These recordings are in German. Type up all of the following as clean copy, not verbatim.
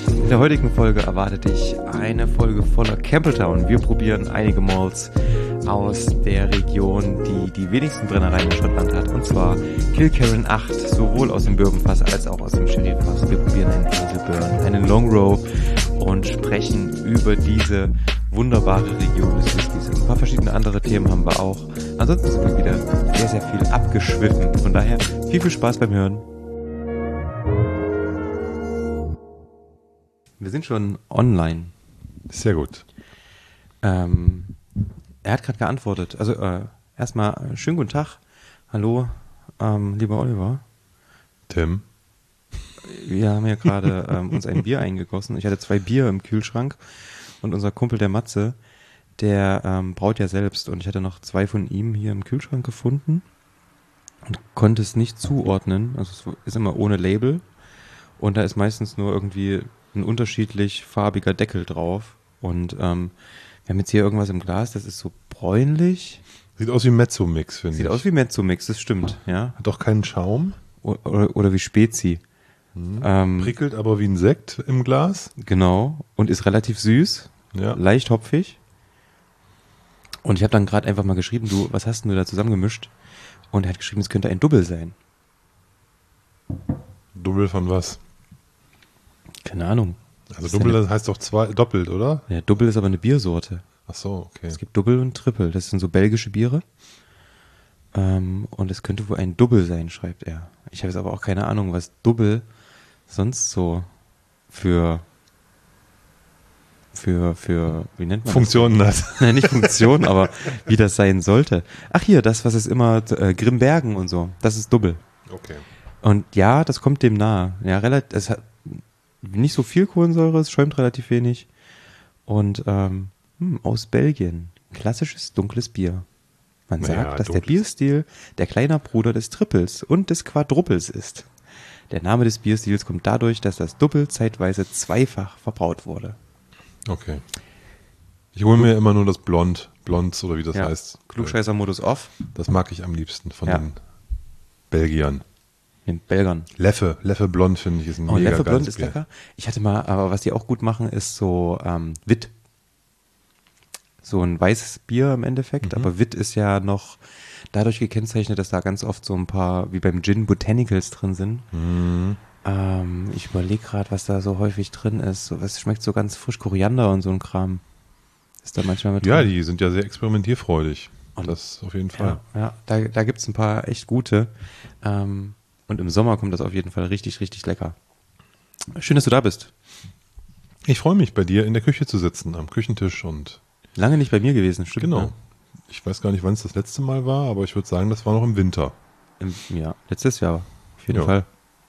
In der heutigen Folge erwartet dich eine Folge voller Campbelltown. Wir probieren einige Malts aus der Region, die die wenigsten Brennereien in Schottland hat. Und zwar Kilkerran 8, sowohl aus dem Bourbonfass als auch aus dem Sherryfass. Wir probieren einen Hazelburn, einen Long Row und sprechen über diese wunderbare Region des Whiskys. Ein paar verschiedene andere Themen haben wir auch. Ansonsten sind wir wieder sehr, sehr viel abgeschwiffen. Von daher viel Spaß beim Hören. Wir sind schon online. Sehr gut. Er hat gerade geantwortet. Also erstmal schönen guten Tag. Hallo, lieber Oliver. Tim. Wir haben ja gerade uns ein Bier eingegossen. Ich hatte 2 Bier im Kühlschrank und unser Kumpel der Matze, der braut ja selbst und ich hatte noch 2 von ihm hier im Kühlschrank gefunden und konnte es nicht zuordnen. Also es ist immer ohne Label und da ist meistens nur irgendwie ein unterschiedlich farbiger Deckel drauf. Und wir haben jetzt hier irgendwas im Glas, das ist so bräunlich. Sieht aus wie Mezzo-Mix, finde ich. Sieht aus wie Mezzo-Mix, das stimmt, ja. Hat auch keinen Schaum. Oder wie Spezi. Prickelt aber wie ein Sekt im Glas. Genau. Und ist relativ süß, Ja. leicht hopfig. Und ich habe dann gerade einfach mal geschrieben, du, was hast denn du da zusammengemischt? Und er hat geschrieben, es könnte ein Double sein. Double von was? Keine Ahnung. Also Double, das heißt doch doppelt, oder? Ja, Double ist aber eine Biersorte. Ach so, okay. Es gibt Double und Triple. Das sind so belgische Biere. Und es könnte wohl ein Double sein, schreibt er. Ich habe jetzt aber auch keine Ahnung, was Double sonst so für wie nennt man Funktionen hat. das? Nein, nicht Funktion, aber wie das sein sollte. Ach hier, das, was es immer, Grimbergen und so, das ist Double. Okay. Und ja, das kommt dem nahe. Ja, es hat nicht so viel Kohlensäure, es schäumt relativ wenig. Und aus Belgien, klassisches dunkles Bier. Man sagt, dass der Bierstil der kleiner Bruder des Triples und des Quadruples ist. Der Name des Bierstils kommt dadurch, dass das Double zeitweise zweifach verbraut wurde. Okay. Ich hole mir immer nur das Blondes oder wie das heißt. Klugscheißer-Modus off. Das mag ich am liebsten von den Belgiern. Den Belgern. Leffe Blond finde ich ist ein mega Leffe geiles Blond ist Bier. lecker. Ich hatte mal, aber was die auch gut machen, ist so Witt. So ein weißes Bier im Endeffekt, aber Witt ist ja noch dadurch gekennzeichnet, dass da ganz oft so ein paar, wie beim Gin, Botanicals drin sind. Ich überlege gerade, was da so häufig drin ist. So, es schmeckt so ganz frisch, Koriander und so ein Kram. Ist da manchmal mit drin. Ja, die sind ja sehr experimentierfreudig. Und das auf jeden Fall. Ja, da gibt es ein paar echt gute. Und im Sommer kommt das auf jeden Fall richtig, richtig lecker. Schön, dass du da bist. Ich freue mich, bei dir in der Küche zu sitzen, am Küchentisch und Lange nicht bei mir gewesen, stimmt. genau. Ne? Ich weiß gar nicht, wann es das letzte Mal war, aber ich würde sagen, das war noch im Winter. Ja, letztes Jahr auf jeden Fall.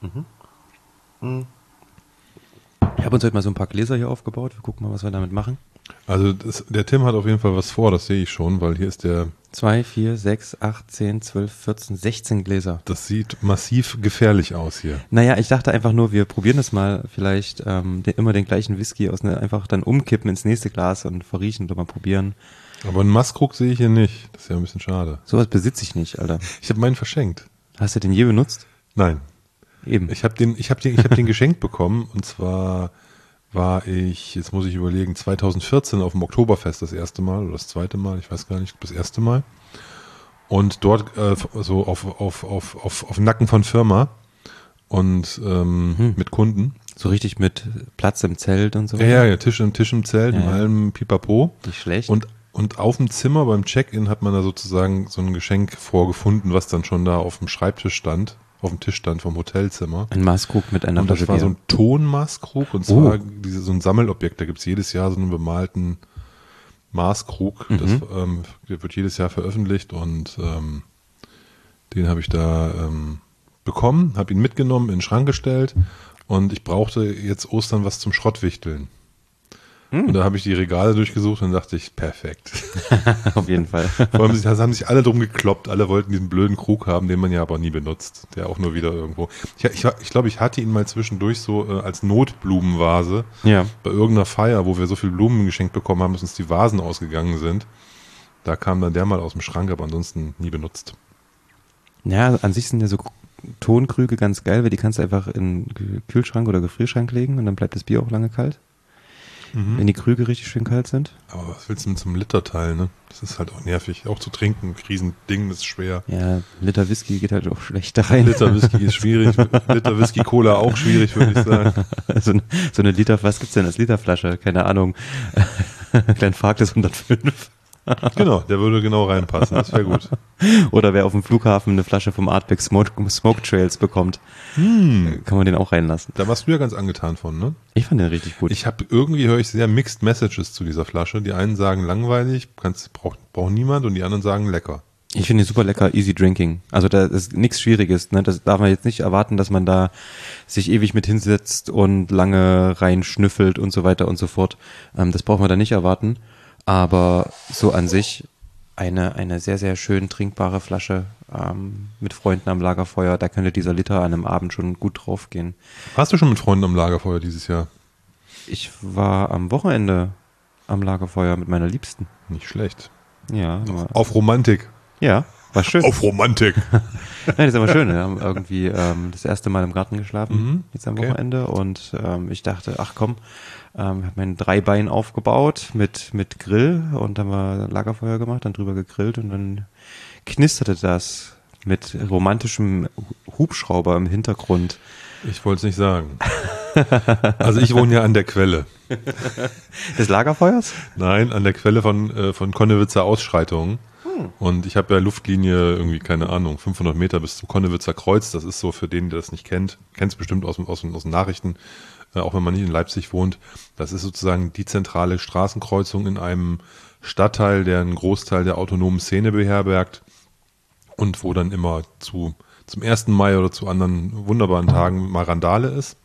Ich habe uns heute mal so ein paar Gläser hier aufgebaut. Wir gucken mal, was wir damit machen. Also der Tim hat auf jeden Fall was vor, das sehe ich schon, weil hier ist 2, 4, 6, 8, 10, 12, 14, 16 Gläser. Das sieht massiv gefährlich aus hier. Naja, ich dachte einfach nur, wir probieren das mal vielleicht immer den gleichen Whisky einfach dann umkippen ins nächste Glas und verriechen oder mal probieren. Aber einen Maßkrug sehe ich hier nicht. Das ist ja ein bisschen schade. Sowas besitze ich nicht, Alter. Ich habe meinen verschenkt. Hast du den je benutzt? Nein. Eben. Ich habe den geschenkt bekommen und zwar war ich, jetzt muss ich überlegen, 2014 auf dem Oktoberfest das erste Mal oder das zweite Mal, ich weiß gar nicht, das erste Mal. Und dort so auf Nacken von Firma und mit Kunden. So richtig mit Platz im Zelt und so? Ja, Tisch im Zelt, in allem Pipapo. Nicht schlecht. Und auf dem Zimmer beim Check-in hat man da sozusagen so ein Geschenk vorgefunden, was dann schon da auf dem Schreibtisch stand, auf dem Tisch stand vom Hotelzimmer. Ein Maßkrug mit einer Und das war so ein Tonmaßkrug und zwar so ein Sammelobjekt. Da gibt es jedes Jahr so einen bemalten Maßkrug. Der wird jedes Jahr veröffentlicht und den habe ich da bekommen, habe ihn mitgenommen, in den Schrank gestellt und ich brauchte jetzt Ostern was zum Schrottwichteln. Und da habe ich die Regale durchgesucht und dachte ich, perfekt. Auf jeden Fall. Vor allem haben sich alle drum gekloppt. Alle wollten diesen blöden Krug haben, den man ja aber nie benutzt. Der auch nur wieder irgendwo. Ich glaube, ich hatte ihn mal zwischendurch so als Notblumenvase. Ja. Bei irgendeiner Feier, wo wir so viel Blumen geschenkt bekommen haben, dass uns die Vasen ausgegangen sind. Da kam dann der mal aus dem Schrank, aber ansonsten nie benutzt. Ja, an sich sind ja so Tonkrüge ganz geil, weil die kannst du einfach in den Kühlschrank oder Gefrierschrank legen und dann bleibt das Bier auch lange kalt. Wenn die Krüge richtig schön kalt sind. Aber was willst du mit so einem Literteil, ne? Das ist halt auch nervig. Auch zu trinken, Riesending, das ist schwer. Ja, Liter Whisky geht halt auch schlecht da rein. Liter Whisky ist schwierig. Liter Whisky Cola auch schwierig, würde ich sagen. So eine Liter, was gibt's denn als Literflasche? Keine Ahnung. Klein Farkas 105. Genau, der würde genau reinpassen, das wäre gut. Oder wer auf dem Flughafen eine Flasche vom Artback Smoke Trails bekommt, kann man den auch reinlassen. Da warst du ja ganz angetan von, ne? Ich fand den richtig gut. Höre ich sehr mixed messages zu dieser Flasche. Die einen sagen langweilig, braucht niemand, und die anderen sagen lecker. Ich finde den super lecker, easy drinking. Also da ist nichts Schwieriges, ne? Das darf man jetzt nicht erwarten, dass man da sich ewig mit hinsetzt und lange reinschnüffelt und so weiter und so fort. Das braucht man da nicht erwarten. Aber so an sich eine sehr, sehr schön trinkbare Flasche mit Freunden am Lagerfeuer. Da könnte dieser Liter an einem Abend schon gut drauf gehen. Warst du schon mit Freunden am Lagerfeuer dieses Jahr? Ich war am Wochenende am Lagerfeuer mit meiner Liebsten. Nicht schlecht. Ja. Auf Romantik. Ja, war schön. Auf Romantik. Nein, das ist aber schön. Wir haben irgendwie das erste Mal im Garten geschlafen, jetzt am Wochenende. Und ich dachte, ach komm, ich habe mein Dreibein aufgebaut mit Grill und dann haben wir Lagerfeuer gemacht, dann drüber gegrillt und dann knisterte das mit romantischem Hubschrauber im Hintergrund. Ich wollte es nicht sagen. Also ich wohne ja an der Quelle. Des Lagerfeuers? Nein, an der Quelle von Konnewitzer Ausschreitungen. Und ich habe ja Luftlinie irgendwie, keine Ahnung, 500 Meter bis zum Konnewitzer Kreuz. Das ist so für den, der das nicht kennt. Kennt es bestimmt aus den Nachrichten, auch wenn man nicht in Leipzig wohnt. Das ist sozusagen die zentrale Straßenkreuzung in einem Stadtteil, der einen Großteil der autonomen Szene beherbergt und wo dann immer zum 1. Mai oder zu anderen wunderbaren Tagen mal Randale ist.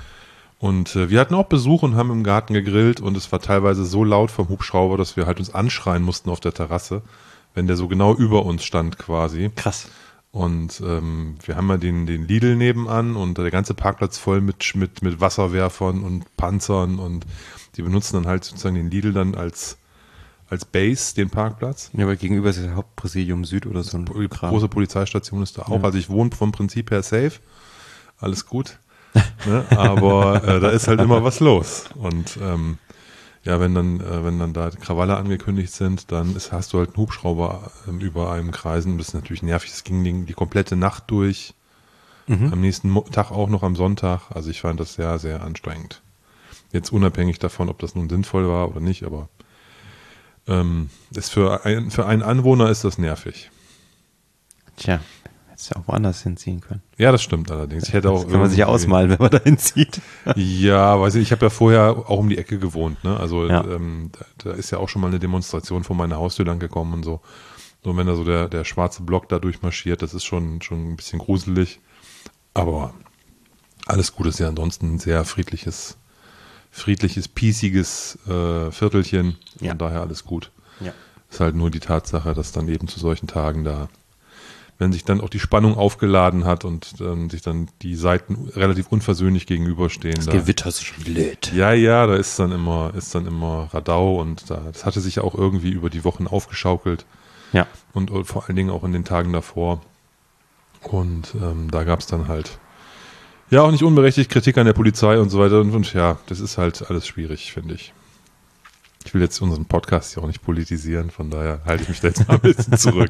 Und wir hatten auch Besuch und haben im Garten gegrillt und es war teilweise so laut vom Hubschrauber, dass wir halt uns anschreien mussten auf der Terrasse, wenn der so genau über uns stand quasi. Krass. Und wir haben ja den Lidl nebenan und der ganze Parkplatz voll mit Wasserwerfern und Panzern und die benutzen dann halt sozusagen den Lidl dann als Base, den Parkplatz. Ja, aber gegenüber ist das Hauptpräsidium Süd oder so ein Die Kram. große Polizeistation ist da auch. Ja. Also ich wohne vom Prinzip her safe. Alles gut. Ne? Aber da ist halt immer was los. Und ja, wenn dann da Krawalle angekündigt sind, dann hast du halt einen Hubschrauber über einem kreisen. Das ist natürlich nervig. Es ging die komplette Nacht durch. Am nächsten Tag auch noch am Sonntag. Also ich fand das sehr, sehr anstrengend. Jetzt unabhängig davon, ob das nun sinnvoll war oder nicht, aber ist für einen Anwohner ist das nervig. Tja, hättest du ja auch woanders hinziehen können. Ja, das stimmt allerdings. Ich hätte auch Das kann man sich ja ausmalen, wenn man da hinzieht. Ja, weiß ich habe ja vorher auch um die Ecke gewohnt, ne? Also Ja. da ist ja auch schon mal eine Demonstration vor meiner Haustür lang gekommen und so. So wenn da so der schwarze Block da durchmarschiert, das ist schon ein bisschen gruselig. Aber alles gut, ist ja ansonsten ein sehr friedliches, piesiges Viertelchen. Ja. Von daher alles gut. Ja. Ist halt nur die Tatsache, dass dann eben zu solchen Tagen da, wenn sich dann auch die Spannung aufgeladen hat und sich dann die Seiten relativ unversöhnlich gegenüberstehen. Das da, Gewitter ist schon blöd. ja, da ist dann immer Radau und das hatte sich ja auch irgendwie über die Wochen aufgeschaukelt. Ja. Und vor allen Dingen auch in den Tagen davor. Und da gab es dann halt ja auch nicht unberechtigt Kritik an der Polizei und so weiter. Und ja, das ist halt alles schwierig, finde ich. Ich will jetzt unseren Podcast ja auch nicht politisieren, von daher halte ich mich da jetzt mal ein bisschen zurück.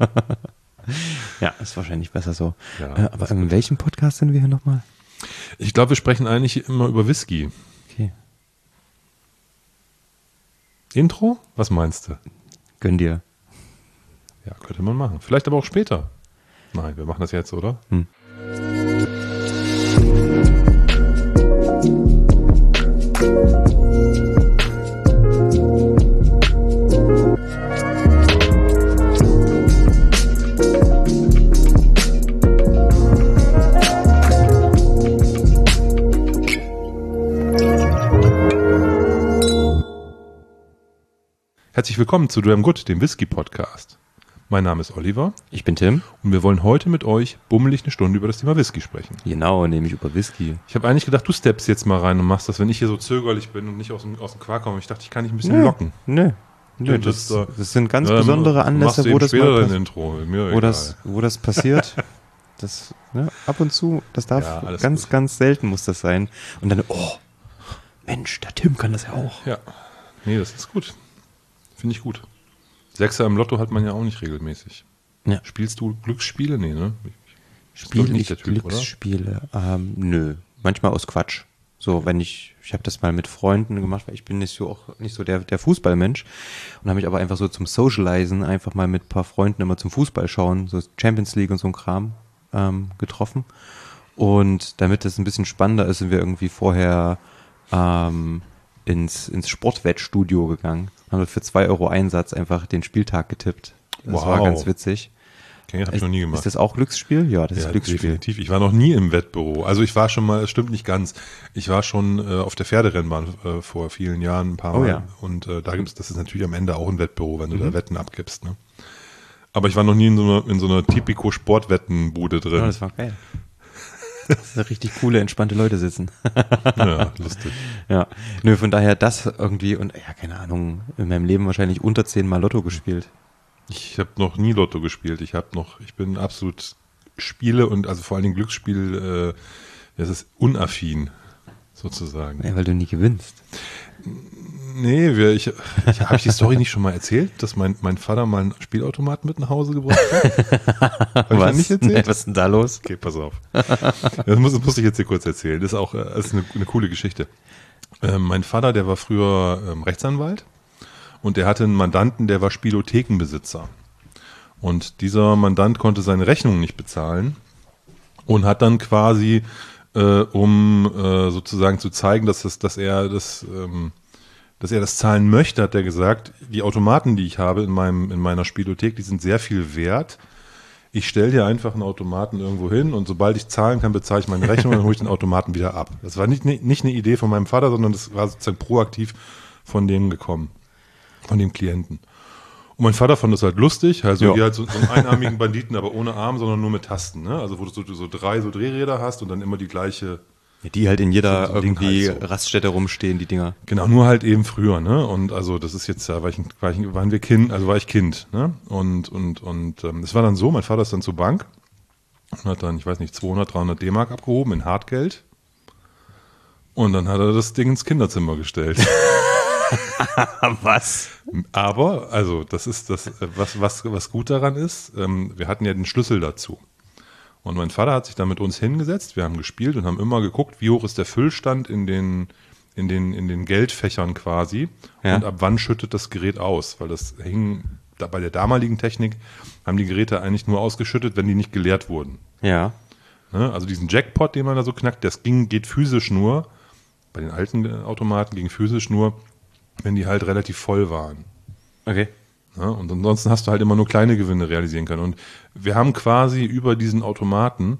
Ja, ist wahrscheinlich besser so. Ja, aber in welchem Podcast sind wir hier nochmal? Ich glaube, wir sprechen eigentlich immer über Whisky. Okay. Intro? Was meinst du? Gönn dir. Ja, könnte man machen. Vielleicht aber auch später. Nein, wir machen das jetzt, oder? Herzlich willkommen zu Dram Good, dem Whisky-Podcast. Mein Name ist Oliver Ich bin Tim. und wir wollen heute mit euch bummelig eine Stunde über das Thema Whisky sprechen. Genau, nämlich über Whisky. Ich habe eigentlich gedacht, du steppst jetzt mal rein und machst das, wenn ich hier so zögerlich bin und nicht aus dem Quark komme. Ich dachte, ich kann dich ein bisschen locken. Nö, Ja, das sind ganz besondere machst Anlässe, du wo eben das später mal dein Intro. Mir wo egal. das passiert. Das Ne? Ab und zu, das darf ganz, ganz selten muss das sein. Und dann, oh, Mensch, der Tim kann das ja auch. Ja, nee, das ist gut. Finde ich gut. Sechser im Lotto hat man ja auch nicht regelmäßig. Ja. Spielst du Glücksspiele? Nee, ne? Spiele ich Glücksspiele? Nö, manchmal aus Quatsch. So, wenn ich habe das mal mit Freunden gemacht, weil ich bin nicht so der Fußballmensch und habe mich aber einfach so zum Socializen einfach mal mit ein paar Freunden immer zum Fußball schauen, so Champions League und so ein Kram getroffen. Und damit das ein bisschen spannender ist, sind wir irgendwie vorher ins Sportwettstudio gegangen, haben wir für 2 Euro Einsatz einfach den Spieltag getippt. Das war ganz witzig. Okay, habe ich noch nie gemacht. Ist das auch Glücksspiel? Ja, das ist Glücksspiel. Definitiv. Ich war noch nie im Wettbüro. Also ich war schon mal, es stimmt nicht ganz, ich war schon auf der Pferderennbahn vor vielen Jahren ein paar Mal. Ja. Und da gibt's, das ist natürlich am Ende auch ein Wettbüro, wenn du da Wetten abgibst. Ne? Aber ich war noch nie in so einer Tipico-Sportwettenbude drin. Oh, das war geil. Das sind richtig coole, entspannte Leute sitzen. Ja, lustig. Ja, nö, von daher das irgendwie und ja, keine Ahnung, in meinem Leben wahrscheinlich unter 10 Mal Lotto gespielt. Ich habe noch nie Lotto gespielt. Ich bin absolut Spiele und also vor allen Dingen Glücksspiel, das ist unaffin, sozusagen. Ja, weil du nie gewinnst. Nee, habe ich die Story nicht schon mal erzählt, dass mein Vater mal einen Spielautomaten mit nach Hause gebracht hat? Hab Was? Ich nicht erzählt? Was ist denn da los? Okay, pass auf. Das muss ich jetzt hier kurz erzählen. Das ist eine coole Geschichte. Mein Vater, der war früher Rechtsanwalt und der hatte einen Mandanten, der war Spielothekenbesitzer. Und dieser Mandant konnte seine Rechnung nicht bezahlen und hat dann quasi, sozusagen zu zeigen, dass er das zahlen möchte, hat er gesagt, die Automaten, die ich habe in meiner Spielothek, die sind sehr viel wert. Ich stelle dir einfach einen Automaten irgendwo hin und sobald ich zahlen kann, bezahle ich meine Rechnung und dann hole ich den Automaten wieder ab. Das war nicht eine Idee von meinem Vater, sondern das war sozusagen proaktiv von dem gekommen, von dem Klienten. Und mein Vater fand das halt lustig, also wie halt so einen einarmigen Banditen, aber ohne Arm, sondern nur mit Tasten, ne? Also wo du so 3 so Drehräder hast und dann immer die gleiche. Ja, die halt in jeder so irgendwie halt so. Raststätte rumstehen, die Dinger. Genau, nur halt eben früher, ne? Und also das ist jetzt, da war ich Kind, ne? Und es war dann so, mein Vater ist dann zur Bank und hat dann, ich weiß nicht, 200, 300 D-Mark abgehoben in Hartgeld. Und dann hat er das Ding ins Kinderzimmer gestellt. Was? Aber, also das ist das, was gut daran ist, wir hatten ja den Schlüssel dazu. Und mein Vater hat sich da mit uns hingesetzt, wir haben gespielt und haben immer geguckt, wie hoch ist der Füllstand in den Geldfächern quasi und ab wann schüttet das Gerät aus, weil das hing, bei der damaligen Technik haben die Geräte eigentlich nur ausgeschüttet, wenn die nicht geleert wurden. Ja. Ne? Also diesen Jackpot, den man da so knackt, geht physisch nur, bei den alten Automaten ging physisch nur, wenn die halt relativ voll waren. Okay. Ja, und ansonsten hast du halt immer nur kleine Gewinne realisieren können. Und wir haben quasi über diesen Automaten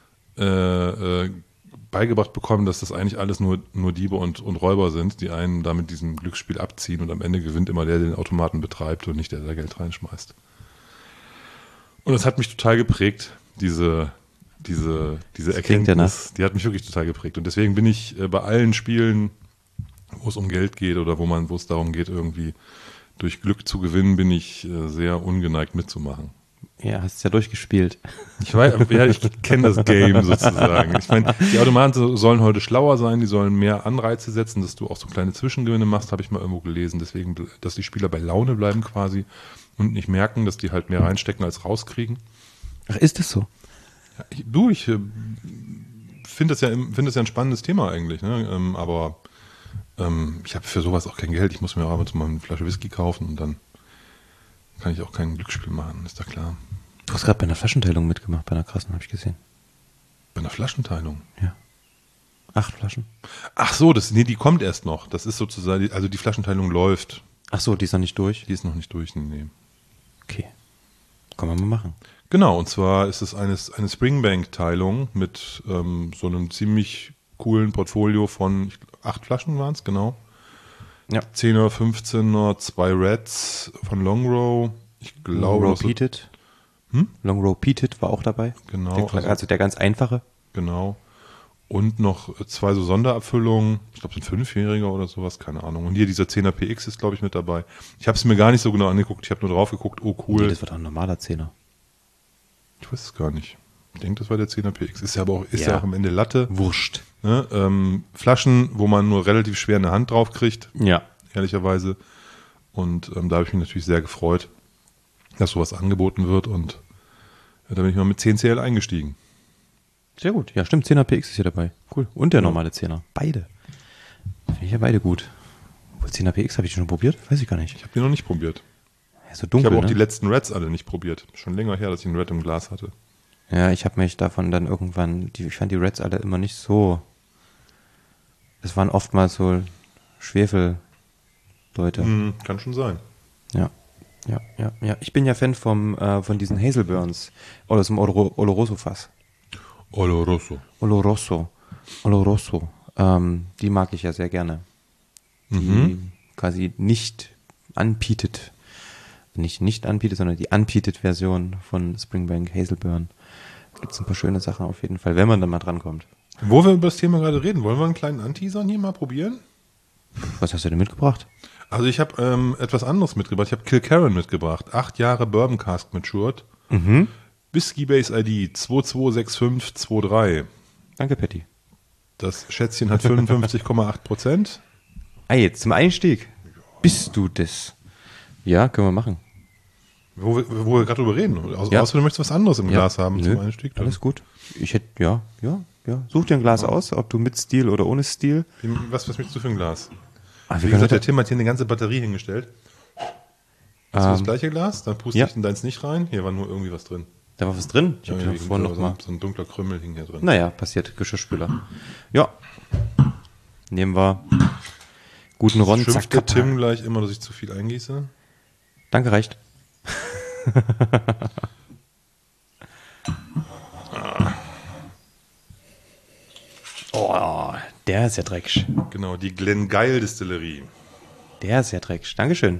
beigebracht bekommen, dass das eigentlich alles nur Diebe und Räuber sind, die einen da mit diesem Glücksspiel abziehen und am Ende gewinnt immer der den Automaten betreibt und nicht der Geld reinschmeißt. Und das hat mich total geprägt, diese Erkenntnis. Die hat mich wirklich total geprägt. Und deswegen bin ich bei allen Spielen, wo es um Geld geht oder wo es darum geht, irgendwie durch Glück zu gewinnen, bin ich sehr ungeneigt mitzumachen. Ja, hast es ja durchgespielt. Ich kenne das Game sozusagen. Ich meine, die Automaten sollen heute schlauer sein, die sollen mehr Anreize setzen, dass du auch so kleine Zwischengewinne machst, habe ich mal irgendwo gelesen. Deswegen, dass die Spieler bei Laune bleiben quasi und nicht merken, dass die halt mehr reinstecken als rauskriegen. Ach, ist das so? Ja, ich finde das ja ein spannendes Thema eigentlich, ne? Aber ich habe für sowas auch kein Geld. Ich muss mir abends mal eine Flasche Whisky kaufen und dann kann ich auch kein Glücksspiel machen, ist da klar. Du hast gerade bei einer Flaschenteilung mitgemacht, bei einer krassen, habe ich gesehen. Bei einer Flaschenteilung? Ja. 8 Flaschen. Ach so, die kommt erst noch. Das ist sozusagen, also die Flaschenteilung läuft. Ach so, die ist noch nicht durch? Die ist noch nicht durch, nee. Okay. Kann man mal machen. Genau, und zwar ist es eine Springbank-Teilung mit so einem ziemlich coolen Portfolio von 8 Flaschen waren es, genau. Ja. 10er, 15er, 2 Reds von Longrow. Ich glaube, Longrow Peated. Longrow Peated war auch dabei. Genau. Also der ganz einfache. Genau. Und noch 2 so Sonderabfüllungen. Ich glaube, so ein 5-Jähriger oder sowas, keine Ahnung. Und hier dieser 10er PX ist, glaube ich, mit dabei. Ich habe es mir gar nicht so genau angeguckt. Ich habe nur drauf geguckt, oh cool. Nee, das war doch ein normaler 10er. Ich weiß es gar nicht. Ich denke, das war der 10er PX. Ist ja aber auch, ja auch am Ende Latte. Wurscht. Ne? Flaschen, wo man nur relativ schwer eine Hand drauf kriegt. Ja. Ehrlicherweise. Und da habe ich mich natürlich sehr gefreut, dass sowas angeboten wird. Und da bin ich mal mit 10 CL eingestiegen. Sehr gut. Ja, stimmt. 10er PX ist hier dabei. Cool. Und der normale 10er. Beide. Finde ich ja beide gut. Obwohl 10er PX habe ich schon probiert? Weiß ich gar nicht. Ich habe den noch nicht probiert. Ja, so dunkel, ich habe auch ne? die letzten Reds alle nicht probiert. Schon länger her, dass ich einen Red im Glas hatte. Ja, ich habe mich davon dann irgendwann, ich fand die Reds alle immer nicht so, es waren oftmals so Schwefel-Leute. Kann schon sein. Ja. Ich bin ja Fan von diesen Hazelburns, oder aus dem Oloroso-Fass. Oloroso. Die mag ich ja sehr gerne. Die quasi nicht unpeated, sondern die unpeated-Version von Springbank Hazelburn. Da gibt es ein paar schöne Sachen auf jeden Fall, wenn man dann mal drankommt. Wo wir über das Thema gerade reden, wollen wir einen kleinen Anteasern hier mal probieren? Was hast du denn mitgebracht? Also ich habe etwas anderes mitgebracht. Ich habe Kilkerran mitgebracht. 8 Jahre Bourbon Cask Matured. Whiskey Base ID 226523. Danke, Patty. Das Schätzchen hat 55,8%. Jetzt zum Einstieg. Bist du das? Ja, können wir machen. Wo wir gerade drüber reden. Außer du möchtest was anderes im Glas haben zum Einstieg. Dann. Alles gut. Ich hätte, ja. Such dir ein Glas aus, ob du mit Stil oder ohne Stil. Was möchtest du für ein Glas? Wie gesagt, der Tim hat hier eine ganze Batterie hingestellt. Hast du das gleiche Glas? Dann puste ich in deins nicht rein. Hier war nur irgendwie was drin. Da war was drin? Ich habe vorhin noch mal. So ein dunkler Krümmel hing hier drin. Naja, passiert. Geschirrspüler. Ja. Nehmen wir guten Ron. Schimpft der Tim gleich immer, dass ich zu viel eingieße? Danke, reicht. Oh, der ist ja dreckig. Genau, die Glengyle Distillerie. Der ist ja dreckig. Dankeschön.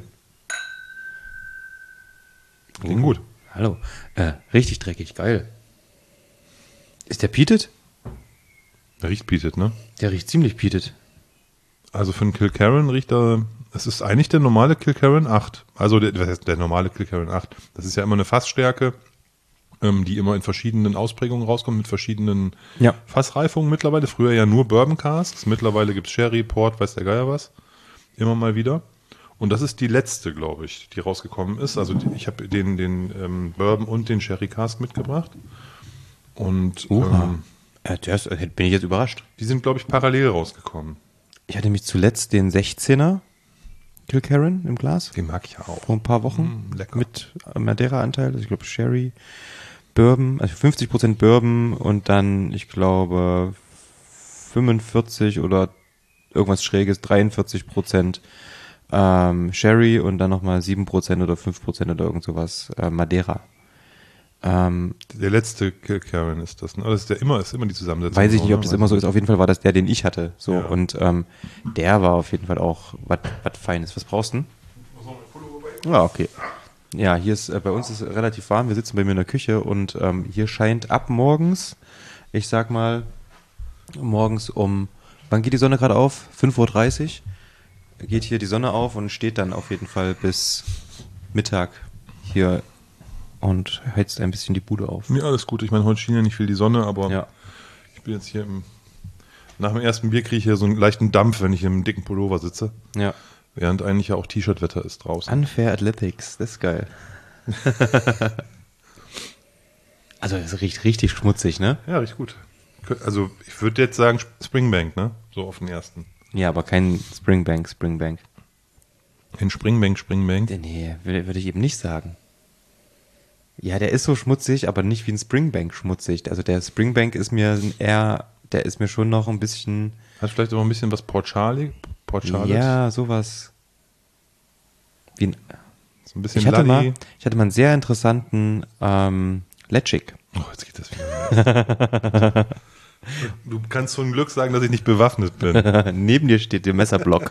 Klingt gut. Hallo. Richtig dreckig, geil. Ist der peated? Der riecht peated, ne? Der riecht ziemlich peated. Also für einen Kilkerran riecht er, es ist eigentlich der normale Kilkerran 8. Also was heißt der normale Kilkerran 8? Das ist ja immer eine Fassstärke, die immer in verschiedenen Ausprägungen rauskommt, mit verschiedenen Fassreifungen mittlerweile. Früher ja nur Bourbon Casks, mittlerweile gibt es Sherry, Port, weiß der Geier was. Immer mal wieder. Und das ist die letzte, glaube ich, die rausgekommen ist. Also ich habe den Bourbon und den Sherry Cask mitgebracht. Und bin ich jetzt überrascht. Die sind, glaube ich, parallel rausgekommen. Ich hatte nämlich zuletzt den 16er Kilkerran im Glas. Den mag ich ja auch. Vor ein paar Wochen. Lecker. Mit Madeira-Anteil. Also ich glaube Sherry, Bourbon, also 50% Bourbon und dann, ich glaube, 45 oder irgendwas Schräges, 43% Sherry und dann nochmal 7% oder 5% oder irgend sowas Madeira. Der letzte Kilkerran ist das, ne? Das ist immer die Zusammensetzung. Weiß ich nicht, ob das immer so ist. Auf jeden Fall war das der, den ich hatte. So, ja. Und der war auf jeden Fall auch was Feines. Was brauchst du denn? Ja, okay. Ja, hier ist, bei uns ist es relativ warm. Wir sitzen bei mir in der Küche und hier scheint ab morgens, ich sag mal, morgens wann geht die Sonne gerade auf? 5:30 Uhr. Geht hier die Sonne auf und steht dann auf jeden Fall bis Mittag hier und heizt ein bisschen die Bude auf. Ja, alles gut. Ich meine, heute schien ja nicht viel die Sonne, aber ich bin jetzt hier nach dem ersten Bier kriege ich hier so einen leichten Dampf, wenn ich im dicken Pullover sitze. Ja. Während eigentlich ja auch T-Shirt-Wetter ist draußen. Unfair Athletics, das ist geil. Also es riecht richtig schmutzig, ne? Ja, riecht gut. Also ich würde jetzt sagen Springbank, ne? So auf den ersten. Ja, aber kein Springbank. Ein Springbank. Nee, würde ich eben nicht sagen. Ja, der ist so schmutzig, aber nicht wie ein Springbank schmutzig. Also der Springbank ist mir der ist mir schon noch ein bisschen... Hat vielleicht auch ein bisschen was Port Charlotte? Ja, sowas. Wie so ein bisschen ich hatte mal einen sehr interessanten Letschik. Oh, jetzt geht das wieder. Du kannst zum Glück sagen, dass ich nicht bewaffnet bin. Neben dir steht der Messerblock.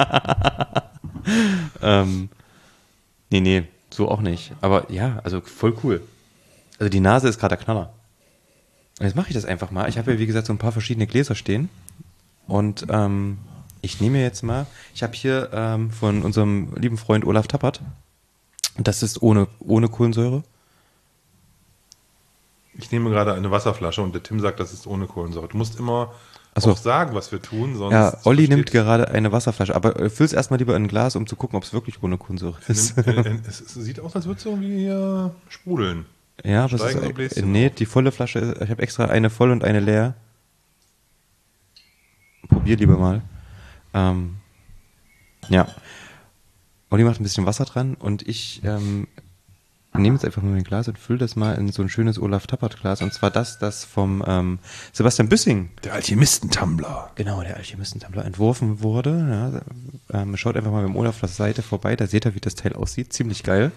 Nee, so auch nicht. Aber ja, also voll cool. Also die Nase ist gerade der Knaller. Und jetzt mache ich das einfach mal. Ich habe ja, wie gesagt, so ein paar verschiedene Gläser stehen. Und ich nehme jetzt mal, ich habe hier von unserem lieben Freund Olaf Tappert. Das ist ohne Kohlensäure. Ich nehme gerade eine Wasserflasche und der Tim sagt, das ist ohne Kohlensäure. Du musst immer so. auch sagen, was wir tun, sonst... Ja, Olli nimmt gerade eine Wasserflasche, aber füll's erstmal lieber in ein Glas, um zu gucken, ob es wirklich ohne Kohlensäure ist. Es sieht aus, als würde es irgendwie hier sprudeln. Ja, aber es ist, nee, die volle Flasche, ich habe extra eine voll und eine leer. Probier lieber mal. Ja. Olli macht ein bisschen Wasser dran und ich nehme jetzt einfach nur ein Glas und fülle das mal in so ein schönes Olaf Tappert-Glas. Und zwar das vom Sebastian Büssing. Der Alchemistentumbler. Genau, der Alchemistentumbler entworfen wurde. Ja, schaut einfach mal beim Olaf auf der Seite vorbei, da seht ihr, wie das Teil aussieht. Ziemlich geil.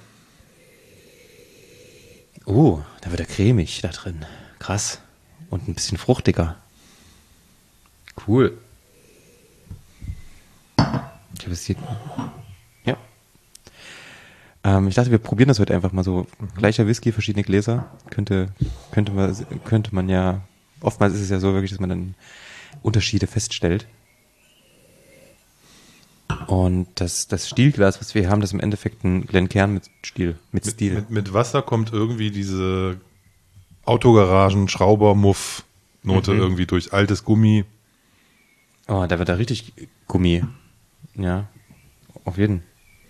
Oh, da wird er cremig da drin. Krass. Und ein bisschen fruchtiger. Cool. Ich habe es hier... Ja. Ich dachte, wir probieren das heute einfach mal so. Gleicher Whisky, verschiedene Gläser. Könnte man ja, oftmals ist es ja so wirklich, dass man dann Unterschiede feststellt. Und das Stielglas, was wir haben, das ist im Endeffekt ein Glencairn mit Stil, mit Stil. Mit Wasser kommt irgendwie diese Autogaragen-Schrauber-Muff-Note irgendwie durch. Altes Gummi. Oh, da wird da richtig Gummi. Ja, auf jeden.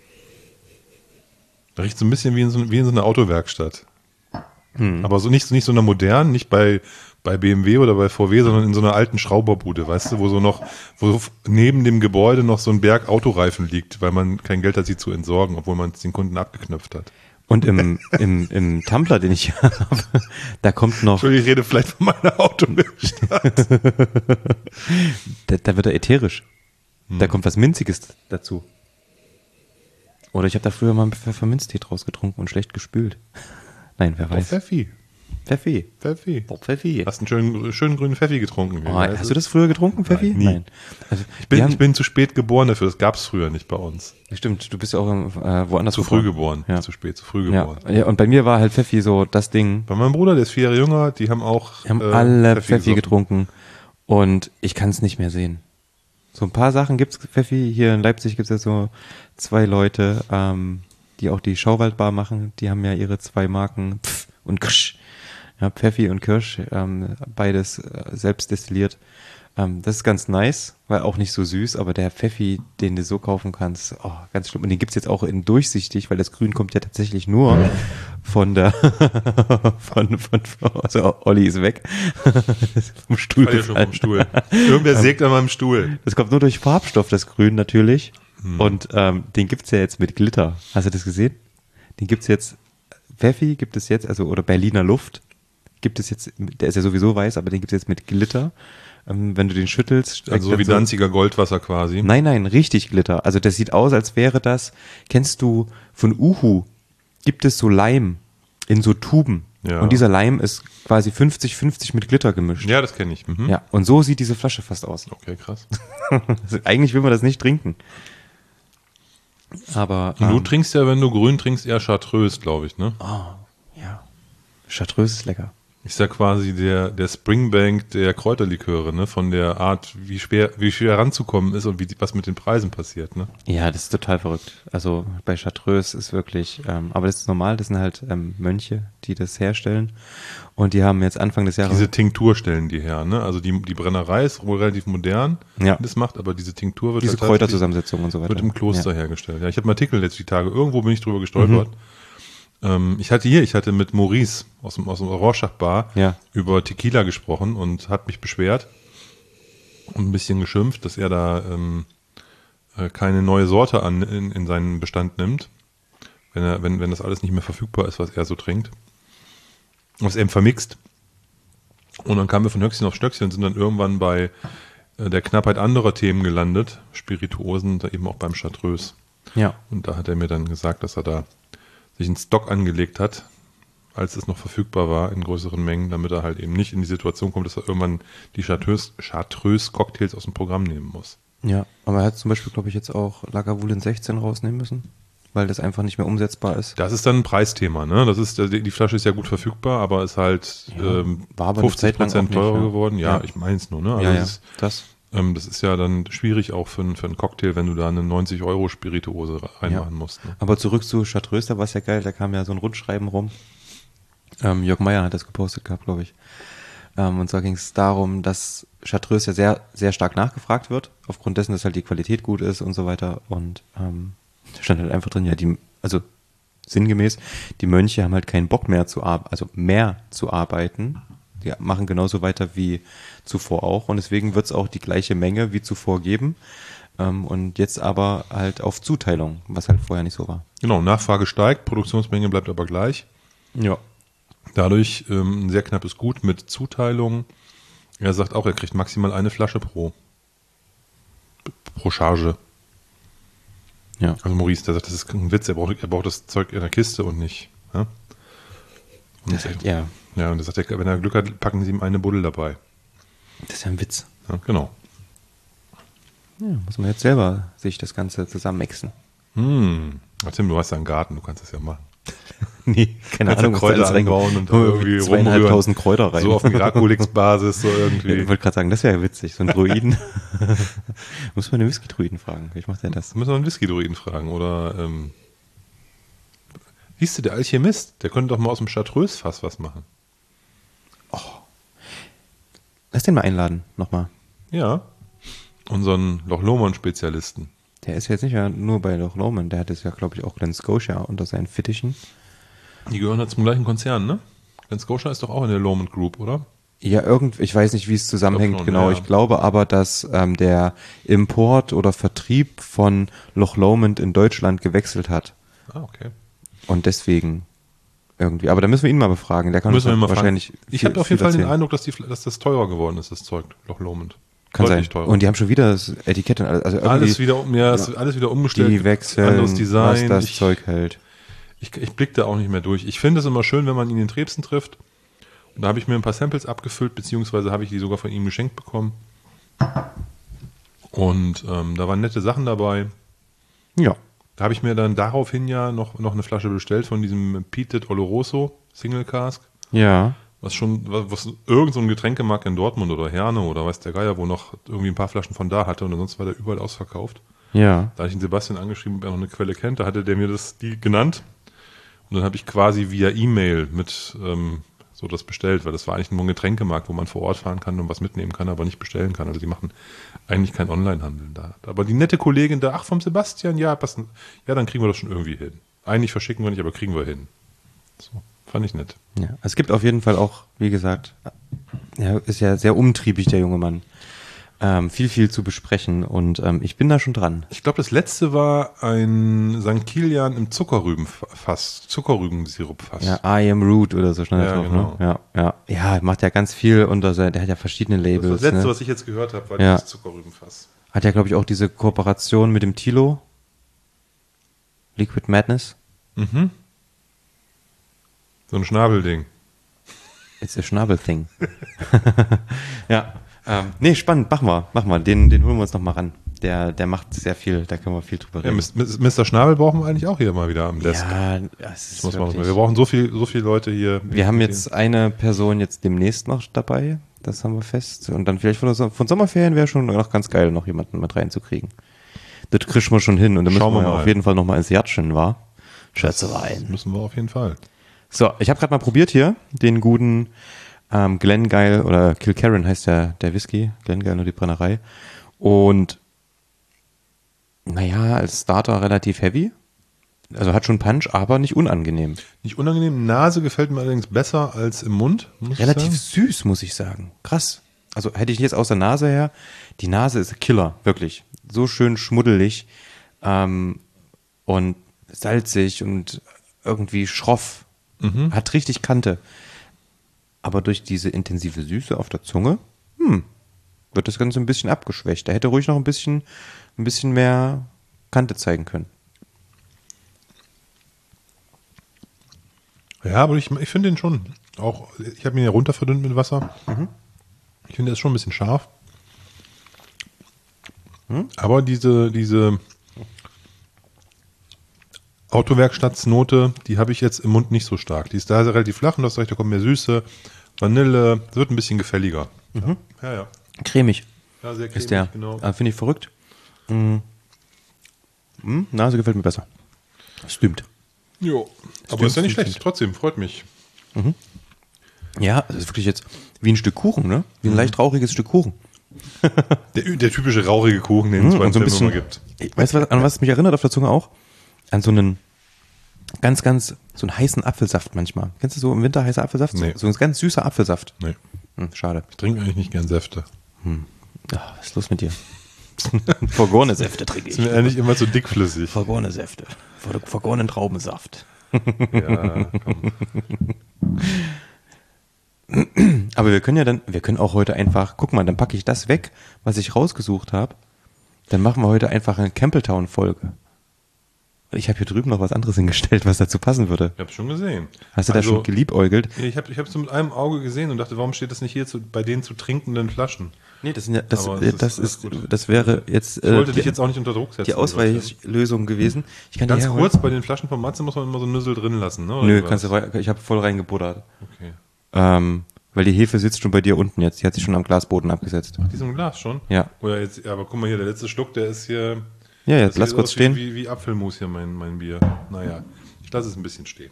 Da riecht so ein bisschen wie in so einer Autowerkstatt. Aber so nicht so einer modernen, nicht bei BMW oder bei VW, sondern in so einer alten Schrauberbude, weißt du, wo neben dem Gebäude noch so ein Berg Autoreifen liegt, weil man kein Geld hat, sie zu entsorgen, obwohl man es den Kunden abgeknöpft hat. Und im Tumbler, den ich hier habe, da kommt noch... Entschuldigung, ich rede vielleicht von meiner Autowerkstatt. da wird er ätherisch. Da kommt was Minziges dazu. Oder ich habe da früher mal einen Pfefferminztee draus getrunken und schlecht gespült. Nein, wer weiß. Pfeffi. Pfeffi. Pfeffi. Hast einen schönen grünen Pfeffi getrunken. Hast du das früher getrunken, Pfeffi? Nein, nie. Nein. Also, ich bin zu spät geboren dafür, das gab es früher nicht bei uns. Stimmt, du bist ja auch woanders zu früh geboren. Ja. Zu früh geboren. Ja, und bei mir war halt Pfeffi so das Ding. Bei meinem Bruder, der ist 4 Jahre jünger, die haben alle Pfeffi getrunken und ich kann es nicht mehr sehen. So ein paar Sachen gibt's Pfeffi. Hier in Leipzig gibt's ja so 2 Leute, die auch die Schauwaldbar machen. Die haben ja ihre 2 Marken Pf und Ksch. Ja, Pfeffi und Kirsch, beides selbst destilliert. Das ist ganz nice, weil auch nicht so süß, aber der Pfeffi, den du so kaufen kannst, oh, ganz schlimm. Und den gibt's jetzt auch in durchsichtig, weil das Grün kommt ja tatsächlich nur von der also Olli ist weg. Vom Stuhl. Ich war ja schon vom Stuhl. Irgendwer sägt an meinem Stuhl. Das kommt nur durch Farbstoff, das Grün natürlich. Und den gibt's ja jetzt mit Glitter. Hast du das gesehen? Den gibt's jetzt, Pfeffi gibt es jetzt, also oder Berliner Luft gibt es jetzt, der ist ja sowieso weiß, aber den gibt's jetzt mit Glitter. Wenn du den schüttelst. Also so wie Danziger Goldwasser quasi. Nein, richtig Glitter. Also das sieht aus, als wäre das, kennst du von Uhu, gibt es so Leim in so Tuben. Ja. Und dieser Leim ist quasi 50-50 mit Glitter gemischt. Ja, das kenne ich. Mhm. Ja, und so sieht diese Flasche fast aus. Okay, krass. Also eigentlich will man das nicht trinken. Aber du trinkst ja, wenn du grün trinkst, eher Chartreuse, glaube ich, ne? Oh, ja. Chartreuse ist lecker. Ist ja quasi der Springbank der Kräuterliköre, ne? Von der Art, wie schwer ranzukommen ist und was mit den Preisen passiert, ne? Ja, das ist total verrückt. Also bei Chartreuse ist wirklich, aber das ist normal, das sind halt Mönche, die das herstellen. Und die haben jetzt Anfang des Jahres... Diese Tinktur stellen die her, ne? Also die Brennerei ist wohl relativ modern, ja. Das macht, aber diese Tinktur wird... Diese Kräuterzusammensetzung und so weiter. Wird im Kloster hergestellt. Ja, ich habe einen Artikel letzte Tage, irgendwo bin ich drüber gestolpert. Ich hatte mit Maurice aus dem Rorschach-Bar über Tequila gesprochen und hat mich beschwert und ein bisschen geschimpft, dass er da keine neue Sorte in seinen Bestand nimmt, wenn das alles nicht mehr verfügbar ist, was er so trinkt. Was er eben vermixt. Und dann kamen wir von Höchstchen auf Stöckchen und sind dann irgendwann bei der Knappheit anderer Themen gelandet, Spirituosen, da eben auch beim Chartreuse. Ja. Und da hat er mir dann gesagt, dass er da sich einen Stock angelegt hat, als es noch verfügbar war in größeren Mengen, damit er halt eben nicht in die Situation kommt, dass er irgendwann die Chartreuse-Cocktails aus dem Programm nehmen muss. Ja, aber er hat zum Beispiel, glaube ich, jetzt auch Lagavulin 16 rausnehmen müssen, weil das einfach nicht mehr umsetzbar ist. Das ist dann ein Preisthema, ne? Die Flasche ist ja gut verfügbar, aber ist halt war aber 50% teurer geworden. Ja, ich meine es nur, ne? Also das ist ja dann schwierig auch für einen Cocktail, wenn du da eine 90-Euro-Spirituose reinmachen musst. Ne? Aber zurück zu Chartreuse, da war es ja geil, da kam ja so ein Rundschreiben rum. Jörg Meier hat das gepostet gehabt, glaube ich. Und zwar ging es darum, dass Chartreuse ja sehr, sehr stark nachgefragt wird, aufgrund dessen, dass halt die Qualität gut ist und so weiter. Und da stand halt einfach drin, ja, also sinngemäß, die Mönche haben halt keinen Bock mehr zu arbeiten. Die machen genauso weiter wie zuvor auch. Und deswegen wird es auch die gleiche Menge wie zuvor geben. Und jetzt aber halt auf Zuteilung, was halt vorher nicht so war. Genau, Nachfrage steigt, Produktionsmenge bleibt aber gleich. Ja. Dadurch ein sehr knappes Gut mit Zuteilung. Er sagt auch, er kriegt maximal eine Flasche pro Charge. Ja. Also Maurice, der sagt, das ist ein Witz, er braucht das Zeug in der Kiste und nicht. Ja, ja, und er sagt, wenn er Glück hat, packen sie ihm eine Buddel dabei. Das ist ja ein Witz. Ja, genau. Ja, muss man jetzt selber sich das Ganze zusammenmixen. Tim, du hast ja einen Garten, du kannst das ja machen. Nee, keine Ahnung, Kräuter anbauen und irgendwie 2.500 Kräuter rein. So auf Miraculix-Basis, so irgendwie. Ich wollte gerade sagen, das wäre ja witzig, so ein Druiden. Muss man den Whisky-Druiden fragen, wie macht der das? Müssen wir einen Whisky-Druiden fragen, oder, hieß der Alchemist, der könnte doch mal aus dem Chartreuse-Fass was machen. Oh. Lass den mal einladen, nochmal. Ja, unseren Loch Lomond-Spezialisten. Der ist jetzt nicht ja nur bei Loch Lomond, der hat es ja, glaube ich, auch Glen Scotia unter seinen Fittichen. Die gehören ja zum gleichen Konzern, ne? Glen Scotia ist doch auch in der Lomond Group, oder? Ja, ich weiß nicht, wie es zusammenhängt, schon, genau. ja. Ich glaube aber, dass der Import oder Vertrieb von Loch Lomond in Deutschland gewechselt hat. Ah, okay. Und deswegen irgendwie. Aber da müssen wir ihn mal befragen. Der kann uns wahrscheinlich. Ich habe auf jeden Fall den Eindruck, dass das teurer geworden ist, das Zeug, Loch Lomond. Kann sein. Teurer. Und die haben schon wieder das Etikett und alles. Also alles wieder umgestellt. Die wechseln, anderes Design. Was das Zeug hält. Ich blicke da auch nicht mehr durch. Ich finde es immer schön, wenn man ihn in Trebsen trifft. Und da habe ich mir ein paar Samples abgefüllt, beziehungsweise habe ich die sogar von ihm geschenkt bekommen. Und da waren nette Sachen dabei. Ja. Da habe ich mir dann daraufhin ja noch eine Flasche bestellt von diesem Peated Oloroso Single Cask. Ja. Was irgend so ein Getränkemarkt in Dortmund oder Herne oder weiß der Geier, wo noch irgendwie ein paar Flaschen von da hatte und sonst war der überall ausverkauft. Ja. Da hatte ich den Sebastian angeschrieben, ob er noch eine Quelle kennt, da hatte der mir die genannt. Und dann habe ich quasi via E-Mail mit so das bestellt, weil das war eigentlich nur ein Getränkemarkt, wo man vor Ort fahren kann und was mitnehmen kann, aber nicht bestellen kann. Also die machen eigentlich kein Onlinehandel da. Aber die nette Kollegin da, vom Sebastian, ja, passen, ja, dann kriegen wir das schon irgendwie hin. Eigentlich verschicken wir nicht, aber kriegen wir hin. So, fand ich nett. Ja, es gibt auf jeden Fall auch, wie gesagt, ist ja sehr umtriebig, der junge Mann. Viel zu besprechen und ich bin da schon dran. Ich glaube, das letzte war ein St. Kilian im Zuckerrübensirupfass. Ja, I am Root oder so stand ja, drauf, genau. Ne? Ja, macht ja ganz viel der hat ja verschiedene Labels. Das letzte, ne? was ich jetzt gehört habe, war dieses Zuckerrübenfass. Hat ja, glaube ich, auch diese Kooperation mit dem Tilo. Liquid Madness. Mhm. So ein Schnabelding. It's a Schnabel-Thing. Ja. Nee, spannend, mach mal. Den holen wir uns noch mal ran. Der macht sehr viel, da können wir viel drüber reden. Ja, Mr. Schnabel brauchen wir eigentlich auch hier mal wieder am Desk. Ja, das ist wirklich, wir brauchen so viele Leute hier. Wir haben jetzt eine Person jetzt demnächst noch dabei, das haben wir fest. Und dann vielleicht von Sommerferien wäre schon noch ganz geil, noch jemanden mit reinzukriegen. Das kriegen wir schon hin und dann müssen wir auf jeden Fall noch mal ins Jatschen, wa? Schätzelein. Das müssen wir auf jeden Fall. So, ich habe gerade mal probiert hier, den guten Glengeil oder Kilkerran heißt der Whisky, Glengeil nur die Brennerei. Und naja, als Starter relativ heavy. Also hat schon Punch, aber nicht unangenehm. Nicht unangenehm. Nase gefällt mir allerdings besser als im Mund. Relativ süß, muss ich sagen. Krass. Also hätte ich jetzt aus der Nase her, die Nase ist Killer, wirklich. So schön schmuddelig und salzig und irgendwie schroff. Hat richtig Kante. Aber durch diese intensive Süße auf der Zunge, wird das Ganze ein bisschen abgeschwächt. Da hätte ruhig noch ein bisschen mehr Kante zeigen können. Ja, aber ich finde den schon. Auch, ich habe ihn ja runter verdünnt mit Wasser. Ich finde, der ist schon ein bisschen scharf. Aber diese Autowerkstattsnote, die habe ich jetzt im Mund nicht so stark. Die ist da relativ flach und das recht, da kommt mehr Süße, Vanille, das wird ein bisschen gefälliger. Ja. Cremig. Ja, sehr cremig, ist der. genau. Finde ich verrückt. Nase gefällt mir besser. Stimmt. Jo. Aber ist ja nicht schlecht. Trotzdem, freut mich. Ja, das ist wirklich jetzt wie ein Stück Kuchen, ne? Wie ein leicht rauchiges Stück Kuchen. Der typische rauchige Kuchen, den es beim Und so ein Film immer bisschen, gibt. weißt du, an was es mich erinnert auf der Zunge auch? An so einen so einen heißen Apfelsaft manchmal. Kennst du so im Winter heißer Apfelsaft? Nee. So ein ganz süßer Apfelsaft. Nee, Schade. ich trinke eigentlich nicht gern Säfte. Ach, was ist los mit dir? Vergorene Säfte trinke ich. Sind eigentlich immer so dickflüssig. Vergorene Säfte. Vergorenen Traubensaft. Ja, komm. Aber wir können auch heute einfach, guck mal, dann packe ich das weg, was ich rausgesucht habe. Dann machen wir heute einfach eine Campbelltown-Folge. Ich habe hier drüben noch was anderes hingestellt, was dazu passen würde. Ich habe es schon gesehen. Hast du da schon geliebäugelt? Ich habe es so mit einem Auge gesehen und dachte, warum steht das nicht hier bei den zu trinkenden Flaschen? Nee, das wäre jetzt Ich wollte dich jetzt auch nicht unter Druck setzen. die Ausweichlösung gewesen. Ich kann Ganz die kurz, bei den Flaschen von Matze muss man immer so einen Nüssel drin lassen, ne? Oder Nö, was? ich habe voll reingebuddert. Okay. Weil die Hefe sitzt schon bei dir unten jetzt. Die hat sich schon am Glasboden abgesetzt. Diesem Glas schon? Ja. Oder jetzt, aber guck mal hier, der letzte Schluck, der ist hier. Ja, das lass sieht kurz aus stehen. Wie Apfelmus hier, mein Bier. Naja, ich lasse es ein bisschen stehen.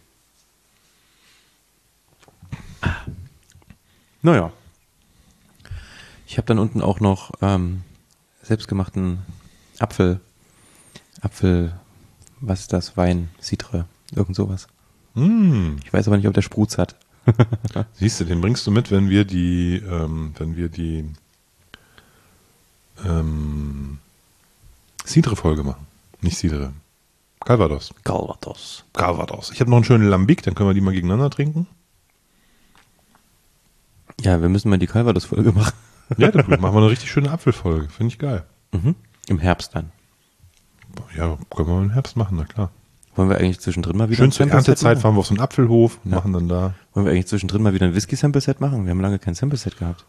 Naja. Ich habe dann unten auch noch selbstgemachten was ist das? Wein, Citre, irgend sowas. Ich weiß aber nicht, ob der Spruz hat. Siehst du, den bringst du mit, wenn wir die Cidre-Folge machen. Nicht Cidre. Calvados. Ich habe noch einen schönen Lambic, dann können wir die mal gegeneinander trinken. Ja, wir müssen mal die Calvados-Folge machen. Ja, dann machen wir eine richtig schöne Apfelfolge. Finde ich geil. Im Herbst dann. Ja, können wir im Herbst machen, na klar. Wollen wir eigentlich zwischendrin mal wieder Schön zur Sample-Set Erntezeit machen? fahren wir auf so einen Apfelhof und machen dann da. Wollen wir eigentlich zwischendrin mal wieder ein Whisky-Sample-Set machen? Wir haben lange kein Sample-Set gehabt.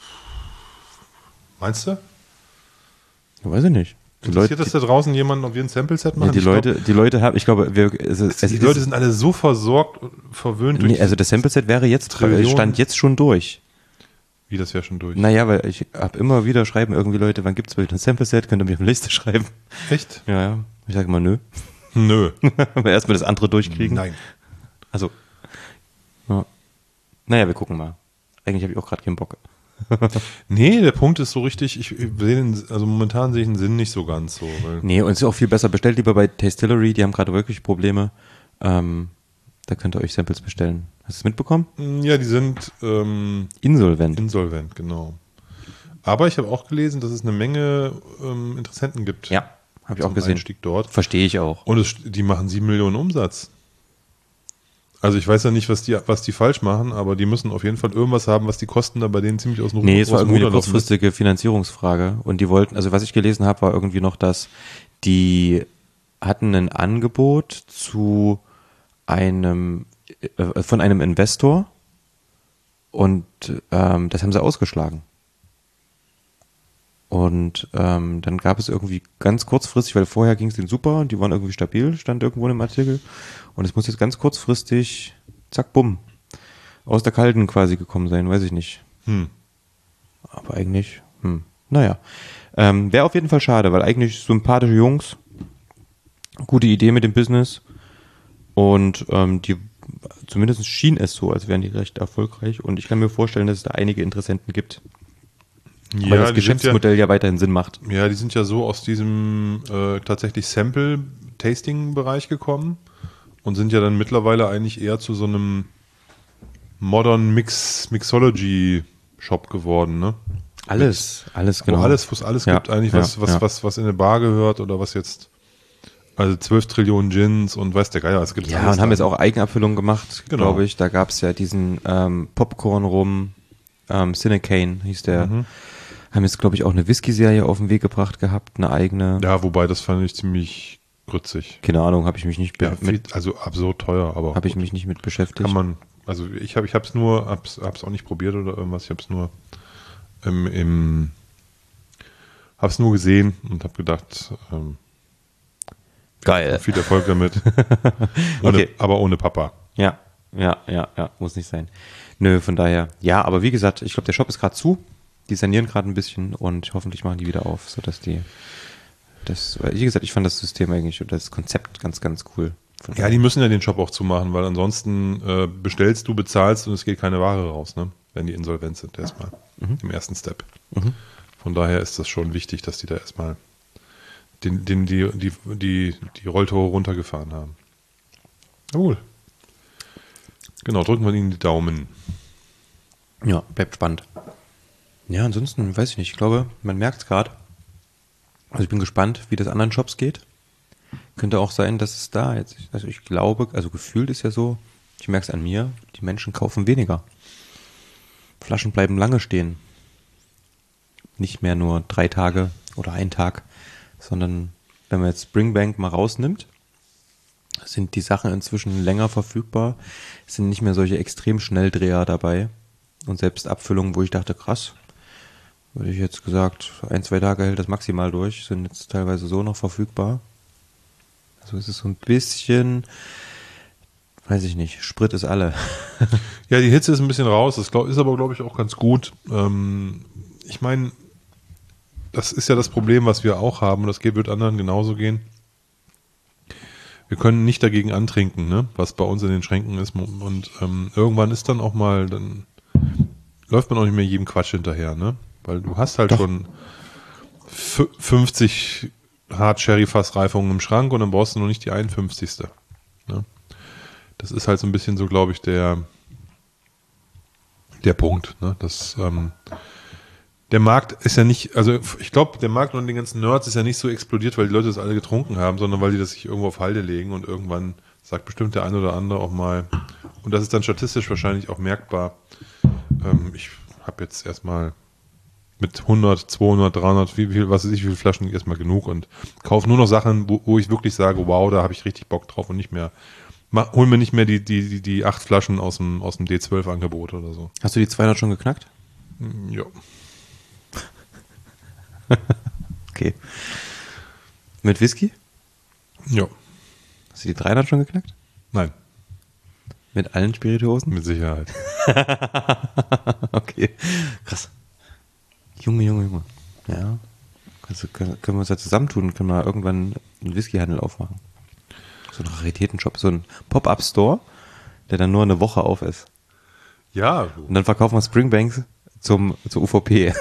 Meinst du? Weiß ich nicht. Interessiert das da draußen jemanden, ob wir ein Sample-Set machen? Ja, die Leute haben, ich glaube, die Leute sind alle so versorgt und verwöhnt durch. Nee, also das Sample-Set wäre jetzt, stand jetzt schon durch. Wie, das wäre schon durch? Naja, weil ich habe immer wieder schreiben irgendwie Leute, wann gibt's wieder ein Sample-Set? Könnt ihr mir auf eine Liste schreiben? Echt? Ja. Ich sage immer nö. Nö. Aber erstmal das andere durchkriegen. Nein. Also. Ja. Naja, wir gucken mal. Eigentlich habe ich auch gerade keinen Bock. Nee, der Punkt ist so richtig, momentan sehe ich den Sinn nicht so ganz so. Nee, und es ist auch viel besser. Bestellt lieber bei Tastillery, die haben gerade wirklich Probleme. Da könnt ihr euch Samples bestellen. Hast du es mitbekommen? Ja, die sind Insolvent, genau. Aber ich habe auch gelesen, dass es eine Menge Interessenten gibt. Ja, habe ich auch gesehen. Einstieg dort. Verstehe ich auch. Und die machen 7 Millionen Umsatz. Also ich weiß ja nicht, was die falsch machen, aber die müssen auf jeden Fall irgendwas haben, was die Kosten da bei denen ziemlich aus dem Nee, es war irgendwie eine Ruder laufen. kurzfristige Finanzierungsfrage. Und die wollten, also was ich gelesen habe, war irgendwie noch, dass die hatten ein Angebot von einem Investor und das haben sie ausgeschlagen. Und dann gab es irgendwie ganz kurzfristig, weil vorher ging es denen super und die waren irgendwie stabil, stand irgendwo in dem Artikel. Und es muss jetzt ganz kurzfristig, zack, bumm, aus der Kalten quasi gekommen sein, weiß ich nicht. Aber eigentlich, naja. Wäre auf jeden Fall schade, weil eigentlich sympathische Jungs, gute Idee mit dem Business und die zumindest schien es so, als wären die recht erfolgreich und ich kann mir vorstellen, dass es da einige Interessenten gibt. Ja, weil das Geschäftsmodell ja weiterhin Sinn macht. Ja, die sind ja so aus diesem tatsächlich Sample-Tasting-Bereich gekommen und sind ja dann mittlerweile eigentlich eher zu so einem Modern Mixology-Shop geworden, ne? Alles, genau. Wo es alles gibt eigentlich, was in eine Bar gehört oder was jetzt, also 12 Trillionen Gins und weiß der Geier, es gibt ja, alles. und haben jetzt auch Eigenabfüllungen gemacht, Genau. glaube ich. Da gab es ja diesen Popcorn-Rum, Cinecane hieß der. Haben jetzt, glaube ich, auch eine Whisky-Serie auf den Weg gebracht gehabt, eine eigene. Ja, wobei, das fand ich ziemlich grützig. Keine Ahnung, habe ich mich nicht Also absurd teuer, aber habe ich mich nicht mit beschäftigt. kann man, also ich hab's auch nicht probiert oder irgendwas, ich hab's nur hab's nur gesehen und habe gedacht, geil. viel Erfolg damit. Okay. Aber ohne Papa. Ja, muss nicht sein. Nö, von daher. Ja, aber wie gesagt, ich glaube, der Shop ist gerade zu. Die sanieren gerade ein bisschen und hoffentlich machen die wieder auf, sodass wie gesagt, ich fand das System eigentlich und das Konzept ganz, ganz cool. Ja, die müssen ja den Shop auch zumachen, weil ansonsten bestellst du, bezahlst und es geht keine Ware raus, ne? Wenn die insolvent sind erstmal im ersten Step. Von daher ist das schon wichtig, dass die da erstmal die Rolltore runtergefahren haben. Jawohl. Genau, drücken wir ihnen die Daumen. Ja, bleibt spannend. Ja, ansonsten weiß ich nicht. Ich glaube, man merkt es gerade. Also ich bin gespannt, wie das anderen Shops geht. Könnte auch sein, dass es da jetzt, also ich glaube, also gefühlt ist ja so, ich merke es an mir, die Menschen kaufen weniger. Flaschen bleiben lange stehen. Nicht mehr nur 3 Tage oder 1 Tag, sondern wenn man jetzt Springbank mal rausnimmt, sind die Sachen inzwischen länger verfügbar, es sind nicht mehr solche extrem Schnelldreher dabei und selbst Abfüllungen, wo ich dachte, krass, würde ich jetzt gesagt, 1-2 Tage hält das maximal durch, sind jetzt teilweise so noch verfügbar. Also es ist so ein bisschen, weiß ich nicht, Sprit ist alle. Ja, die Hitze ist ein bisschen raus, das ist aber, glaube ich, auch ganz gut. Ich meine, das ist ja das Problem, was wir auch haben, und das wird anderen genauso gehen. Wir können nicht dagegen antrinken, ne, was bei uns in den Schränken ist, und irgendwann ist dann auch mal, dann läuft man auch nicht mehr jedem Quatsch hinterher, ne, weil du hast halt schon 50 Hard-Sherry-Fassreifungen im Schrank und dann brauchst du noch nicht die 51. Ne? Das ist halt so ein bisschen so, glaube ich, der Punkt. Ne? Der Markt ist ja nicht, also ich glaube, der Markt und den ganzen Nerds ist ja nicht so explodiert, weil die Leute das alle getrunken haben, sondern weil die das sich irgendwo auf Halde legen und irgendwann sagt bestimmt der eine oder andere auch mal, und das ist dann statistisch wahrscheinlich auch merkbar, ich habe jetzt erstmal mit 100, 200, 300, wie viele Flaschen erstmal genug und kaufe nur noch Sachen, wo ich wirklich sage, wow, da habe ich richtig Bock drauf und nicht mehr, hol mir nicht mehr die 8 Flaschen aus dem D12-Angebot oder so. Hast du die 200 schon geknackt? Ja. Okay. Mit Whisky? Ja. Hast du die 300 schon geknackt? Nein. Mit allen Spirituosen? Mit Sicherheit. Okay. Krass. Junge. Ja. Also können wir uns ja zusammentun, können wir irgendwann einen Whiskyhandel aufmachen. So ein Raritätenshop, so ein Pop-Up-Store, der dann nur eine Woche auf ist. Ja. Und dann verkaufen wir Springbanks zur UVP.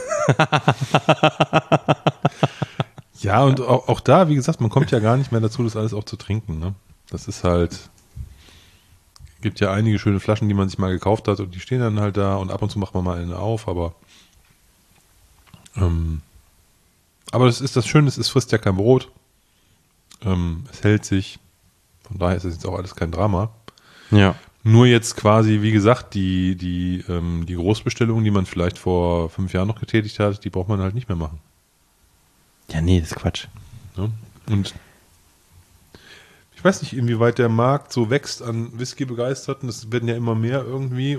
Ja, und auch da, wie gesagt, man kommt ja gar nicht mehr dazu, das alles auch zu trinken. Ne? Das ist halt, gibt ja einige schöne Flaschen, die man sich mal gekauft hat und die stehen dann halt da und ab und zu macht man mal eine auf, aber das ist das Schöne, es frisst ja kein Brot. Es hält sich, von daher ist es jetzt auch alles kein Drama. Ja. Nur jetzt quasi, wie gesagt, die Großbestellungen, die man vielleicht vor 5 Jahren noch getätigt hat, die braucht man halt nicht mehr machen. Ja, nee, das ist Quatsch. Ja? Und ich weiß nicht, inwieweit der Markt so wächst an Whisky-Begeisterten. Es werden ja immer mehr irgendwie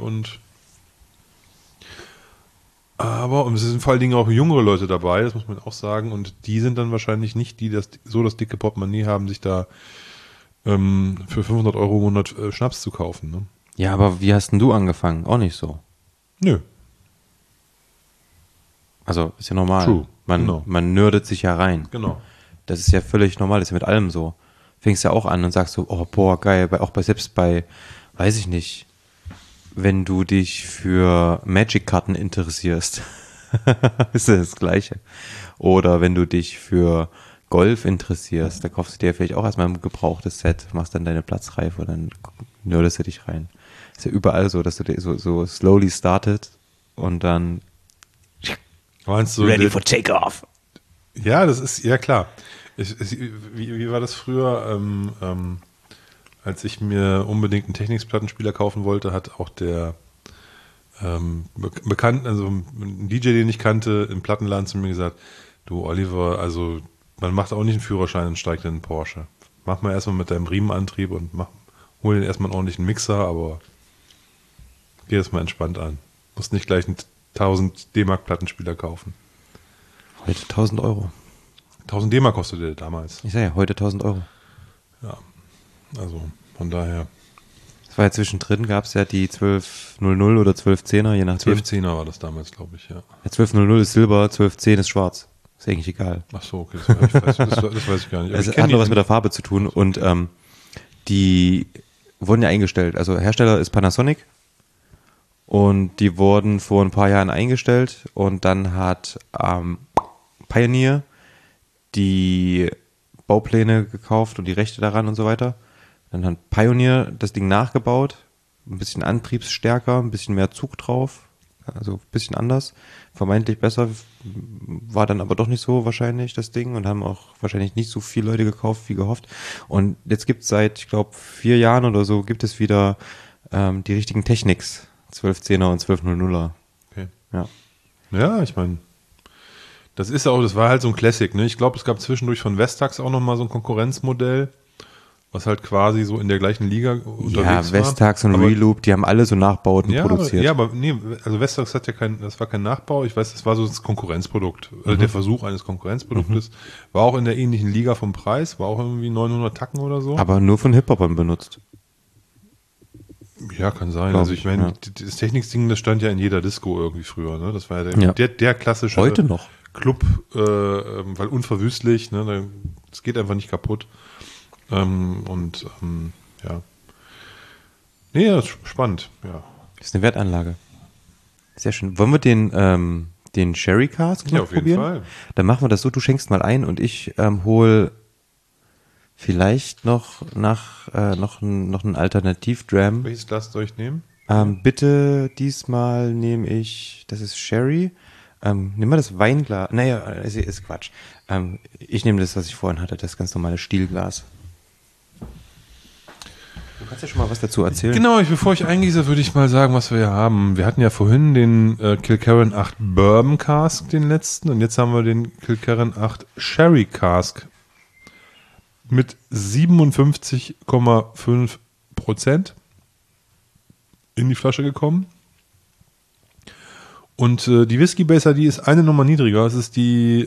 aber es sind vor allen Dingen auch jüngere Leute dabei, das muss man auch sagen, und die sind dann wahrscheinlich nicht die, das dicke Portemonnaie haben, sich da für 500 € im Monat Schnaps zu kaufen. Ne? Ja, aber wie hast denn du angefangen? Auch nicht so. Nö. Also, ist ja normal. True. Man nördet sich ja rein. Genau. Das ist ja völlig normal, das ist ja mit allem so. Fängst ja auch an und sagst so, oh, boah, geil, selbst bei, weiß ich nicht, wenn du dich für Magic-Karten interessierst, ist das Gleiche. Oder wenn du dich für Golf interessierst, da kaufst du dir vielleicht auch erstmal ein gebrauchtes Set, machst dann deine Platzreife und dann nördest du dich rein. Ist ja überall so, dass du dir so slowly startet und dann Meinst du, ready for takeoff. Ja, das ist, ja klar. Wie war das früher, als ich mir unbedingt einen Technics-Plattenspieler kaufen wollte, hat auch der also ein DJ, den ich kannte, im Plattenladen zu mir gesagt, du Oliver, also man macht auch nicht einen Führerschein und steigt in einen Porsche. Mach mal erstmal mit deinem Riemenantrieb und hol den erstmal einen ordentlichen Mixer, aber geh das mal entspannt an. Musst nicht gleich einen 1000 D-Mark Plattenspieler kaufen. Heute 1000 €. 1000 D-Mark kostete der damals. Ich sage ja, heute 1000 €. Ja, also von daher. Das war ja zwischendrin, gab es ja die 1200 oder 1210er, je nachdem. 1210er war das damals, glaube ich, ja. Ja, 1200 ist Silber, 1210 ist schwarz. Ist eigentlich egal. Ach so, okay, das weiß ich gar nicht. Es hat nur was mit der Farbe zu tun und die wurden ja eingestellt. Also Hersteller ist Panasonic und die wurden vor ein paar Jahren eingestellt und dann hat Pioneer die Baupläne gekauft und die Rechte daran und so weiter. Dann hat Pioneer das Ding nachgebaut, ein bisschen antriebsstärker, ein bisschen mehr Zug drauf, also ein bisschen anders, vermeintlich besser, war dann aber doch nicht so wahrscheinlich das Ding und haben auch wahrscheinlich nicht so viele Leute gekauft wie gehofft. Und jetzt gibt es seit, ich glaube, 4 Jahren oder so, gibt es wieder die richtigen Technics, 1210er und 1200er. Okay. Ja, ich meine, das war halt so ein Classic, ne? Ich glaube, es gab zwischendurch von Vestax auch nochmal so ein Konkurrenzmodell, was halt quasi so in der gleichen Liga unterwegs war. Ja, Vestax und Reloop, die haben alle so Nachbauten produziert. Aber nee, also Vestax hat ja das war kein Nachbau, ich weiß, das war so das Konkurrenzprodukt, der Versuch eines Konkurrenzproduktes, war auch in der ähnlichen Liga vom Preis, war auch irgendwie 900 Tacken oder so. Aber nur von Hip-Hopern benutzt. Ja, kann sein. Also ich meine, das Techniksding, das stand ja in jeder Disco irgendwie früher, ne? Das war ja der klassische heute noch Club, weil unverwüstlich, ne? Es geht einfach nicht kaputt. Ja. Nee, das ist spannend, ja. Das ist eine Wertanlage. Sehr schön. Wollen wir den Sherry Cask noch probieren? Jeden Fall. Dann machen wir das so, du schenkst mal ein und ich hol vielleicht noch einen Alternativ-Dram. Welches Glas soll ich nehmen? Bitte diesmal nehme ich, das ist Sherry. Nimm mal das Weinglas. Naja, ist Quatsch. Ich nehme das, was ich vorhin hatte, das ganz normale Stielglas. Du kannst ja schon mal was dazu erzählen. Genau, bevor ich eingieße, würde ich mal sagen, was wir hier haben. Wir hatten ja vorhin den Kilkerran 8 Bourbon Cask, den letzten, und jetzt haben wir den Kilkerran 8 Sherry Cask mit 57,5% in die Flasche gekommen. Und die Whisky Baser, die ist eine Nummer niedriger. Es ist die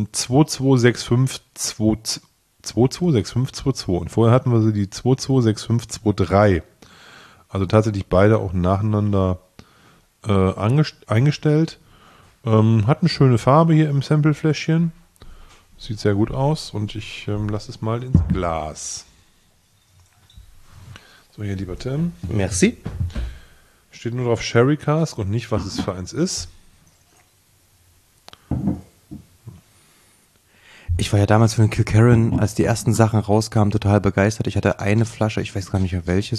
226522. Und vorher hatten wir sie die 226523. Also tatsächlich beide auch nacheinander eingestellt. Hat eine schöne Farbe hier im Samplefläschchen. Sieht sehr gut aus. Und ich lasse es mal ins Glas. So, hier, lieber Tim. Merci. Steht nur drauf Sherry Cask und nicht, was es für eins ist. Ich war ja damals für den Kilkerran, als die ersten Sachen rauskamen, total begeistert. Ich hatte eine Flasche, ich weiß gar nicht mehr welche,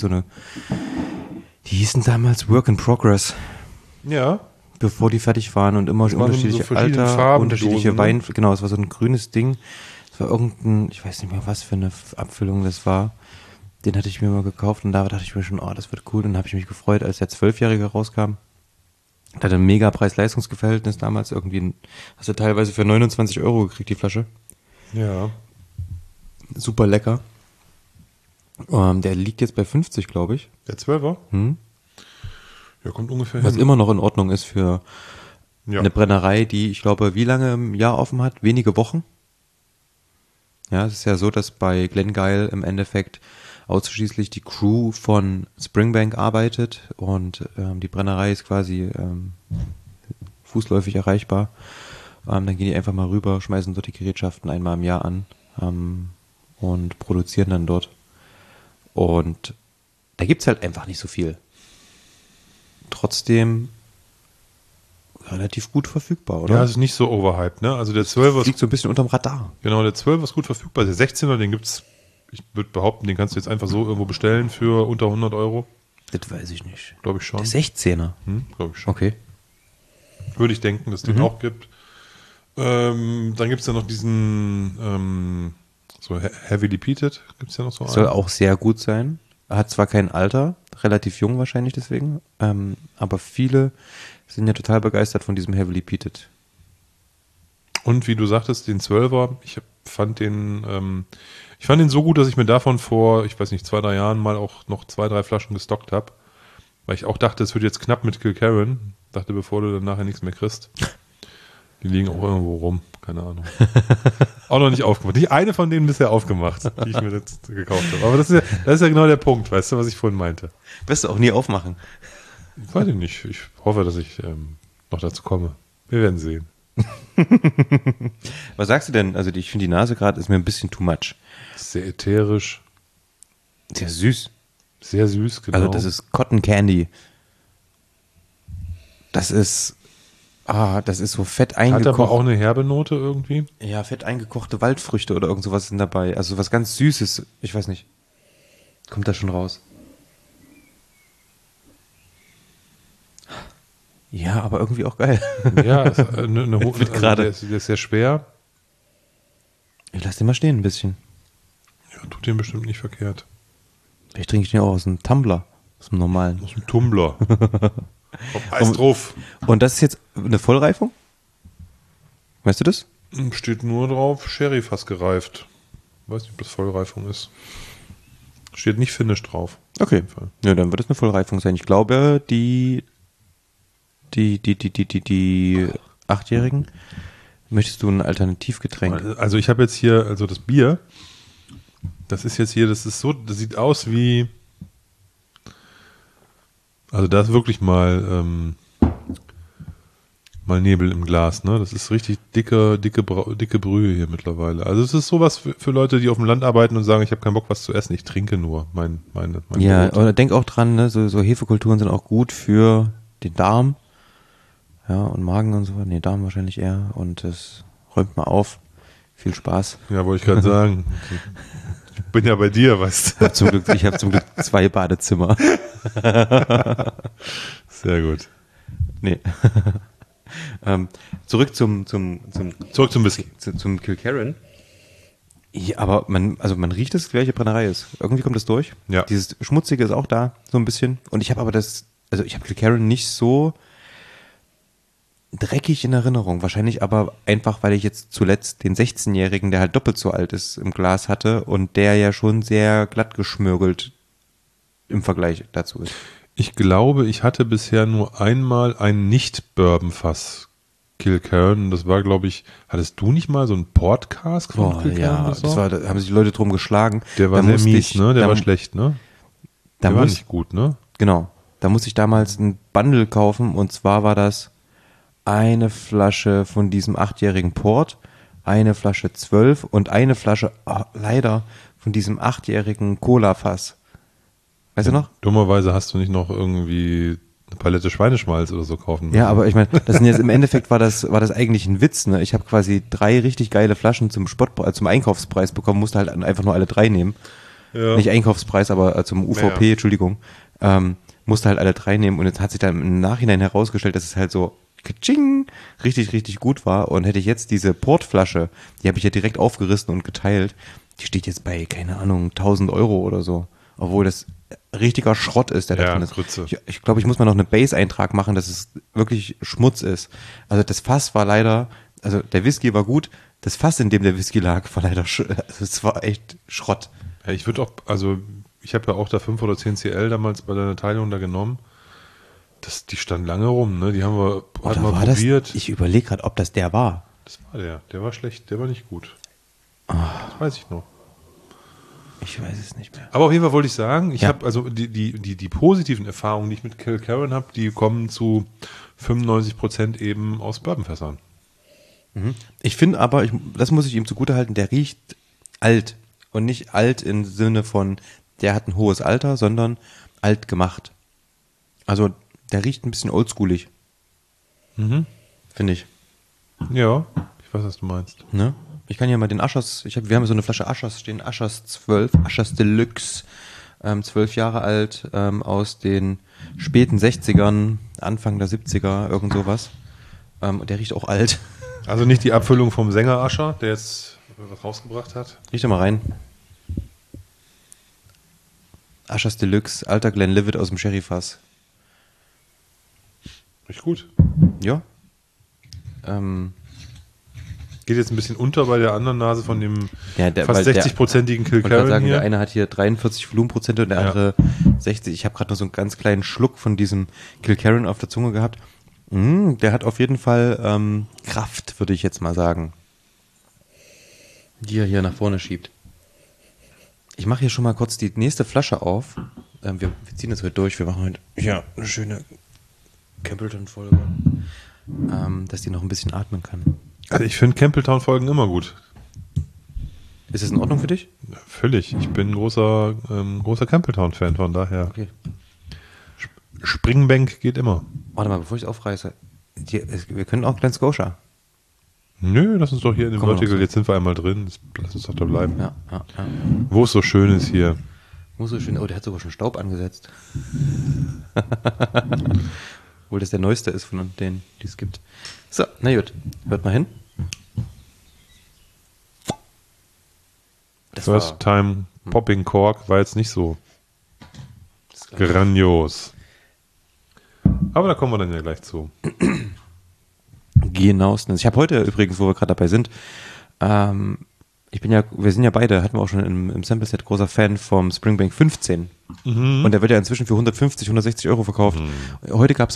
die hießen damals Work in Progress. Ja. Bevor die fertig waren und immer unterschiedliche so Alter, Farben, unterschiedliche Dosen, Wein, genau, es war so ein grünes Ding. Es war ich weiß nicht mehr, was für eine Abfüllung das war. Den hatte ich mir mal gekauft und da dachte ich mir schon, das wird cool. Und dann habe ich mich gefreut, als der 12-Jährige rauskam. Der hatte ein mega Preis-Leistungs-Verhältnis damals. Irgendwie hast du teilweise für 29 € gekriegt, die Flasche. Ja. Super lecker. Der liegt jetzt bei 50, glaube ich. Der 12er? Ja, kommt ungefähr hin. Was immer noch in Ordnung ist für eine Brennerei, die, ich glaube, wie lange im Jahr offen hat? Wenige Wochen. Ja, es ist ja so, dass bei Glengyle im Endeffekt ausschließlich die Crew von Springbank arbeitet und die Brennerei ist quasi fußläufig erreichbar. Dann gehen die einfach mal rüber, schmeißen dort die Gerätschaften einmal im Jahr an und produzieren dann dort. Und da gibt's halt einfach nicht so viel. Trotzdem relativ gut verfügbar, oder? Ja, es ist nicht so overhyped, ne? Also der 12er liegt so ein bisschen unterm Radar. Genau, der 12er ist gut verfügbar. Der 16er, den gibt's, ich würde behaupten, den kannst du jetzt einfach so irgendwo bestellen für unter 100 €. Das weiß ich nicht. Glaube ich schon. Der 16er? Glaube ich schon. Okay. Würde ich denken, dass es den auch gibt. Dann gibt es ja noch diesen so Heavily Peated, gibt es ja noch so einen. Soll auch sehr gut sein. Hat zwar kein Alter, relativ jung wahrscheinlich deswegen, aber viele sind ja total begeistert von diesem Heavily Peated. Und wie du sagtest, den 12er, ich fand den so gut, dass ich mir davon vor, ich weiß nicht, 2-3 Jahren mal auch noch 2-3 Flaschen gestockt habe. Weil ich auch dachte, es wird jetzt knapp mit Kilkerran. Dachte, bevor du dann nachher nichts mehr kriegst. Die liegen auch irgendwo rum, keine Ahnung. Auch noch nicht aufgemacht. Nicht eine von denen bisher aufgemacht, die ich mir jetzt gekauft habe. Aber das ist ja genau der Punkt, weißt du, was ich vorhin meinte. Wirst du auch nie aufmachen? Weiß ich nicht. Ich hoffe, dass ich noch dazu komme. Wir werden sehen. Was sagst du denn? Also ich finde, die Nase gerade ist mir ein bisschen too much. Sehr ätherisch. Sehr süß. Sehr süß, genau. Also das ist Cotton Candy. Das ist so fett eingekocht. Hat aber auch eine herbe Note irgendwie. Ja, fett eingekochte Waldfrüchte oder irgend sowas sind dabei. Also was ganz Süßes. Ich weiß nicht. Kommt da schon raus. Ja, aber irgendwie auch geil. Ja, der ist sehr schwer. Ich lasse den mal stehen ein bisschen. Ja, tut dem bestimmt nicht verkehrt. Vielleicht trinke ich den auch aus einem Tumbler. Aus dem normalen. Aus dem Tumbler. Eis drauf. Und das ist jetzt eine Vollreifung? Weißt du das? Steht nur drauf, Sherry fast gereift. Weiß nicht, ob das Vollreifung ist. Steht nicht Finish drauf. Okay. Ja, dann wird es eine Vollreifung sein. Ich glaube, die 8-Jährigen, möchtest du ein Alternativgetränk? Also ich habe jetzt hier, also das Bier, das ist sieht aus wie, also da ist wirklich mal Nebel im Glas, ne? Das ist richtig dicke Brühe hier mittlerweile. Also es ist sowas für Leute, die auf dem Land arbeiten und sagen, ich habe keinen Bock, was zu essen, ich trinke nur mein Ja, Brot. oder denk auch dran, ne? So Hefekulturen sind auch gut für den Darm. Ja, und Magen und so. Nee, Darm wahrscheinlich eher. Und das räumt mal auf. Viel Spaß. Ja, wollte ich gerade sagen. Ich bin ja bei dir, weißt du. Ich habe zum Glück 2 Badezimmer. Sehr gut. Nee. Zurück zum Whisky. Zum Kilkerran. Ja, aber man riecht, dass es die gleiche Brennerei ist. Irgendwie kommt das durch. Ja. Dieses Schmutzige ist auch da, so ein bisschen. Und ich habe aber ich habe Kilkerran nicht so dreckig in Erinnerung. Wahrscheinlich aber einfach, weil ich jetzt zuletzt den 16-Jährigen, der halt doppelt so alt ist, im Glas hatte und der ja schon sehr glatt geschmürgelt im Vergleich dazu ist. Ich glaube, ich hatte bisher nur einmal ein Nicht-Bourbon-Fass Kilkerran. Das war, glaube ich, hattest du nicht mal so einen Port-Cask von Kilkerran? Ja, da haben sich die Leute drum geschlagen. Der war sehr mies, ne? Der war schlecht, ne? Der war nicht gut, ne? Genau. Da musste ich damals ein Bundle kaufen und zwar war das eine Flasche von diesem 8-jährigen Port, eine Flasche 12 und eine Flasche, leider, von diesem 8-jährigen Cola-Fass. Weißt du noch? Dummerweise hast du nicht noch irgendwie eine Palette Schweineschmalz oder so kaufen müssen. Ja, aber ich meine, das sind jetzt im Endeffekt war das eigentlich ein Witz, ne? Ich habe quasi 3 richtig geile Flaschen zum Einkaufspreis bekommen, musste halt einfach nur alle 3 nehmen. Ja. Nicht Einkaufspreis, aber zum UVP, ja. Entschuldigung. Musste halt alle 3 nehmen und jetzt hat sich dann im Nachhinein herausgestellt, dass es halt so Katsching, richtig, richtig gut war. Und hätte ich jetzt diese Portflasche, die habe ich ja direkt aufgerissen und geteilt, die steht jetzt bei, keine Ahnung, 1.000 Euro oder so. Obwohl das richtiger Schrott ist, der da drin ist. Grütze. Ich glaube, ich muss mal noch eine Base-Eintrag machen, dass es wirklich Schmutz ist. Also das Fass war leider, also der Whisky war gut, das Fass, in dem der Whisky lag, war leider, es war echt Schrott. Ja, ich würde auch, also ich habe ja auch da 5 oder 10 CL damals bei deiner Teilung da genommen. Die stand lange rum, ne? Die haben wir mal probiert. Ich überlege gerade, ob das der war. Das war der war schlecht, der war nicht gut. Oh. Das weiß ich noch. Ich weiß es nicht mehr. Aber auf jeden Fall wollte ich sagen, ich habe also die positiven Erfahrungen, die ich mit Kilkerran habe, die kommen zu 95% eben aus Bourbonfässern. Mhm. Ich finde aber, das muss ich ihm zugutehalten, der riecht alt. Und nicht alt im Sinne von, der hat ein hohes Alter, sondern alt gemacht. Also der riecht ein bisschen oldschoolig. Mhm. Finde ich. Ja, ich weiß, was du meinst. Ne? Ich kann ja mal den Aschers, wir haben so eine Flasche Aschers stehen, Aschers 12, Aschers Deluxe, 12 Jahre alt, aus den späten 60ern, Anfang der 70er, irgend sowas. Und der riecht auch alt. Also nicht die Abfüllung vom Sänger Ascher, der jetzt was rausgebracht hat? Riech doch mal rein. Aschers Deluxe, alter Glenlivet aus dem Sherryfass. Riecht gut. Ja. Geht jetzt ein bisschen unter bei der anderen Nase von dem fast 60-prozentigen Kilkerran hier. Der eine hat hier 43 Volumenprozente und der andere 60. Ich habe gerade noch so einen ganz kleinen Schluck von diesem Kilkerran auf der Zunge gehabt. Der hat auf jeden Fall Kraft, würde ich jetzt mal sagen. Die er hier nach vorne schiebt. Ich mache hier schon mal kurz die nächste Flasche auf. Wir ziehen das heute durch. Wir machen heute eine schöne Campbellton-Folge. Dass die noch ein bisschen atmen kann. Also ich finde Campbelltown-Folgen immer gut. Ist es in Ordnung für dich? Ja, völlig. Ich bin ein großer Campbelltown-Fan, von daher. Okay. Springbank geht immer. Warte mal, bevor ich es aufreiße. Wir können auch Glen Scotia. Nö, lass uns doch hier in dem Komm, Vertical, so. jetzt sind wir einmal drin. Lass uns doch da bleiben. Ja. Wo es so schön ist hier. Muss so schön. Oh, der hat sogar schon Staub angesetzt. Obwohl das der neueste ist von denen, die es gibt. So, na gut. Hört mal hin. Das First Time Popping Cork war jetzt nicht so das ist grandios. Aber da kommen wir dann ja gleich zu. genauestens. Ich habe heute übrigens, wo wir gerade dabei sind, wir sind ja beide, hatten wir auch schon im Sample-Set, großer Fan vom Springbank 15. Und der wird ja inzwischen für 150, 160 Euro verkauft. Heute gab es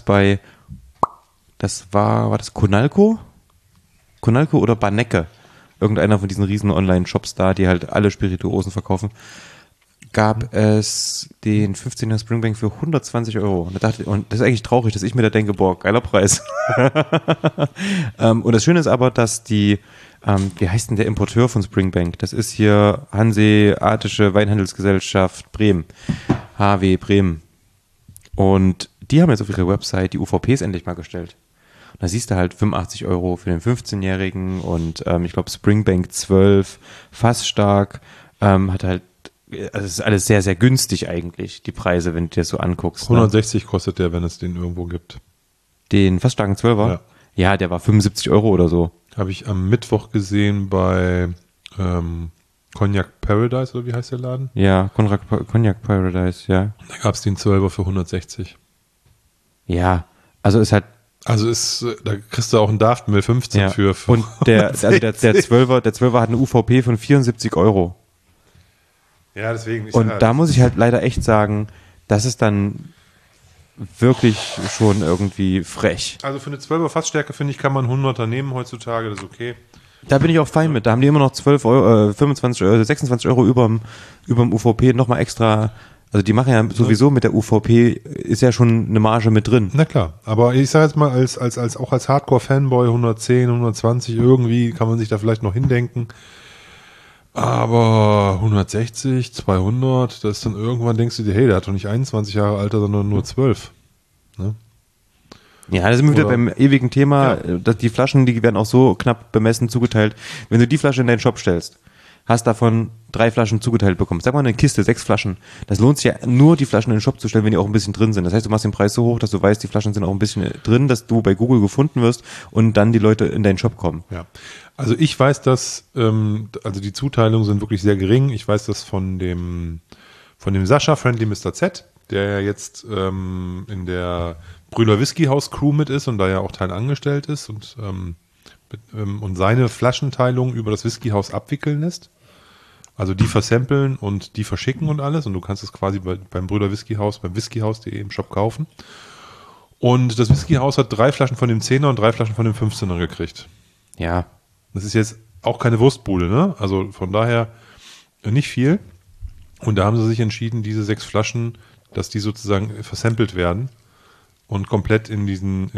war das Conalco? Conalco oder Banecke? Irgendeiner von diesen riesen Online-Shops da, die halt alle Spirituosen verkaufen, gab es den 15er Springbank für 120 Euro. Und das ist eigentlich traurig, dass ich mir da denke, boah, geiler Preis. Und das Schöne ist aber, dass wie heißt denn der Importeur von Springbank? Das ist hier Hanseatische Weinhandelsgesellschaft Bremen. HW Bremen. Und die haben jetzt auf ihrer Website die UVPs endlich mal gestellt. Und da siehst du halt 85 Euro für den 15-Jährigen und ich glaube Springbank 12, Fassstark, hat halt, also es ist alles sehr, sehr günstig eigentlich, die Preise, wenn du dir das so anguckst. 160 kostet der, wenn es den irgendwo gibt. Den Fassstarken 12er? Ja. Ja, der war 75 Euro oder so. Habe ich am Mittwoch gesehen bei Cognac Paradise, oder wie heißt der Laden? Ja, Cognac Paradise, ja. Da gab es den 12er für 160. Ja, also ist halt. Also da kriegst du auch einen Daftmill 15 Ja. für Und der 12er hat eine UVP von 74 Euro. Ja, deswegen. Und da muss ich halt leider echt sagen, das ist dann wirklich schon irgendwie frech. Also für eine 12er Fassstärke, finde ich, kann man 100er nehmen heutzutage, das ist okay. Da bin ich auch fein mit. Da haben die immer noch 12 Euro, 25 Euro, 26 Euro überm UVP nochmal extra. Also die machen ja sowieso mit der UVP, ist ja schon eine Marge mit drin. Na klar, aber ich sage jetzt mal, auch als Hardcore-Fanboy 110, 120, irgendwie kann man sich da vielleicht noch hindenken. Aber 160, 200, das ist dann irgendwann denkst du dir, hey, der hat doch nicht 21 Jahre Alter, sondern nur 12. Ne? Ja, da sind wir wieder beim ewigen Thema, dass die Flaschen, die werden auch so knapp bemessen zugeteilt. Wenn du die Flasche in deinen Shop stellst, hast davon 3 Flaschen zugeteilt bekommen. Sag mal eine Kiste, 6 Flaschen. Das lohnt sich ja nur, die Flaschen in den Shop zu stellen, wenn die auch ein bisschen drin sind. Das heißt, du machst den Preis so hoch, dass du weißt, die Flaschen sind auch ein bisschen drin, dass du bei Google gefunden wirst und dann die Leute in deinen Shop kommen. Ja, also ich weiß, dass also die Zuteilungen sind wirklich sehr gering. Ich weiß das von dem Sascha, Friendly Mr. Z, der ja jetzt in der Brühler Whisky House Crew mit ist und da ja auch Teil angestellt ist und seine Flaschenteilung über das Whisky House abwickeln lässt. Also die versampeln und die verschicken und alles und du kannst es quasi beim Brüder Whisky House, beim whiskyhaus.de im Shop kaufen. Und das Whisky House hat 3 Flaschen von dem 10er und 3 Flaschen von dem 15er gekriegt. Ja. Das ist jetzt auch keine Wurstbude, ne? Also von daher nicht viel. Und da haben sie sich entschieden, diese 6 Flaschen, dass die sozusagen versampelt werden und komplett in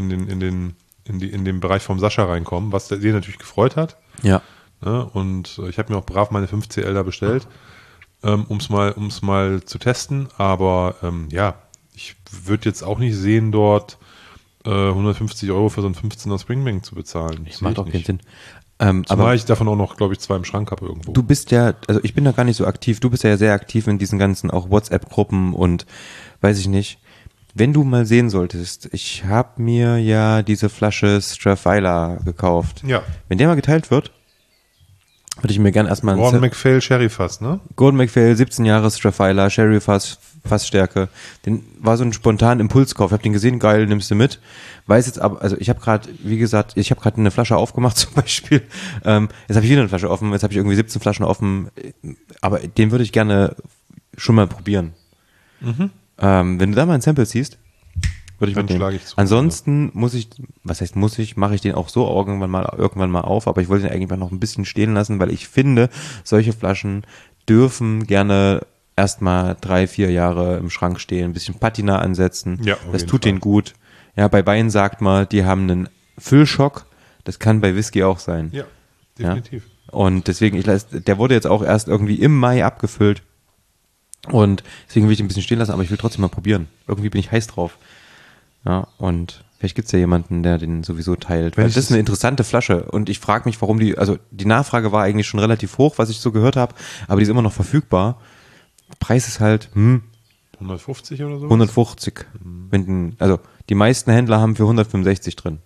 den Bereich vom Sascha reinkommen, was den natürlich gefreut hat. Ja. Ne? Und ich habe mir auch brav meine 5CL da bestellt, um's mal zu testen. Aber ich würde jetzt auch nicht sehen, dort 150 Euro für so einen 15er Springbank zu bezahlen. Das macht auch keinen Sinn. Zumal ich davon auch noch, glaube ich, 2 im Schrank habe irgendwo. Du bist ja, also ich bin da gar nicht so aktiv, du bist ja sehr aktiv in diesen ganzen auch WhatsApp-Gruppen und weiß ich nicht. Wenn du mal sehen solltest, ich habe mir ja diese Flasche Strafila gekauft. Ja. Wenn der mal geteilt wird, würde ich mir gerne erstmal Gordon MacPhail Sherry Fass, ne? Gordon MacPhail, 17 Jahre Strafila, Sherry Fassstärke. Den war so ein spontaner Impulskauf. Ich habe den gesehen, geil, nimmst du mit. Weiß jetzt aber, also ich habe gerade, wie gesagt, eine Flasche aufgemacht zum Beispiel. Jetzt habe ich wieder eine Flasche offen, jetzt habe ich irgendwie 17 Flaschen offen. Aber den würde ich gerne schon mal probieren. Mhm. Wenn du da mal ein Sample siehst, würde ich Dann mitnehmen. schlage ich zu. Ansonsten mache ich den auch so irgendwann mal auf, aber ich wollte den eigentlich noch ein bisschen stehen lassen, weil ich finde, solche Flaschen dürfen gerne erstmal 3-4 Jahre im Schrank stehen, ein bisschen Patina ansetzen. Ja, das tut denen gut. Ja, bei Wein sagt man, die haben einen Füllschock. Das kann bei Whisky auch sein. Ja, definitiv. Und deswegen, der wurde jetzt auch erst irgendwie im Mai abgefüllt. Und deswegen will ich ihn ein bisschen stehen lassen, aber ich will trotzdem mal probieren. Irgendwie bin ich heiß drauf. Ja, und vielleicht gibt's ja jemanden, der den sowieso teilt. Weil das ist eine interessante Flasche. Und ich frage mich, warum die Nachfrage war eigentlich schon relativ hoch, was ich so gehört habe, aber die ist immer noch verfügbar. Preis ist halt, 150 oder so? 150. Also die meisten Händler haben für 165 drin.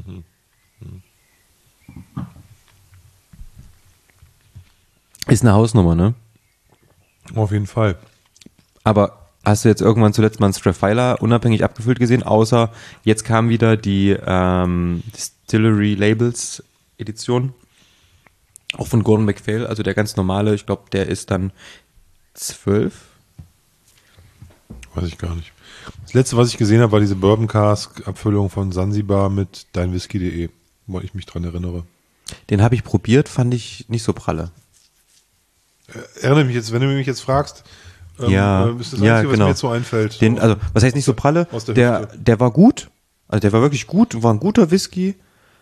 Ist eine Hausnummer, ne? Auf jeden Fall. Aber hast du jetzt irgendwann zuletzt mal einen Straffiler unabhängig abgefüllt gesehen? Außer jetzt kam wieder die Distillery Labels Edition. Auch von Gordon MacPhail, also der ganz normale. Ich glaube, der ist dann 12. Weiß ich gar nicht. Das letzte, was ich gesehen habe, war diese Bourbon Cask Abfüllung von Sansibar mit deinwhisky.de, wo ich mich dran erinnere. Den habe ich probiert, fand ich nicht so pralle. Erinnere mich jetzt, wenn du mich jetzt fragst, ist das Einzige, was mir jetzt so einfällt. Also, was heißt nicht so pralle? Der war gut, also der war wirklich gut, war ein guter Whisky,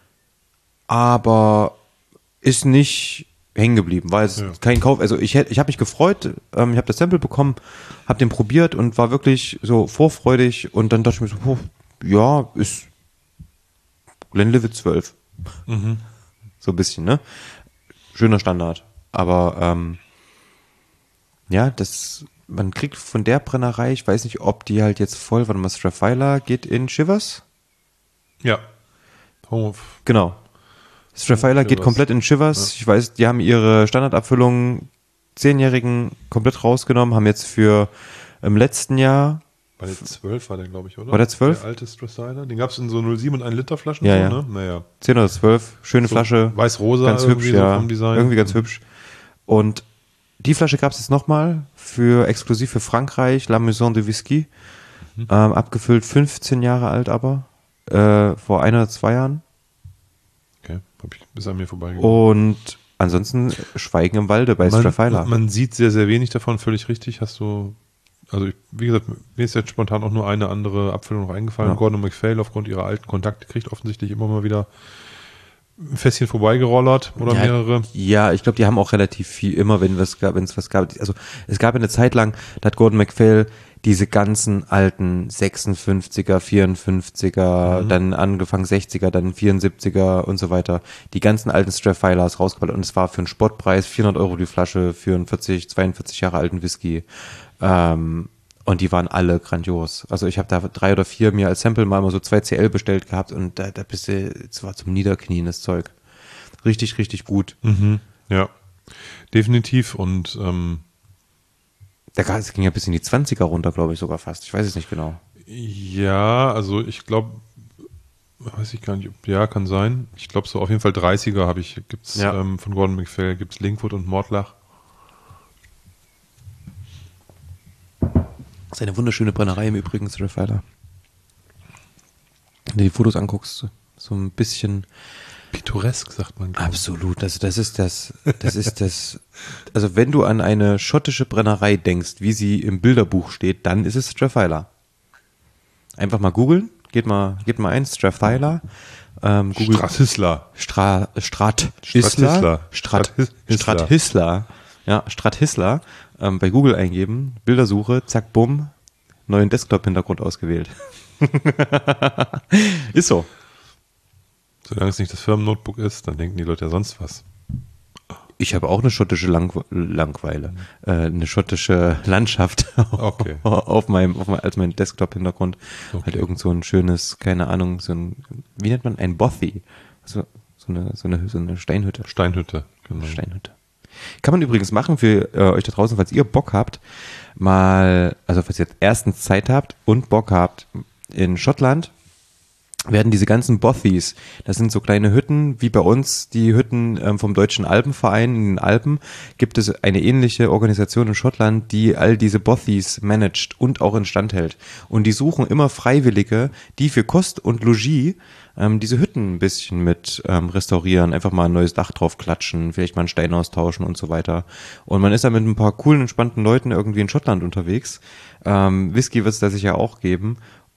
aber ist nicht hängen geblieben, war jetzt kein Kauf. Also ich habe mich gefreut, ich habe das Sample bekommen, habe den probiert und war wirklich so vorfreudig und dann dachte ich mir so, ja, ist Glenlivet 12. So ein bisschen, ne? Schöner Standard, aber man kriegt von der Brennerei, ich weiß nicht, ob die halt jetzt voll, warte mal, Straffiler geht in Shivers? Ja. Genau. Straffiler geht komplett in Shivers. Ja. Ich weiß, die haben ihre Standardabfüllung 10-Jährigen komplett rausgenommen, haben jetzt für im letzten Jahr. Bei der 12 war der, glaube ich, oder? War der 12? Der alte Straffiler. Den gab es in so 0,7 und 1 Liter Flaschen. Ja, so, ne? Naja. 10 oder 12. Schöne so Flasche. Weiß-rosa. Ganz hübsch, so ja. vom Design. Irgendwie ganz hübsch. Und die Flasche gab es jetzt nochmal exklusiv für Frankreich, La Maison de Whisky. Abgefüllt, 15 Jahre alt aber. Vor 1 oder 2 Jahren. Okay, bis an mir vorbeigegangen. Und ansonsten Schweigen im Walde bei Straffiler. Man sieht sehr, sehr wenig davon, völlig richtig. Wie gesagt, mir ist jetzt spontan auch nur eine andere Abfüllung noch eingefallen. Ja. Gordon MacPhail aufgrund ihrer alten Kontakte kriegt offensichtlich immer mal wieder ein Fässchen vorbeigerollert oder mehrere. Ja, ich glaube, die haben auch relativ viel, immer wenn es was gab. Also es gab eine Zeit lang, da hat Gordon MacPhail diese ganzen alten 56er, 54er, dann angefangen 60er, dann 74er und so weiter, die ganzen alten Straffilers rausgebracht und es war für einen Spottpreis 400 € die Flasche für einen 42 Jahre alten Whisky. Und die waren alle grandios. Also ich habe da 3 oder 4 mir als Sample mal immer so 2 CL bestellt gehabt und da bist du, es war zum Niederknien das Zeug. Richtig, richtig gut. Ja, definitiv und es ging ja bis in die 20er runter, glaube ich sogar fast. Ich weiß es nicht genau. Ja, also ich glaube, weiß ich gar nicht, ja, kann sein. Ich glaube so auf jeden Fall 30er gibt's von Gordon MacPhail, gibt's Linkwood und Mortlach. Das ist eine wunderschöne Brennerei im Übrigen, Straffiler. Wenn du die Fotos anguckst, so ein bisschen pittoresk, sagt man. Absolut, das ist das, also wenn du an eine schottische Brennerei denkst, wie sie im Bilderbuch steht, dann ist es Straffiler. Einfach mal googeln, geht mal ein, Straffiler. Strathisla. Strathisla. Ja, Strathisla. Bei Google eingeben, Bildersuche, zack, bumm, neuen Desktop-Hintergrund ausgewählt. Ist so. Solange es nicht das Firmennotebook ist, dann denken die Leute ja sonst was. Ich habe auch eine schottische Langweile, eine schottische Landschaft okay. als mein Desktop-Hintergrund. Okay. Halt irgend so ein schönes, keine Ahnung, wie nennt man, ein Bothy. So eine Steinhütte. Steinhütte, genau. Steinhütte. Kann man übrigens machen für euch da draußen, falls ihr Bock habt, also falls ihr jetzt erstens Zeit habt und Bock habt, in Schottland werden diese ganzen Bothies, das sind so kleine Hütten, wie bei uns die Hütten vom Deutschen Alpenverein in den Alpen, gibt es eine ähnliche Organisation in Schottland, die all diese Bothies managt und auch instand hält. Und die suchen immer Freiwillige, die für Kost und Logis diese Hütten ein bisschen mit restaurieren, einfach mal ein neues Dach drauf klatschen, vielleicht mal einen Stein austauschen und so weiter. Und man ist da mit ein paar coolen, entspannten Leuten irgendwie in Schottland unterwegs. Whisky wird es da sicher auch geben.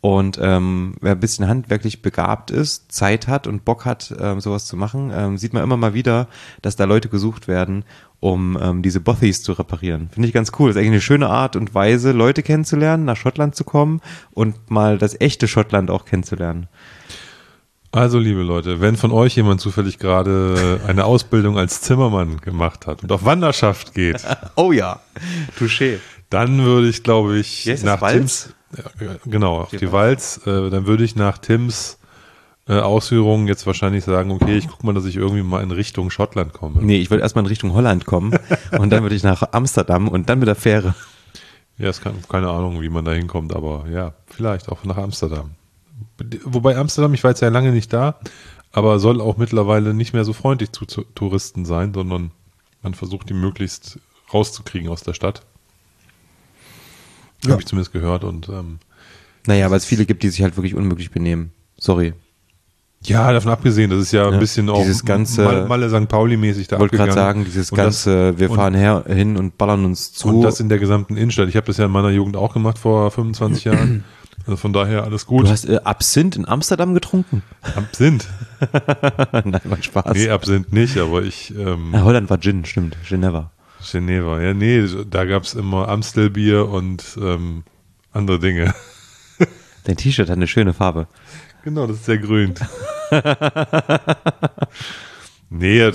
Und wer ein bisschen handwerklich begabt ist, Zeit hat und Bock hat, sowas zu machen, sieht man immer mal wieder, dass da Leute gesucht werden, um diese Bothies zu reparieren. Finde ich ganz cool. Ist eigentlich eine schöne Art und Weise, Leute kennenzulernen, nach Schottland zu kommen und mal das echte Schottland auch kennenzulernen. Also, liebe Leute, wenn von euch jemand zufällig gerade eine Ausbildung als Zimmermann gemacht hat und auf Wanderschaft geht. Oh ja, touché. Dann würde ich, glaube ich, nach Tims, genau, auf die Walz, dann würde ich nach Tims Ausführungen jetzt wahrscheinlich sagen, okay, ich gucke mal, dass ich irgendwie mal in Richtung Schottland komme. Nee, ich würde erstmal in Richtung Holland kommen und dann würde ich nach Amsterdam und dann mit der Fähre. Ja, keine Ahnung, wie man da hinkommt, aber ja, vielleicht auch nach Amsterdam. Wobei Amsterdam, ich war jetzt ja lange nicht da, aber soll auch mittlerweile nicht mehr so freundlich zu Touristen sein, sondern man versucht, die möglichst rauszukriegen aus der Stadt. Ja. Habe ich zumindest gehört. Und naja, weil es viele gibt, die sich halt wirklich unmöglich benehmen. Sorry. Ja, davon abgesehen, das ist ja ein bisschen auch dieses ganze Malle St. Pauli-mäßig da abgegangen. Ich wollte gerade sagen, dieses ganze, wir fahren hin und ballern uns zu. Und das in der gesamten Innenstadt. Ich habe das ja in meiner Jugend auch gemacht vor 25 Jahren. Also von daher alles gut. Du hast Absinth in Amsterdam getrunken? Absinth? Nein, war Spaß. Nee, Absinth nicht, aber ich... Holland war Gin, stimmt. Geneva, ja, nee, da gab es immer Amstelbier und andere Dinge. Dein T-Shirt hat eine schöne Farbe. Genau, das ist sehr grün. Nee,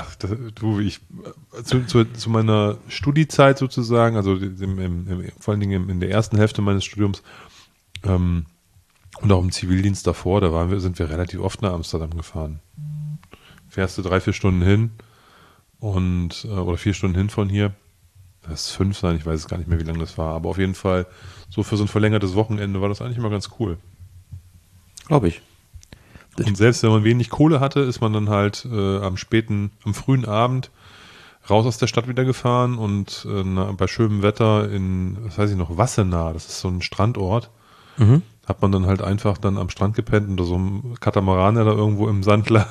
zu meiner Studiezeit sozusagen, also vor allen Dingen in der ersten Hälfte meines Studiums und auch im Zivildienst davor, sind wir relativ oft nach Amsterdam gefahren. Fährst du 3-4 Stunden hin oder 4 Stunden hin von hier. Das ist 5 sein, ich weiß es gar nicht mehr, wie lange das war, aber auf jeden Fall so für so ein verlängertes Wochenende war das eigentlich immer ganz cool. Glaube ich. Und selbst wenn man wenig Kohle hatte, ist man dann halt am frühen Abend raus aus der Stadt wieder gefahren und bei schönem Wetter Wassenaar, das ist so ein Strandort, hat man dann halt einfach dann am Strand gepennt unter so einem Katamaran, der da irgendwo im Sand lag.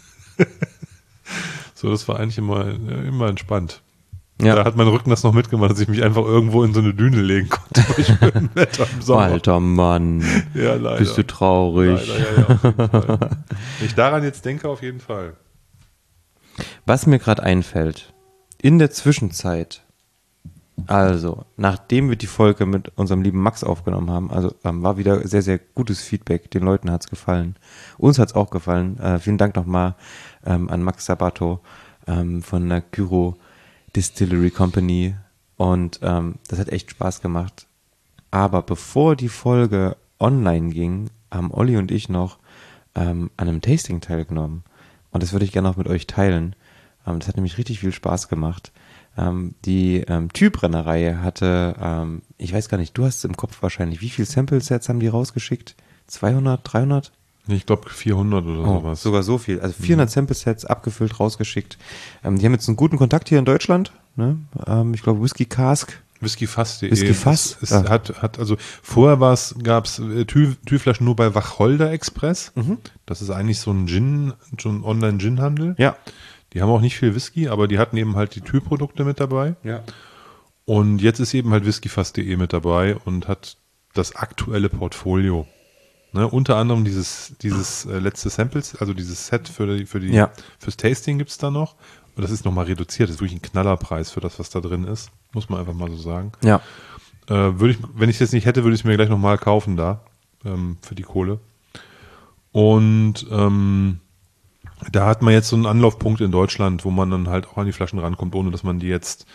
So, das war eigentlich immer entspannt. Ja. Da hat mein Rücken das noch mitgemacht, dass ich mich einfach irgendwo in so eine Düne legen konnte bei schönem Wetter im Sommer. Alter Mann, ja, leider. Bist du traurig. Leider, ja, auf jeden Fall. Wenn ich daran jetzt denke, auf jeden Fall. Was mir gerade einfällt, in der Zwischenzeit, also nachdem wir die Folge mit unserem lieben Max aufgenommen haben, also war wieder sehr, sehr gutes Feedback, den Leuten hat's gefallen. Uns hat's auch gefallen. Vielen Dank nochmal an Max Sabato von der Gyro Distillery Company und das hat echt Spaß gemacht. Aber bevor die Folge online ging, haben Olli und ich noch an einem Tasting teilgenommen und das würde ich gerne auch mit euch teilen. Das hat nämlich richtig viel Spaß gemacht. Die Thy-Brennerei hatte, ich weiß gar nicht, du hast es im Kopf wahrscheinlich, wie viele Sample-Sets haben die rausgeschickt? 200, 300? Ich glaube 400 oder sowas. Sogar so viel. Also 400 Sample-Sets abgefüllt, rausgeschickt. Die haben jetzt einen guten Kontakt hier in Deutschland. Ne? Ich glaube Whisky Cask. Whiskyfass.de. Whiskyfass? Also vorher gab es Thy-Flaschen nur bei Wacholder Express. Das ist eigentlich so ein Online-Gin-Handel. Ja. Die haben auch nicht viel Whisky, aber die hatten eben halt die Thy-Produkte mit dabei. Ja. Und jetzt ist eben halt Whiskyfass.de mit dabei und hat das aktuelle Portfolio. Ne, unter anderem dieses letzte Samples, also dieses Set fürs Tasting gibt es da noch. Und das ist nochmal reduziert. Das ist wirklich ein Knallerpreis für das, was da drin ist. Muss man einfach mal so sagen. Ja. Wenn ich es jetzt nicht hätte, würde ich es mir gleich nochmal kaufen da. Für die Kohle. Und da hat man jetzt so einen Anlaufpunkt in Deutschland, wo man dann halt auch an die Flaschen rankommt, ohne dass man die jetzt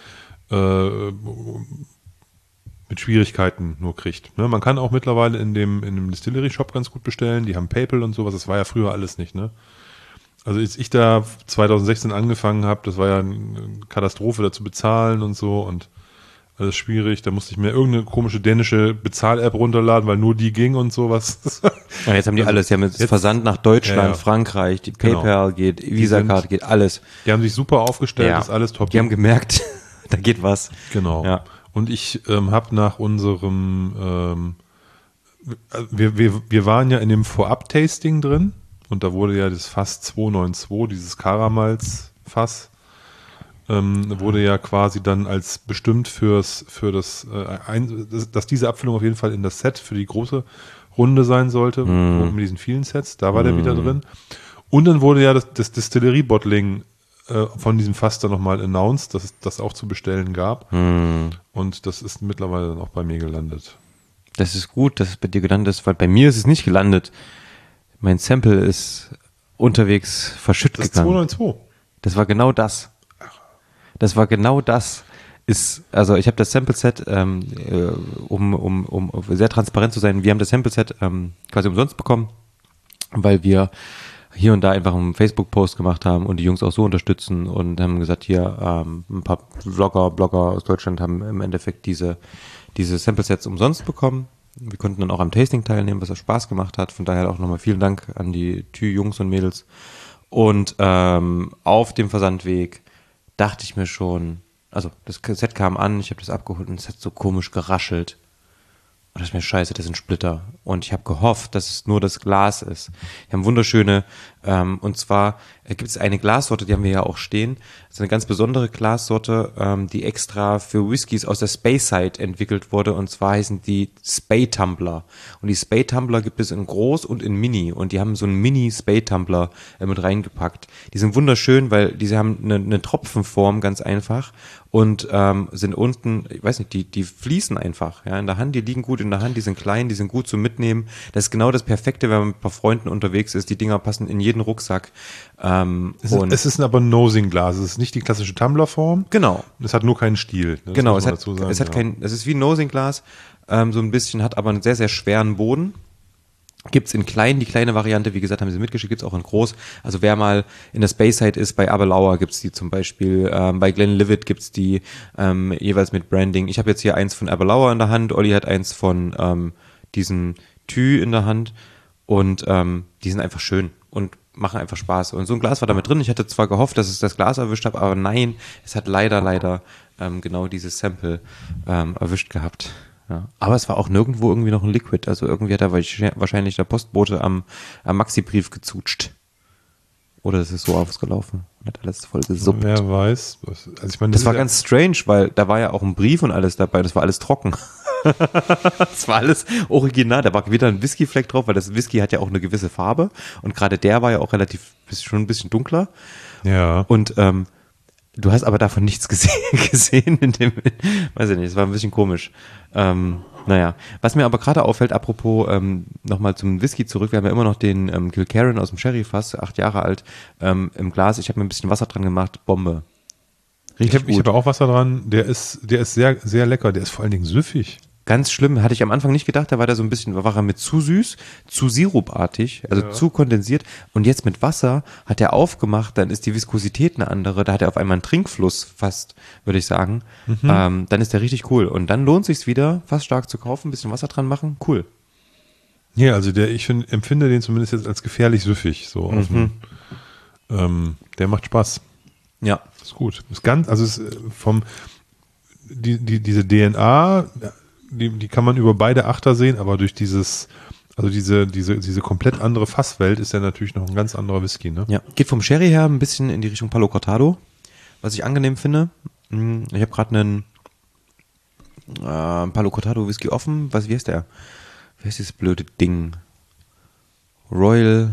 mit Schwierigkeiten nur kriegt. Ne? Man kann auch mittlerweile in dem Distillery-Shop ganz gut bestellen. Die haben PayPal und sowas. Das war ja früher alles nicht. Ne? Also als ich da 2016 angefangen habe, das war ja eine Katastrophe, da zu bezahlen und so und alles schwierig. Da musste ich mir irgendeine komische dänische Bezahl-App runterladen, weil nur die ging und sowas. Ja, jetzt haben die alles. Die haben jetzt Versand nach Deutschland, Frankreich, die PayPal geht, Visa-Card geht, alles. Die haben sich super aufgestellt, ist alles top. Die haben gemerkt, da geht was. Genau. Ja. Und ich habe nach unserem, wir waren ja in dem Vorab-Tasting drin und da wurde ja das Fass 292, dieses Karamals-Fass, wurde ja quasi dann als bestimmt dass diese Abfüllung auf jeden Fall in das Set für die große Runde sein sollte, mit diesen vielen Sets, da war der wieder drin. Und dann wurde ja das Distillerie-Bottling von diesem Fass dann nochmal announced, dass es das auch zu bestellen gab. Und das ist mittlerweile dann auch bei mir gelandet. Das ist gut, dass es bei dir gelandet ist, weil bei mir ist es nicht gelandet. Mein Sample ist unterwegs verschütt gegangen. Das ist 292. Das war genau das. Das war genau das. Also ich habe das Sample-Set, um sehr transparent zu sein, wir haben das Sample-Set quasi umsonst bekommen, weil wir hier und da einfach einen Facebook-Post gemacht haben und die Jungs auch so unterstützen und haben gesagt, hier ein paar Blogger aus Deutschland haben im Endeffekt diese Sample-Sets umsonst bekommen. Wir konnten dann auch am Tasting teilnehmen, was auch Spaß gemacht hat. Von daher auch nochmal vielen Dank an die Jungs und Mädels. Und auf dem Versandweg dachte ich mir schon, also das Set kam an, ich habe das abgeholt und es hat so komisch geraschelt. Und das ist mir scheiße, das sind Splitter. Und ich habe gehofft, dass es nur das Glas ist. Wir haben wunderschöne, und zwar gibt es eine Glassorte, die haben wir ja auch stehen. Das ist eine ganz besondere Glassorte, die extra für Whiskys aus der Speyside entwickelt wurde. Und zwar heißen die Spey Tumbler. Und die Spey Tumbler gibt es in groß und in mini. Und die haben so einen Mini Spey Tumbler mit reingepackt. Die sind wunderschön, weil diese haben eine Tropfenform, ganz einfach. Und sind unten, ich weiß nicht, die fließen einfach, ja, in der Hand, die liegen gut in der Hand, die sind klein, die sind gut zum Mitnehmen. Das ist genau das Perfekte, wenn man mit ein paar Freunden unterwegs ist. Die Dinger passen in jeden Rucksack. Es ist aber ein Nosing-Glas, es ist nicht die klassische Tumblerform. Genau. Es hat nur keinen Stiel. Das Genau, muss es man hat dazu sagen, es ist wie ein Nosing-Glas, so ein bisschen, hat aber einen sehr, sehr schweren Boden. Gibt's in klein, die kleine Variante, wie gesagt, haben sie mitgeschickt, gibt's auch in groß. Also wer mal in der Speyside ist, bei Abelauer gibt's die zum Beispiel, bei Glenlivet gibt's die jeweils mit Branding. Ich habe jetzt hier eins von Abelauer in der Hand, Olli hat eins von diesen Thü in der Hand und die sind einfach schön und machen einfach Spaß. Und so ein Glas war da mit drin. Ich hatte zwar gehofft, dass es das Glas erwischt hat, aber nein, es hat leider genau dieses Sample erwischt gehabt. Ja. Aber es war auch nirgendwo irgendwie noch ein Liquid. Also irgendwie hat da wahrscheinlich der Postbote am Maxi-Brief gezutscht. Oder es ist so ausgelaufen und hat alles voll gesuppt. Wer weiß. Also ich meine, das war ganz strange, weil da war ja auch ein Brief und alles dabei. Das war alles trocken. Das war alles original. Da war wieder ein Whisky-Fleck drauf, weil das Whisky hat ja auch eine gewisse Farbe. Und gerade der war ja auch schon ein bisschen dunkler. Ja. Und du hast aber davon nichts gesehen in dem, weiß ich nicht, es war ein bisschen komisch. Naja, was mir aber gerade auffällt, apropos nochmal zum Whisky zurück, wir haben ja immer noch den Kilkerran aus dem Sherry-Fass, 8 Jahre alt, im Glas. Ich habe mir ein bisschen Wasser dran gemacht, Bombe. Richtig gut. Ich habe auch Wasser dran, der ist sehr, sehr lecker, der ist vor allen Dingen süffig. Ganz schlimm, hatte ich am Anfang nicht gedacht, da war der so ein bisschen, war er mit zu süß, zu sirupartig, also zu kondensiert und jetzt mit Wasser hat er aufgemacht, dann ist die Viskosität eine andere, da hat er auf einmal einen Trinkfluss fast, würde ich sagen, dann ist der richtig cool und dann lohnt sich's wieder, fast stark zu kaufen, ein bisschen Wasser dran machen, cool. Ja, also empfinde den zumindest jetzt als gefährlich süffig, so auf der macht Spaß. Ja. Ist gut. Ist ganz, also ist diese DNA, die kann man über beide Achter sehen, aber durch diese komplett andere Fasswelt ist ja natürlich noch ein ganz anderer Whisky, ne? Ja, geht vom Sherry her ein bisschen in die Richtung Palo Cortado, was ich angenehm finde. Ich habe gerade einen Palo Cortado Whisky offen. Wie heißt der? Wie heißt dieses blöde Ding? Royal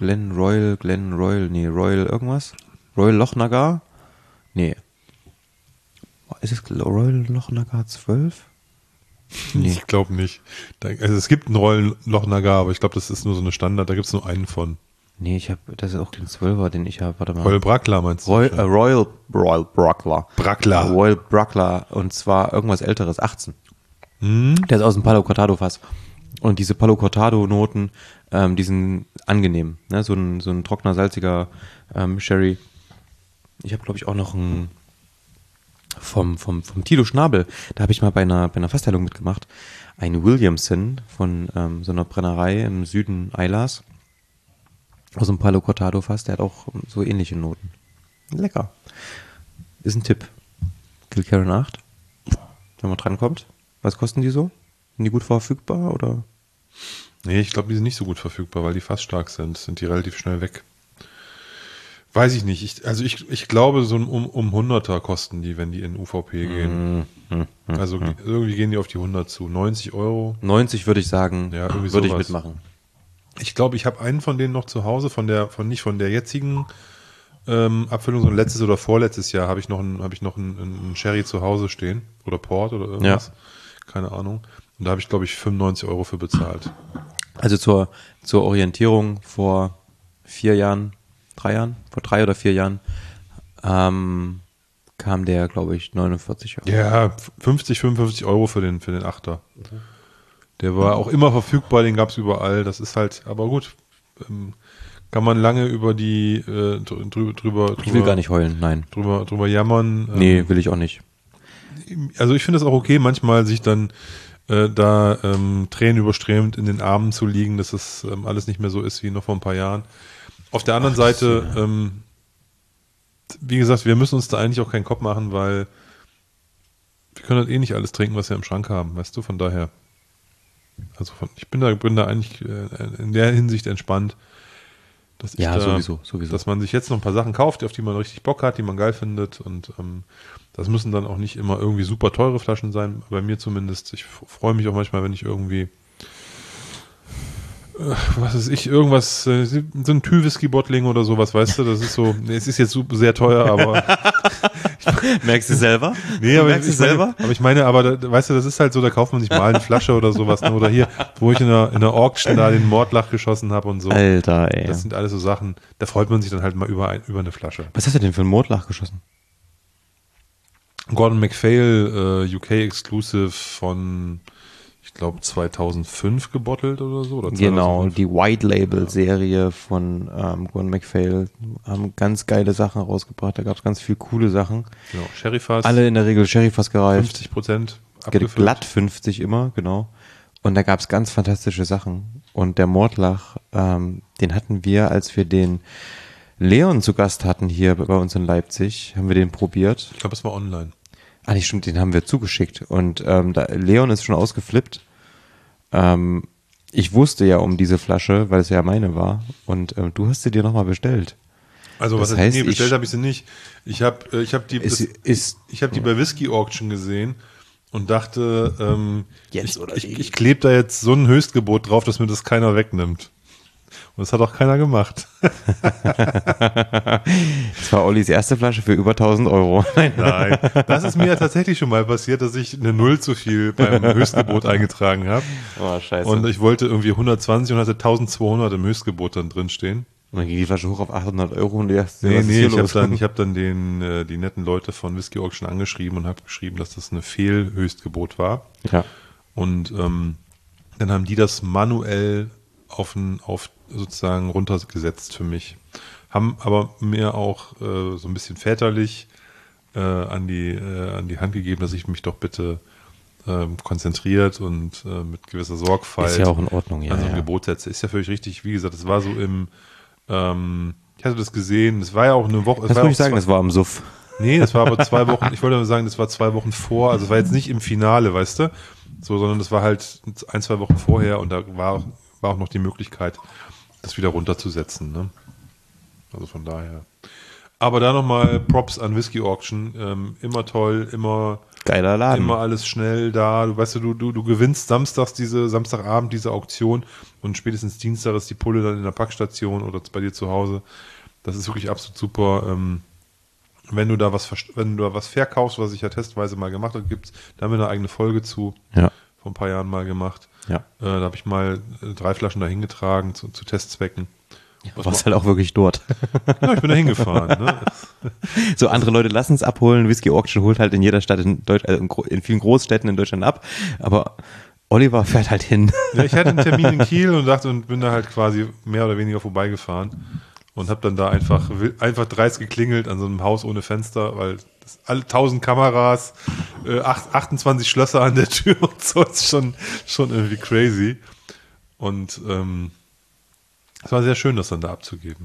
irgendwas? Royal Lochnagar? Nee. Ist es Royal Lochnagar 12? Nee. Ich glaube nicht. Also es gibt einen Royal Lochnagar, aber ich glaube, das ist nur so eine Standard, da gibt es nur einen von. Nee, das ist auch den 12er, den ich habe. Warte mal. Royal Brackler meinst du? Royal Brackler. Brackler. Royal Brackler und zwar irgendwas älteres, 18. Der ist aus dem Palo Cortado Fass. Und diese Palo Cortado Noten, die sind angenehm. Ne? So ein trockener, salziger Sherry. Ich habe, glaube ich, auch noch einen vom Tilo Schnabel. Da habe ich mal bei einer Fassteilung mitgemacht. Ein Williamson von so einer Brennerei im Süden Eilers. Aus dem Palo Cortado Fass. Der hat auch so ähnliche Noten. Lecker. Ist ein Tipp. Kilkerran 8. Wenn man drankommt. Was kosten die so? Sind die gut verfügbar oder? Nee, ich glaube, die sind nicht so gut verfügbar, weil die fassstark sind. Sind die relativ schnell weg. Weiß ich nicht. Ich glaube, so um 100er kosten die, wenn die in UVP gehen. Also irgendwie gehen die auf die 100 zu. 90 Euro. 90 würde ich sagen, Ja, irgendwie würde ich sowas. mitmachen. Ich glaube, ich habe einen von denen noch zu Hause, nicht von der jetzigen Abfüllung, sondern letztes oder vorletztes Jahr habe ich noch einen Sherry zu Hause stehen. Oder Port oder irgendwas. Ja. Keine Ahnung. Und da habe ich, glaube ich, 95 Euro für bezahlt. Also zur Orientierung vor 4 Jahren, 3 Jahren, vor 3 oder 4 Jahren, kam der, glaube ich, 49 Euro. Ja, 55 Euro für den Achter. Der war auch immer verfügbar, den gab es überall. Das ist halt, aber gut, kann man lange über die drüber. Ich will gar nicht heulen, nein. Drüber jammern. Nee, will ich auch nicht. Also ich finde es auch okay, manchmal sich dann Tränen überströmt in den Armen zu liegen, dass das alles nicht mehr so ist wie noch vor ein paar Jahren. Auf der anderen Seite, wie gesagt, wir müssen uns da eigentlich auch keinen Kopf machen, weil wir können halt eh nicht alles trinken, was wir im Schrank haben, weißt du, von daher. Also ich bin da eigentlich in der Hinsicht entspannt, dass sowieso. Dass man sich jetzt noch ein paar Sachen kauft, auf die man richtig Bock hat, die man geil findet und das müssen dann auch nicht immer irgendwie super teure Flaschen sein, bei mir zumindest. Ich freue mich auch manchmal, wenn ich irgendwie was weiß ich, irgendwas, so ein Tü-Whisky-Bottling oder sowas, weißt du, das ist so, es ist jetzt sehr teuer, aber merkst du selber? Nee, aber ich meine, weißt du, das ist halt so, da kauft man sich mal eine Flasche oder sowas, ne? Oder hier, wo ich in der Auction da den Mordlach geschossen habe und so. Alter, ey. Das sind alles so Sachen, da freut man sich dann halt mal über eine Flasche. Was hast du denn für einen Mordlach geschossen? Gordon MacPhail, UK Exclusive von, ich glaube 2005 gebottelt oder so. Oder genau, die White Label Serie von Gordon MacPhail haben ganz geile Sachen rausgebracht. Da gab es ganz viele coole Sachen. Genau, Sherryfass. Alle in der Regel Sherryfass gereift. 50% abgefüllt. Glatt 50 immer, genau. Und da gab es ganz fantastische Sachen. Und der Mordlach, den hatten wir, als wir den Leon zu Gast hatten hier bei uns in Leipzig, haben wir den probiert. Ich glaube, es war online. Ah, nicht stimmt, den haben wir zugeschickt. Und Leon ist schon ausgeflippt. Ich wusste ja um diese Flasche, weil es ja meine war. Und du hast sie dir nochmal bestellt. Also das was heißt, nee, bestellt habe ich sie nicht. Ich hab die bei Whisky Auction gesehen und dachte, ich klebe da jetzt so ein Höchstgebot drauf, dass mir das keiner wegnimmt. Und das hat auch keiner gemacht. Das war Ollis erste Flasche für über 1.000 Euro. Nein, das ist mir ja tatsächlich schon mal passiert, dass ich eine Null zu viel beim Höchstgebot eingetragen habe. Oh, scheiße. Und ich wollte irgendwie 120 und hatte 1.200 im Höchstgebot dann drin stehen. Und dann ging die Flasche hoch auf 800 Euro und ich habe dann die netten Leute von Whisky Auction angeschrieben und habe geschrieben, dass das eine Fehlhöchstgebot war. Ja. Und dann haben die das manuell auf sozusagen runtergesetzt für mich. Haben aber mir auch so ein bisschen väterlich an die Hand gegeben, dass ich mich doch bitte konzentriert und mit gewisser Sorgfalt ist ja auch in Ordnung, ja, an so ein Gebot setze. Ist ja völlig richtig. Wie gesagt, es war so ich hatte das gesehen, es war ja auch eine Woche. Das würde ich sagen, das war am Suff. Nee, das war aber 2 Wochen, ich wollte mal sagen, das war 2 Wochen vor, also es war jetzt nicht im Finale, weißt du, so, sondern das war halt 1, 2 Wochen vorher und da war auch noch die Möglichkeit, das wieder runterzusetzen, ne? Also von daher. Aber da nochmal Props an Whisky Auction, immer toll, immer geiler Laden. Immer alles schnell da. Du weißt du gewinnst Samstagabend diese Auktion und spätestens Dienstag ist die Pulle dann in der Packstation oder bei dir zu Hause. Das ist wirklich absolut super. Wenn du da was verkaufst, was ich ja testweise mal gemacht habe, da haben wir eine eigene Folge zu. Ja. Vor ein paar Jahren mal gemacht. Ja. Da habe ich mal 3 Flaschen dahin getragen zu Testzwecken. Du warst halt auch wirklich dort. Ja, ich bin da hingefahren. Ne? So, andere Leute lassen es abholen. Whisky Auction holt halt in jeder Stadt in vielen Großstädten in Deutschland ab. Aber Oliver fährt halt hin. Ja, ich hatte einen Termin in Kiel und bin da halt quasi mehr oder weniger vorbeigefahren und habe dann da einfach dreist geklingelt an so einem Haus ohne Fenster, weil alle 1000 Kameras, 28 Schlösser an der Tür und so, ist schon irgendwie crazy. Und es war sehr schön, das dann da abzugeben.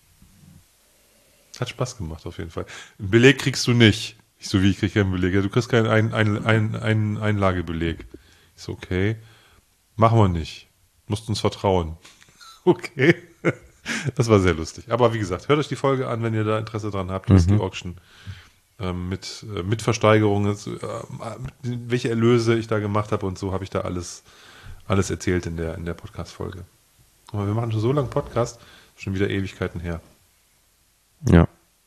Hat Spaß gemacht auf jeden Fall. Einen Beleg kriegst du nicht. Ich so, wie, ich kriege keinen Beleg? Ja, du kriegst keinen Einlagebeleg. Ich so, okay. Machen wir nicht. Musst uns vertrauen. Okay. Das war sehr lustig. Aber wie gesagt, hört euch die Folge an, wenn ihr da Interesse dran habt. Whisky Auction mit Versteigerungen, welche Erlöse ich da gemacht habe und so habe ich da alles erzählt in der Podcast-Folge. Aber wir machen schon so lange Podcast, schon wieder Ewigkeiten her. Ja.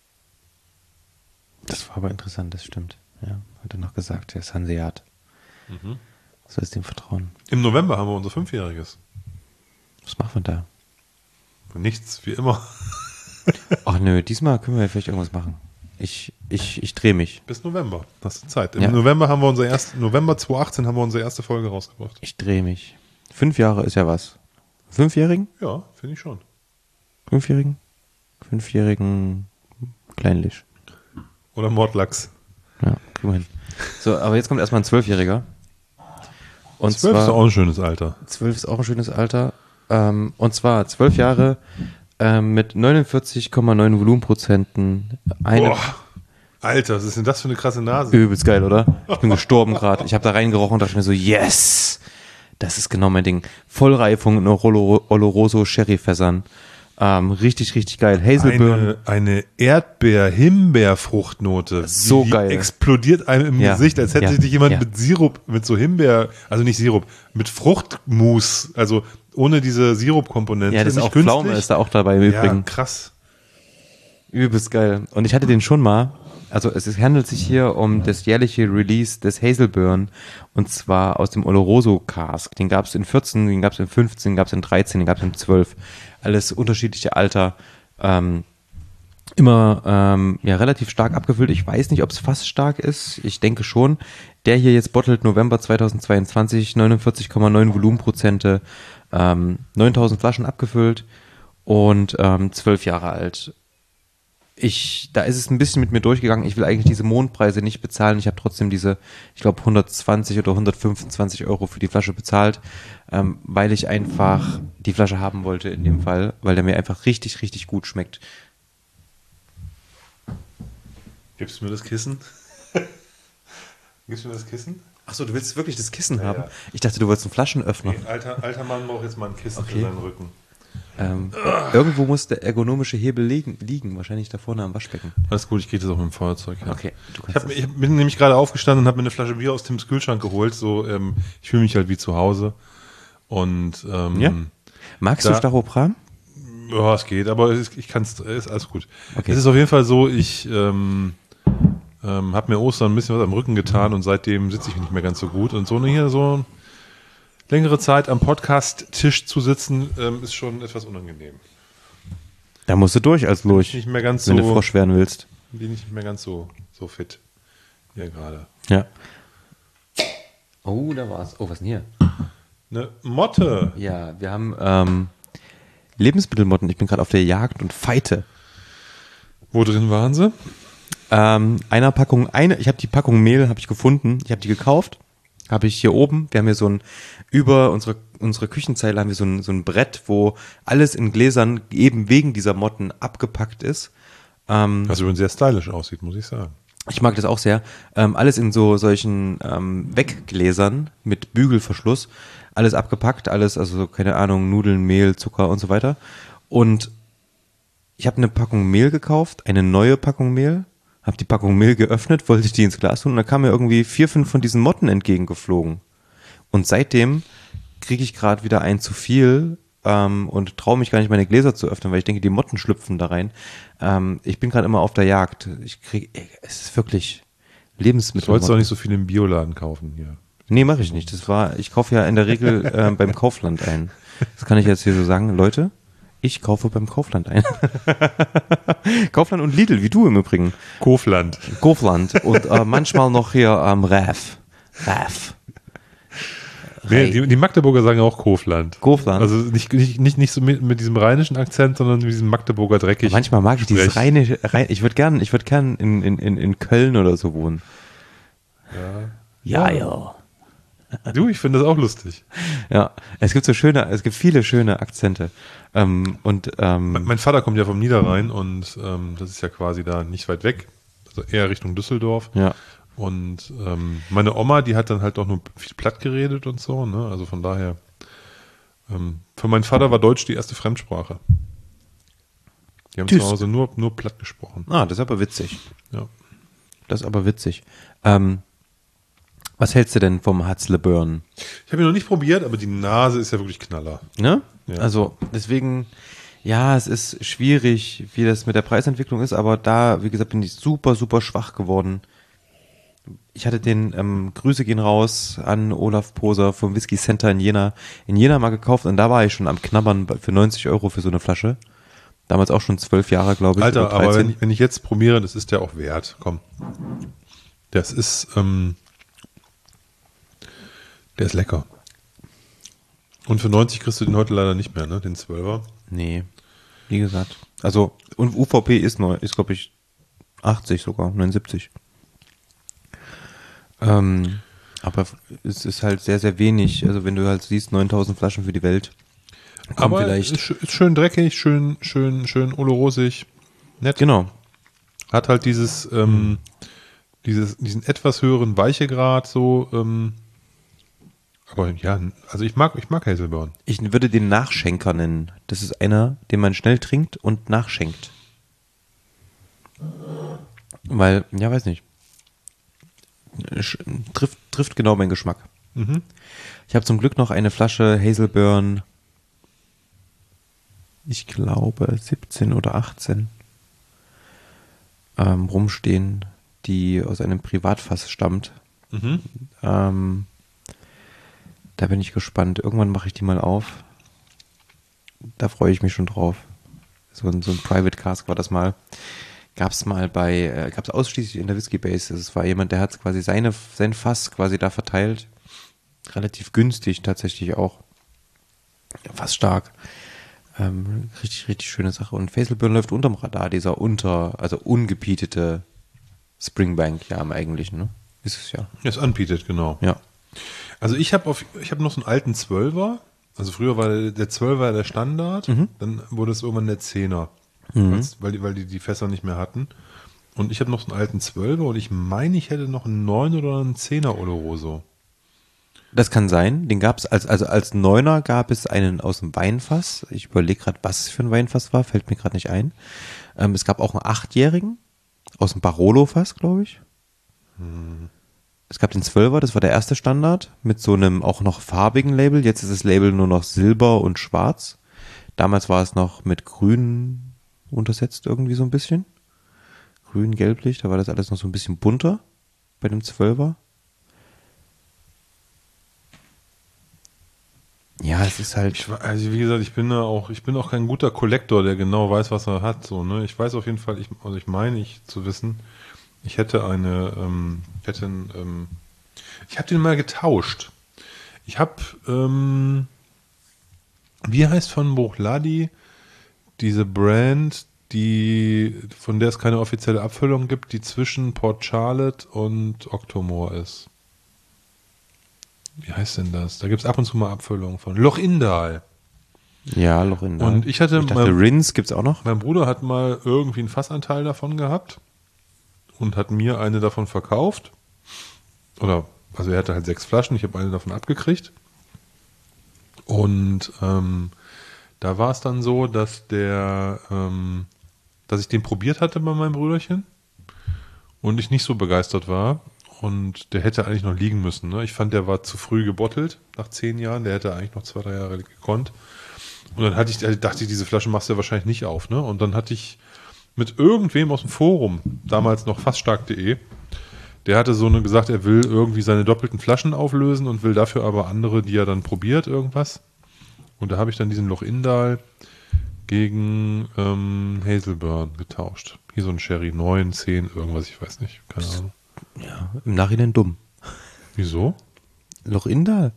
Das war aber interessant, das stimmt. Ja, hat er noch gesagt, der ist Hanseat. Soll es dem vertrauen? Im November haben wir unser 5-jähriges. Was machen wir da? Nichts, wie immer. Ach nö, diesmal können wir vielleicht irgendwas machen. Ich drehe mich. Bis November, hast du Zeit. Im November haben wir November 2018 haben wir unsere erste Folge rausgebracht. Ich drehe mich. 5 Jahre ist ja was. 5-Jährigen? Ja, finde ich schon. 5-Jährigen? 5-Jährigen Kleinlich. Oder Mordlachs. Ja, kriegen wir hin. So, aber jetzt kommt erstmal ein 12-Jähriger. Und 12 zwar, ist auch ein schönes Alter. 12 ist auch ein schönes Alter. Und zwar 12 Jahre mit 49,9 Volumenprozenten. Boah, Alter, was ist denn das für eine krasse Nase? Übelst geil, oder? Ich bin gestorben gerade. Ich habe da reingerochen und dachte mir so, yes! Das ist genau mein Ding. Vollreifung in Oloroso Sherryfässern. Richtig, richtig geil. Hazelbeeren. Eine Erdbeer-Himbeer-Fruchtnote. So die geil. Explodiert einem im Gesicht, als hätte sich jemand mit Sirup, mit so Himbeer, also nicht Sirup, mit Fruchtmus, also ohne diese Sirup-Komponente. Ja, das ist nicht auch künstlich. Pflaume ist da auch dabei im Übrigen. Ja, krass. Übelst geil. Und ich hatte den schon mal, also es handelt sich hier um das jährliche Release des Hazelbeeren und zwar aus dem Oloroso Cask. Den gab es in 14, den gab es in 15, den gab es in 13, den gab es in 12. Alles unterschiedliche Alter. Immer relativ stark abgefüllt. Ich weiß nicht, ob es fast stark ist. Ich denke schon. Der hier jetzt bottelt November 2022, 49,9 Volumenprozente, 9000 Flaschen abgefüllt und 12 Jahre alt. Da ist es ein bisschen mit mir durchgegangen. Ich will eigentlich diese Mondpreise nicht bezahlen. Ich habe trotzdem diese, ich glaube 120 oder 125 Euro für die Flasche bezahlt, weil ich einfach die Flasche haben wollte in dem Fall, weil der mir einfach richtig, richtig gut schmeckt. Gibst du mir das Kissen? Gibst du mir das Kissen? Achso, du willst wirklich das Kissen haben? Ja. Ich dachte, du wolltest einen Flaschenöffner. Nee, alter Mann braucht jetzt mal ein Kissen für seinen Rücken. Irgendwo muss der ergonomische Hebel liegen, wahrscheinlich da vorne am Waschbecken. Alles gut, ich kriege das auch mit dem Feuerzeug. Ja. Okay, du kannst Ich bin nämlich gerade aufgestanden und habe mir eine Flasche Bier aus Tims Kühlschrank geholt. So, ich fühle mich halt wie zu Hause. Und ja? Magst du Stachopram? Ja, es geht, aber ich kann es, ist alles gut. Okay. Es ist auf jeden Fall so, ich habe mir Ostern ein bisschen was am Rücken getan und seitdem sitze ich nicht mehr ganz so gut. Und so hier so längere Zeit am Podcast-Tisch zu sitzen, ist schon etwas unangenehm. Da musst du durch als Lurch, Nicht mehr ganz wenn so, du Frosch werden willst. bin ich nicht mehr ganz so fit hier gerade. Ja. Oh, da war's. Oh, was denn hier? Eine Motte. Ja, wir haben Lebensmittelmotten. Ich bin gerade auf der Jagd und fighte. Wo drin waren sie? Ich habe die Packung Mehl habe ich gefunden. Ich habe die gekauft. Habe ich hier oben. Wir haben hier über unsere Küchenzeile haben wir so ein Brett, wo alles in Gläsern eben wegen dieser Motten abgepackt ist. Was übrigens sehr stylisch aussieht, muss ich sagen. Ich mag das auch sehr. Alles in solchen Weggläsern mit Bügelverschluss. Alles abgepackt, also keine Ahnung, Nudeln, Mehl, Zucker und so weiter. Und ich habe eine Packung Mehl gekauft, eine neue Packung Mehl. Habe die Packung Mehl geöffnet, wollte ich die ins Glas tun und da kamen mir irgendwie 4, 5 von diesen Motten entgegengeflogen. Und seitdem kriege ich gerade wieder ein zu viel und traue mich gar nicht, meine Gläser zu öffnen, weil ich denke, die Motten schlüpfen da rein. Ich bin gerade immer auf der Jagd. Es ist wirklich Lebensmittel. Du sollst doch nicht so viel im Bioladen kaufen hier. Nee, mache ich nicht. Ich kaufe ja in der Regel beim Kaufland ein. Das kann ich jetzt hier so sagen. Leute, ich kaufe beim Kaufland ein. Kaufland und Lidl, wie du im Übrigen. Kaufland. Und manchmal noch hier Raf. Nee, die Magdeburger sagen auch Kaufland. Kaufland. Also nicht so mit diesem rheinischen Akzent, sondern mit diesem Magdeburger dreckig. Manchmal mag ich dieses rheinische. Ich würde gern in Köln oder so wohnen. Ja. Du, ich finde das auch lustig. Ja, es gibt viele schöne Akzente. Mein Vater kommt ja vom Niederrhein und das ist ja quasi da nicht weit weg, also eher Richtung Düsseldorf. Ja. Und meine Oma, die hat dann halt auch nur viel platt geredet und so, ne? Also von daher, für meinen Vater war Deutsch die erste Fremdsprache. Die haben Tyst. zu Hause nur platt gesprochen. Ah, das ist aber witzig. Ja. Das ist aber witzig. Was hältst du denn vom Hatzle-Burn? Ich habe ihn noch nicht probiert, aber die Nase ist ja wirklich Knaller. Ne? Ja. Also deswegen, ja, es ist schwierig, wie das mit der Preisentwicklung ist, aber da, wie gesagt, bin ich super, super schwach geworden. Ich hatte den, Grüße gehen raus an Olaf Poser vom Whisky Center in Jena mal gekauft und da war ich schon am Knabbern für 90 € für so eine Flasche. Damals auch schon 12 Jahre, glaube ich. Alter, oder aber 13. wenn ich jetzt probiere, das ist ja auch wert. Komm. Das ist, der ist lecker. Und für 90 kriegst du den heute leider nicht mehr, ne? Den 12er. Nee, wie gesagt. Also, und UVP ist glaube ich, 80 sogar, 79. Aber es ist halt sehr, sehr wenig. Also, wenn du halt siehst, 9000 Flaschen für die Welt. Aber vielleicht. ist schön dreckig, schön olorosig. Nett. Genau. Hat halt diesen etwas höheren Weichegrad so, aber ja, also ich mag Hazelburn. Ich würde den Nachschenker nennen. Das ist einer, den man schnell trinkt und nachschenkt. Weil, ja, weiß nicht. Trifft genau meinen Geschmack. Mhm. Ich habe zum Glück noch eine Flasche Hazelburn, ich glaube 17 oder 18, rumstehen, die aus einem Privatfass stammt. Mhm. Da bin ich gespannt. Irgendwann mache ich die mal auf. Da freue ich mich schon drauf. So ein Private Cask war das mal. Gab's ausschließlich in der Whisky Base. Es war jemand, der hat quasi sein Fass quasi da verteilt. Relativ günstig tatsächlich auch. Fast stark. Richtig, richtig schöne Sache. Und Hazelburn läuft unterm Radar, dieser also ungepietete Springbank, ja, im Eigentlichen, ne? Ist es ja. Ist unpeated, genau. Ja. Also ich hab noch so einen alten 12er. Also früher war der 12er der Standard. Dann wurde es irgendwann der 10er. Weil die Fässer nicht mehr hatten. Und ich habe noch so einen alten 12er und ich meine, ich hätte noch einen 9 oder einen 10er Oloroso. Das kann sein. Den gab es als Neuner gab es einen aus dem Weinfass. Ich überlege gerade, was es für ein Weinfass war, fällt mir gerade nicht ein. Es gab auch einen 8-jährigen aus dem Barolo-Fass, glaube ich. Es gab den 12er, das war der erste Standard, mit so einem auch noch farbigen Label. Jetzt ist das Label nur noch Silber und Schwarz. Damals war es noch mit Grün untersetzt irgendwie so ein bisschen. Grün, gelblich, da war das alles noch so ein bisschen bunter bei dem 12er. Ja, es ist halt. Also wie gesagt, ich bin auch kein guter Kollektor, der genau weiß, was er hat. So, ne? Ich weiß auf jeden Fall, ich meine zu wissen, ich hätte ich habe den mal getauscht. Ich habe, wie heißt von Bruichladdich diese Brand, von der es keine offizielle Abfüllung gibt, die zwischen Port Charlotte und Octomore ist. Wie heißt denn das? Da gibt es ab und zu mal Abfüllungen von. Loch-Indal. Ja, Loch-Indal. Und ich dachte, Rins gibt's auch noch. Mein Bruder hat mal irgendwie einen Fassanteil davon gehabt und hat mir eine davon verkauft. Also er hatte halt 6 Flaschen, ich habe eine davon abgekriegt. Und da war es dann so, dass dass ich den probiert hatte bei meinem Brüderchen und ich nicht so begeistert war. Und der hätte eigentlich noch liegen müssen. Ne? Ich fand, der war zu früh gebottelt nach 10 Jahren. Der hätte eigentlich noch 2-3 Jahre gekonnt. Und dann dachte ich, diese Flasche machst du ja wahrscheinlich nicht auf. Ne? Und dann hatte ich mit irgendwem aus dem Forum, damals noch fassstark.de, der hatte gesagt, er will irgendwie seine doppelten Flaschen auflösen und will dafür aber andere, die er dann probiert, irgendwas. Und da habe ich dann diesen Loch-Indal gegen Hazelburn getauscht. Hier so ein Sherry 9, 10, irgendwas, ich weiß nicht. Keine Ahnung. Ja, im Nachhinein dumm. Wieso? Loch-Indal.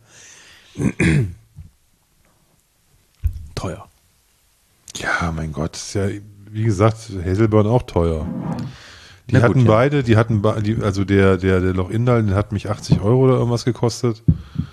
Teuer. Ja, mein Gott, ist ja, wie gesagt, Hazelburn auch teuer. Die Na gut, hatten ja. beide, also der Loch-Indal, den hat mich 80 € oder irgendwas gekostet.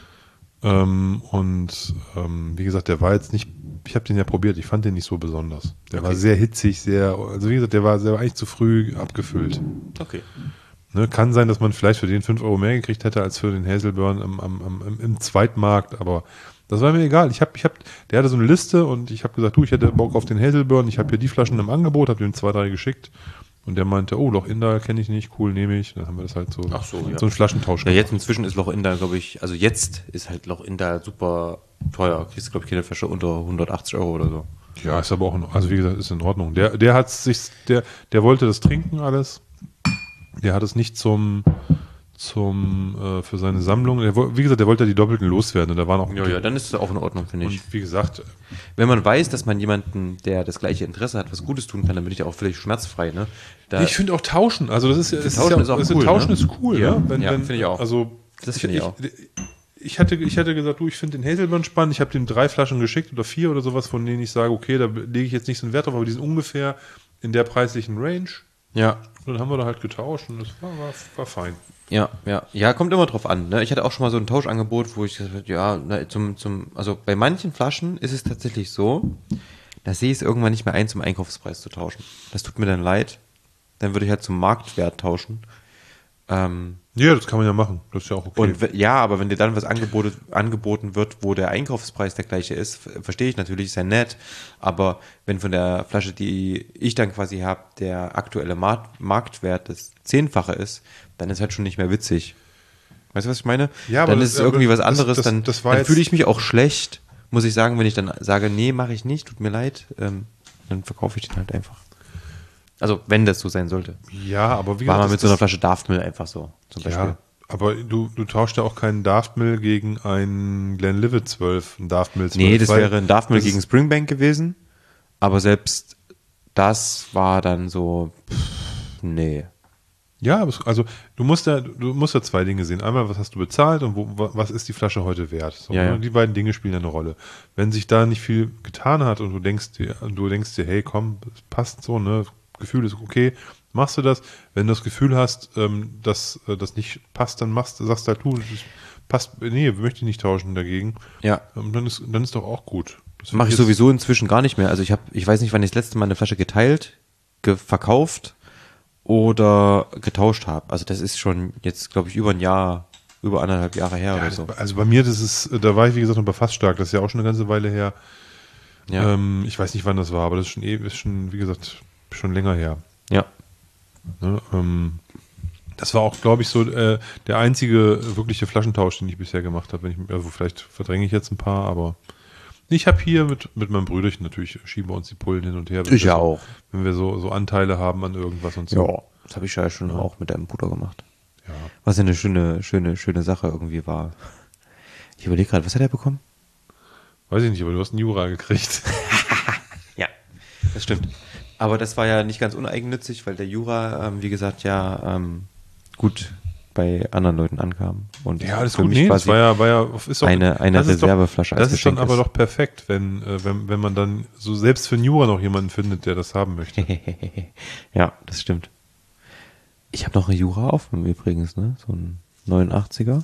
Wie gesagt, der war jetzt nicht, ich habe den ja probiert, ich fand den nicht so besonders. Der war sehr hitzig, also wie gesagt, der war eigentlich zu früh abgefüllt. Okay. Ne, kann sein, dass man vielleicht für den 5 € mehr gekriegt hätte als für den Hazelburn im Zweitmarkt, aber Das war mir egal. Der hatte so eine Liste und ich habe gesagt, ich hätte Bock auf den Hazelburn, ich habe hier die Flaschen im Angebot, habe ihm 2, 3 geschickt und der meinte, Loch Inda kenne ich nicht, cool, nehme ich. Dann haben wir das halt so, ja. So einen Flaschentausch gemacht. Jetzt inzwischen ist Loch Inda, glaube ich, also jetzt ist halt Loch Inda super teuer. Kriegst du, glaube ich, keine Flasche unter 180 € oder so. Ja, ist aber auch, also wie gesagt, ist in Ordnung. Der wollte das trinken alles. Der hat es nicht für seine Sammlung. Wie gesagt, der wollte die Doppelten loswerden. Und da waren auch. Ja, dann ist es auch in Ordnung, finde ich. Und wie gesagt. Wenn man weiß, dass man jemanden, der das gleiche Interesse hat, was Gutes tun kann, dann bin ich ja auch völlig schmerzfrei, ne? Ich finde auch Tauschen, also das ist Tauschen ist auch cool. Tauschen ne? ist cool, ja. Ja, finde ich auch. Also, das finde ich auch. Ich hatte gesagt, ich finde den Hazelburn spannend. Ich habe dem 3 Flaschen geschickt oder 4 oder sowas, von denen ich sage, okay, da lege ich jetzt nicht so einen Wert drauf, aber die sind ungefähr in der preislichen Range. Ja. Und dann haben wir da halt getauscht und das war fein. Ja, kommt immer drauf an. Ne? Ich hatte auch schon mal so ein Tauschangebot, wo ich gesagt habe, also bei manchen Flaschen ist es tatsächlich so, da sehe ich es irgendwann nicht mehr ein, zum Einkaufspreis zu tauschen. Das tut mir dann leid. Dann würde ich halt zum Marktwert tauschen. Ja, das kann man ja machen. Das ist ja auch okay. Und aber wenn dir dann was angeboten wird, wo der Einkaufspreis der gleiche ist, verstehe ich natürlich, ist ja nett, aber wenn von der Flasche, die ich dann quasi habe, der aktuelle Marktwert das 10-fache ist, dann ist halt schon nicht mehr witzig. Weißt du, was ich meine? Ja, dann ist es irgendwie was anderes, dann fühle ich mich auch schlecht, muss ich sagen, wenn ich dann sage, nee, mache ich nicht, tut mir leid, dann verkaufe ich den halt einfach. Also, wenn das so sein sollte. Ja, aber wie gesagt. War mal mit so einer Flasche Daftmill einfach so, zum Beispiel. Ja, aber du tauschst ja auch keinen Daftmill gegen einen Glenlivet 12, ein Daftmill 12. Nee, das wäre ein Daftmill gegen Springbank gewesen, aber selbst das war dann so, nee. Ja, also du musst ja 2 Dinge sehen. Einmal, was hast du bezahlt und was ist die Flasche heute wert? So, ja. Die beiden Dinge spielen eine Rolle. Wenn sich da nicht viel getan hat und du denkst dir, hey, komm, das passt so, ne? Gefühl ist okay, machst du das. Wenn du das Gefühl hast, dass das nicht passt, dann sagst du halt, passt, nee, möchte ich nicht tauschen dagegen. Ja. Dann ist doch auch gut. Das mache ich sowieso inzwischen gar nicht mehr. Also ich weiß nicht, wann ich das letzte Mal eine Flasche geteilt, verkauft oder getauscht habe. Also das ist schon jetzt, glaube ich, über 1,5 Jahre her oder so. Also bei mir, da war ich, wie gesagt, noch bei Fassstark, das ist ja auch schon eine ganze Weile her. Ja. Ich weiß nicht, wann das war, aber das ist schon, wie gesagt, schon länger her. Ja. Ne, das war auch, glaube ich, so der einzige wirkliche Flaschentausch, den ich bisher gemacht habe. Also vielleicht verdränge ich jetzt ein paar, aber ich habe hier mit meinem Brüderchen natürlich, schieben wir uns die Pullen hin und her. Ich ja auch. Wenn wir so Anteile haben an irgendwas und so. Ja, das habe ich ja schon auch mit deinem Bruder gemacht. Ja. Was ja eine schöne Sache irgendwie war. Ich überlege gerade, was hat er bekommen? Weiß ich nicht, aber du hast einen Jura gekriegt. Ja, das stimmt. Aber das war ja nicht ganz uneigennützig, weil der Jura, wie gesagt, gut bei anderen Leuten ankam. Und ja, alles gut. Nee, das ist doch, eine Reserveflasche als Das ist dann Geschenk aber doch perfekt, wenn man dann so selbst für einen Jura noch jemanden findet, der das haben möchte. Ja, das stimmt. Ich habe noch einen Jura offen übrigens, ne? So einen 89er.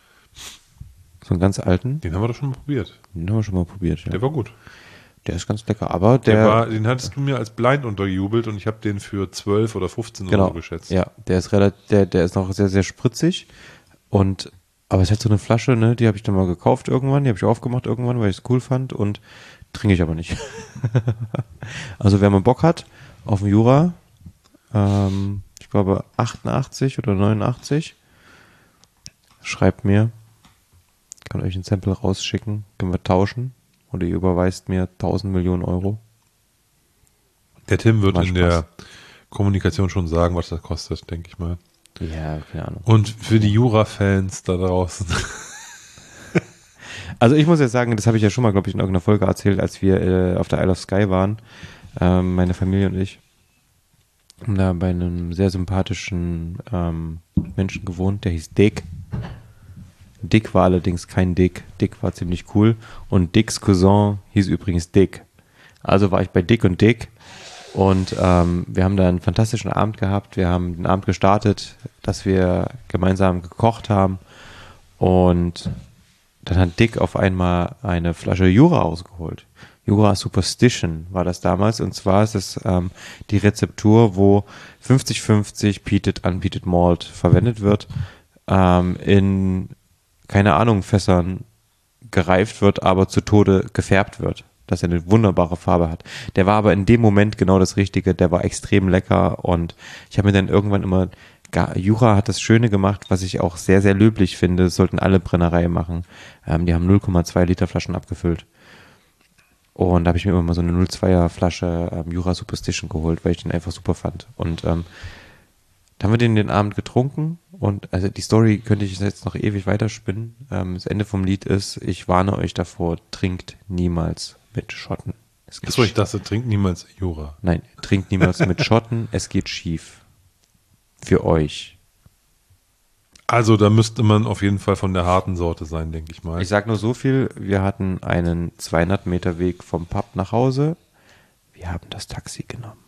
So einen ganz alten. Den haben wir doch schon mal probiert. Ja. Der war gut. Der ist ganz lecker, aber den hattest du mir als blind untergejubelt und ich habe den für 12 oder 15 Euro geschätzt. Ja, der ist noch sehr, sehr spritzig aber es ist halt so eine Flasche, ne, die habe ich dann mal gekauft irgendwann, die habe ich aufgemacht irgendwann, weil ich es cool fand und trinke ich aber nicht. Also wer mal Bock hat auf einen Jura, ich glaube 88 oder 89, schreibt mir, kann euch ein Sample rausschicken, können wir tauschen. Oder ihr überweist mir 1000 Millionen Euro. Der Tim wird in der Kommunikation schon sagen, was das kostet, denke ich mal. Ja, keine Ahnung. Und für die Jura-Fans da draußen. Also ich muss jetzt sagen, das habe ich ja schon mal, glaube ich, in irgendeiner Folge erzählt, als wir auf der Isle of Skye waren, meine Familie und ich, haben da bei einem sehr sympathischen Menschen gewohnt, der hieß Dick. Dick war allerdings kein Dick. Dick war ziemlich cool. Und Dicks Cousin hieß übrigens Dick. Also war ich bei Dick und Dick. Und wir haben da einen fantastischen Abend gehabt. Wir haben den Abend gestartet, dass wir gemeinsam gekocht haben. Und dann hat Dick auf einmal eine Flasche Jura ausgeholt. Jura Superstition war das damals. Und zwar ist es die Rezeptur, wo 50-50 Peated, Unpeated Malt verwendet wird. In keine Ahnung, Fässern gereift wird, aber zu Tode gefärbt wird. Dass er eine wunderbare Farbe hat. Der war aber in dem Moment genau das Richtige, der war extrem lecker und ich habe mir dann irgendwann immer, Jura hat das Schöne gemacht, was ich auch sehr, sehr löblich finde, das sollten alle Brennereien machen. Die haben 0,2 Liter Flaschen abgefüllt. Und da habe ich mir immer mal so eine 0,2er Flasche Jura Superstition geholt, weil ich den einfach super fand. Und da haben wir den Abend getrunken und also die Story könnte ich jetzt noch ewig weiterspinnen. Das Ende vom Lied ist, ich warne euch davor, trinkt niemals mit Schotten. Achso, ich dachte, trinkt niemals Jura. Nein, trinkt niemals mit Schotten, es geht schief. Für euch. Also da müsste man auf jeden Fall von der harten Sorte sein, denke ich mal. Ich sag nur so viel, wir hatten einen 200 Meter Weg vom Pub nach Hause. Wir haben das Taxi genommen.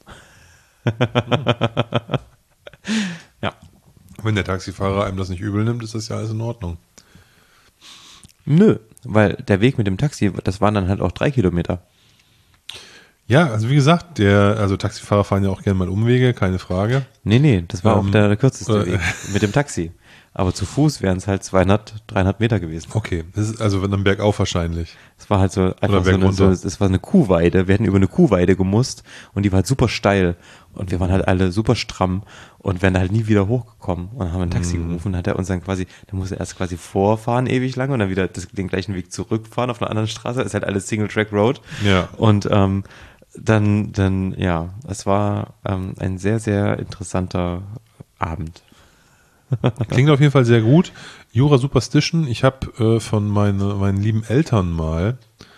Ja. Wenn der Taxifahrer einem das nicht übel nimmt, ist das ja alles in Ordnung. Nö, weil der Weg mit dem Taxi, das waren dann halt auch 3 Kilometer. Ja, also wie gesagt, also Taxifahrer fahren ja auch gerne mal Umwege, keine Frage. Nee, das war auch der kürzeste Weg mit dem Taxi. Aber zu Fuß wären es halt 200, 300 Meter gewesen. Okay, das ist also dann bergauf wahrscheinlich. Es war halt so einfach es war eine Kuhweide. Wir hätten über eine Kuhweide gemusst und die war halt super steil und wir waren halt alle super stramm und wären halt nie wieder hochgekommen und haben ein Taxi gerufen und hat er uns dann quasi, der musste erst quasi vorfahren ewig lang und dann wieder den gleichen Weg zurückfahren auf einer anderen Straße. Ist halt alles Single Track Road. Ja. Und dann ja, es war ein sehr, sehr interessanter Abend. Klingt auf jeden Fall sehr gut. Jura Superstition, ich habe von meinen lieben Eltern mal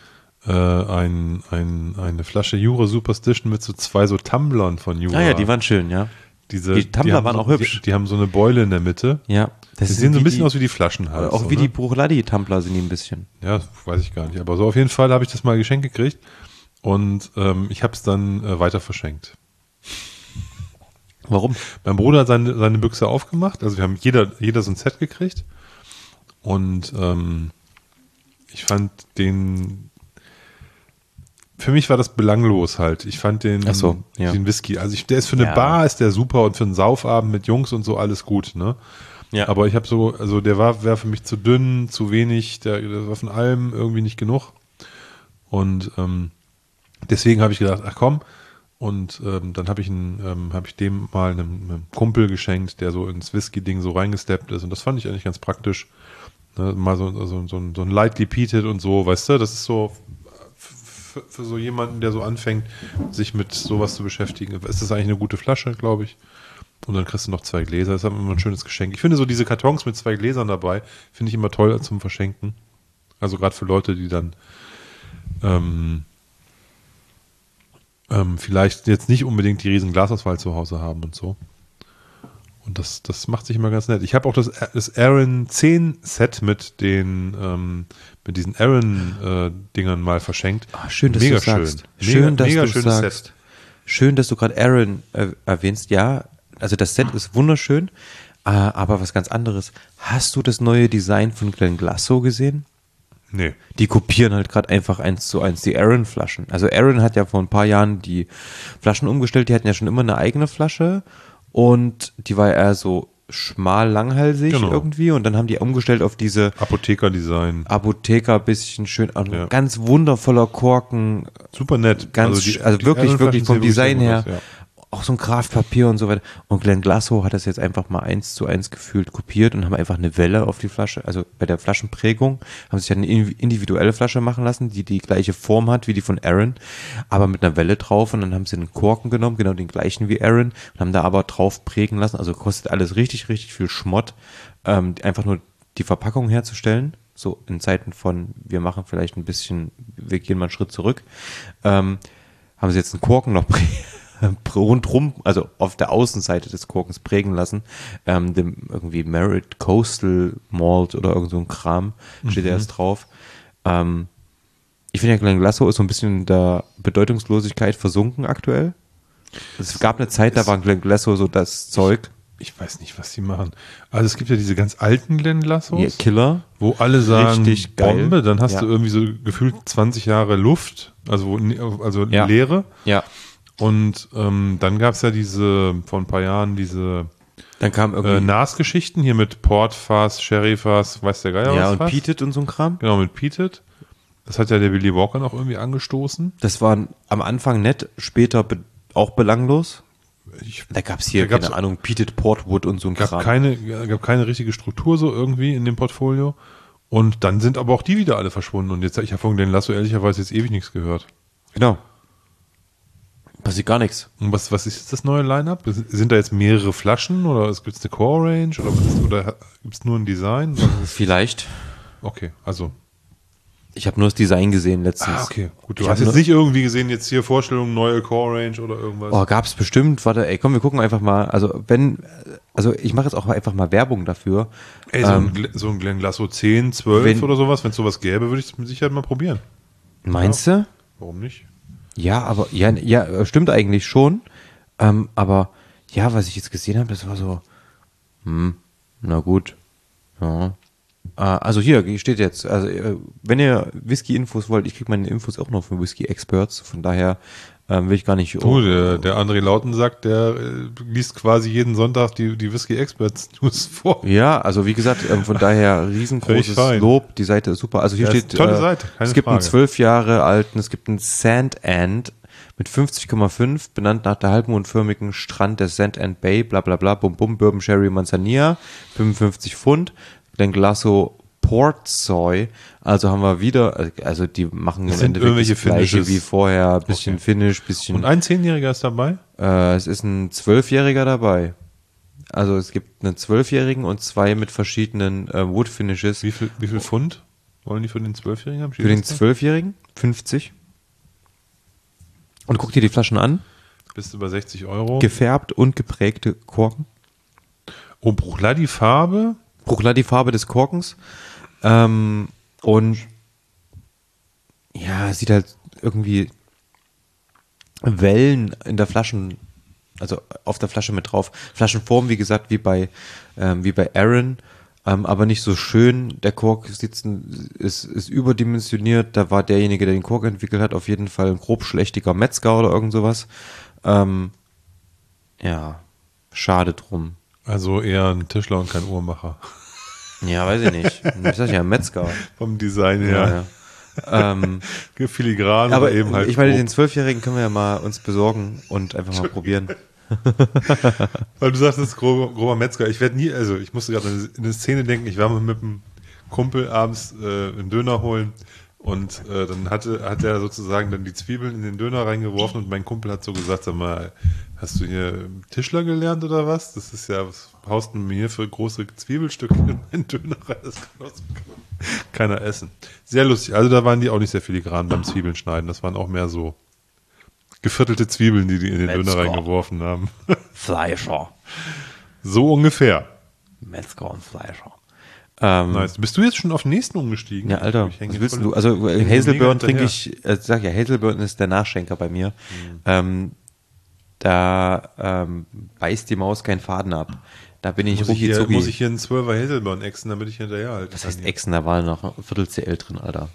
eine Flasche Jura Superstition mit so 2 so Tumblern von Jura. Ah ja, die waren schön, ja. Die Tumbler waren auch hübsch. Die haben so eine Beule in der Mitte. Ja. Die sehen so ein bisschen aus wie die Flaschen halt. Auch wie die Bruchladi-Tumbler sind die ein bisschen. Ja, weiß ich gar nicht. Aber so auf jeden Fall habe ich das mal geschenkt gekriegt und ich habe es dann weiter verschenkt. Warum? Mein Bruder hat seine Büchse aufgemacht, also wir haben jeder so ein Set gekriegt und ich fand für mich war das belanglos halt. Ich fand den Whisky, also der ist für eine Bar ist der super und für einen Saufabend mit Jungs und so alles gut, ne? Ja. Aber ich habe also der wäre für mich zu dünn, zu wenig, der war von allem irgendwie nicht genug und deswegen habe ich gedacht, ach komm. Und dann habe ich dem mal einem Kumpel geschenkt, der so ins Whisky-Ding so reingesteppt ist. Und das fand ich eigentlich ganz praktisch. Ne? Mal so ein Lightly Peated und so, weißt du? Das ist so für so jemanden, der so anfängt, sich mit sowas zu beschäftigen. Ist das eigentlich eine gute Flasche, glaube ich. Und dann kriegst du noch 2 Gläser. Das ist immer ein schönes Geschenk. Ich finde so diese Kartons mit 2 Gläsern dabei, finde ich immer toll zum Verschenken. Also gerade für Leute, die dann vielleicht jetzt nicht unbedingt die riesen Glasauswahl zu Hause haben und so. Und das macht sich immer ganz nett. Ich habe auch das Aaron 10 Set mit diesen Aaron-Dingern mal verschenkt. Ach, schön, dass du sagst. Schön, dass du sagst. Schön, dass du gerade Aaron erwähnst. Ja, also das Set ist wunderschön, aber was ganz anderes. Hast du das neue Design von Glen Glasso gesehen? Nee. Die kopieren halt gerade einfach 1:1 die Aaron-Flaschen. Also Aaron hat ja vor ein paar Jahren die Flaschen umgestellt, die hatten ja schon immer eine eigene Flasche und die war eher so schmal langhalsig irgendwie und dann haben die umgestellt auf diese Apotheker-Design. Apotheker, bisschen schön, ganz wundervoller Korken. Super nett. Also wirklich vom Design her. Auch so ein Kraftpapier und so weiter. Und Glen Glasso hat das jetzt einfach mal 1:1 gefühlt kopiert und haben einfach eine Welle auf die Flasche, also bei der Flaschenprägung, haben sich eine individuelle Flasche machen lassen, die gleiche Form hat wie die von Aaron, aber mit einer Welle drauf und dann haben sie einen Korken genommen, genau den gleichen wie Aaron und haben da aber drauf prägen lassen, also kostet alles richtig, richtig viel Schmott, einfach nur die Verpackung herzustellen, so in Zeiten von, wir machen vielleicht ein bisschen, wir gehen mal einen Schritt zurück, haben sie jetzt einen Korken noch rundrum, also auf der Außenseite des Korkens prägen lassen, dem irgendwie Merit Coastal Malt oder irgend so ein Kram steht erst drauf. Ich finde ja, Glen Glasso ist so ein bisschen in der Bedeutungslosigkeit versunken aktuell. Es gab eine Zeit, da war Glen Glasso so das Zeug. Ich weiß nicht, was die machen. Also es gibt ja diese ganz alten Glen Glassos, ja, Killer, wo alle sagen, richtig geil. Bombe, dann hast du irgendwie so gefühlt 20 Jahre Luft, also Leere. Ja. Und dann gab es ja vor ein paar Jahren diese Dann kam irgendwie NAS-Geschichten hier mit Portfass, Sherryfass, weiß der Geier was. Ja, und fast. Peated und so ein Kram. Genau, mit Peated. Das hat ja der Willy Walker noch irgendwie angestoßen. Das war am Anfang nett, später auch belanglos. Da gab's hier, keine Ahnung, Peated Portwood und so ein Kram. Gab keine richtige Struktur so irgendwie in dem Portfolio. Und dann sind aber auch die wieder alle verschwunden. Und jetzt, ich habe von den Lasso ehrlicherweise jetzt ewig nichts gehört. Genau. Passiert gar nichts. Und was ist jetzt das neue Line-Up? Sind da jetzt mehrere Flaschen oder gibt es eine Core-Range oder gibt es nur ein Design? Vielleicht. Okay, also. Ich habe nur das Design gesehen letztens. Okay, gut. Du hast jetzt nicht irgendwie gesehen, jetzt hier Vorstellungen, neue Core-Range oder irgendwas? Oh, gab's bestimmt. Warte, ey, komm, wir gucken einfach mal. Also ich mache jetzt auch einfach mal Werbung dafür. Ey, so ein Glen Lasso 10, 12 oder sowas, wenn es sowas gäbe, würde ich es mit Sicherheit mal probieren. Meinst du? Warum nicht? Ja, aber ja, stimmt eigentlich schon. Aber ja, was ich jetzt gesehen habe, das war so, na gut. Ja. Also hier steht jetzt, also wenn ihr Whisky-Infos wollt, ich kriege meine Infos auch noch von Whisky-Experts, von daher will ich gar nicht... der André Lauten sagt, der liest quasi jeden Sonntag die Whisky-Experts-News vor. Ja, also wie gesagt, von daher riesengroßes Lob, die Seite ist super. Also hier steht, tolle Seite, keine es gibt Frage. einen 12 Jahre alten, es gibt einen Sand End mit 50,5, benannt nach der halbmondförmigen Strand der Sand End Bay, bla bla bla, bum bum, Bourbon Sherry Manzanilla, 55 Pfund. Glen Lasso Port Soy, also haben wir wieder, also die machen im Endeffekt das Gleiche wie vorher, bisschen Finish, bisschen... Und ein 10-Jähriger ist dabei? Es ist ein 12-Jähriger dabei. Also es gibt einen 12-Jährigen und zwei mit verschiedenen Wood Finishes. Wie viel Pfund wollen die für den 12-Jährigen haben? Für den 12-Jährigen 50. Und guck dir die Flaschen an. Bis über 60 Euro. Gefärbt und geprägte Korken. Oh, Bruchla die Farbe... Bruchla die Farbe des Korkens. Und ja, sieht halt irgendwie Wellen in der Flaschen, also auf der Flasche mit drauf. Flaschenform, wie gesagt, wie bei Aaron, aber nicht so schön. Der Kork ist überdimensioniert. Da war derjenige, der den Kork entwickelt hat, auf jeden Fall ein grobschlächtiger Metzger oder irgend sowas. Ja, schade drum. Also eher ein Tischler und kein Uhrmacher. Ja, weiß ich nicht. Ich sag ja, ein Metzger. Vom Design her. Ja. Filigran, aber eben halt. Ich meine, den 12-Jährigen können wir ja mal uns besorgen und einfach mal probieren. Weil du sagst, das ist grober Metzger. Ich werde nie, also ich musste gerade in eine Szene denken, ich war mal mit einem Kumpel abends einen Döner holen und dann hat er sozusagen dann die Zwiebeln in den Döner reingeworfen und mein Kumpel hat so gesagt, sag mal, hast du hier Tischler gelernt oder was? Das ist ja, was haust du mir hier für große Zwiebelstücke in meinen Döner rein? Das kann keiner essen. Sehr lustig. Also da waren die auch nicht sehr filigran beim Zwiebeln schneiden. Das waren auch mehr so geviertelte Zwiebeln, die in den Döner reingeworfen haben. Fleischer. So ungefähr. Metzger und Fleischer. Nice. Bist du jetzt schon auf den nächsten umgestiegen? Ja, Alter, was willst du? Also Hazelburn trinke ich, sag ja, Hazelburn ist der Nachschenker bei mir. Da beißt die Maus keinen Faden ab. Da bin ich rucki-zucki. Muss ich hier einen 12er Hazelburn exen, damit ich hinterher halte. Das heißt exen, da war noch ein Viertel CL drin, Alter.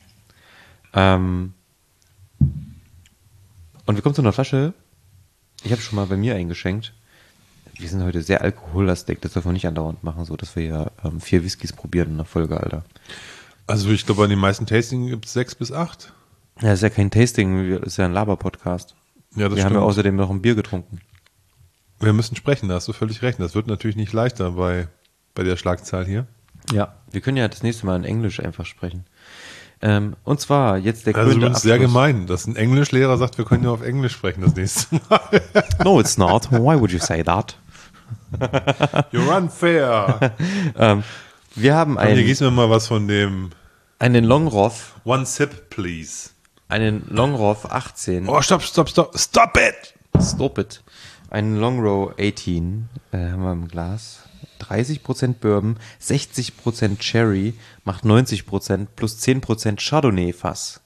Und wir kommen zu einer Flasche. Ich habe schon mal bei mir eingeschenkt. Wir sind heute sehr alkohollastig, das dürfen wir nicht andauernd machen, so dass wir ja 4 Whiskys probieren in der Folge, Alter. Also ich glaube, an den meisten Tasting gibt es 6 bis 8. Ja, das ist ja kein Tasting, das ist ja ein Laber-Podcast. Ja, das wir stimmt. haben ja außerdem noch ein Bier getrunken. Wir müssen sprechen, da hast du völlig recht. Das wird natürlich nicht leichter bei der Schlagzahl hier. Ja, wir können ja das nächste Mal in Englisch einfach sprechen. Und zwar jetzt der krönende Abschluss. Das ist sehr gemein, dass ein Englischlehrer sagt, wir können ja auf Englisch sprechen das nächste Mal. No, it's not. Why would you say that? You're unfair. Wir haben Hier gießen wir mal was von dem... Einen Longroth. One sip, please. Einen Longroth 18. Oh, stop it! Stop it. Einen Longrow 18 haben wir im Glas. 30% Bourbon, 60% Cherry, macht 90% plus 10% Chardonnay-Fass.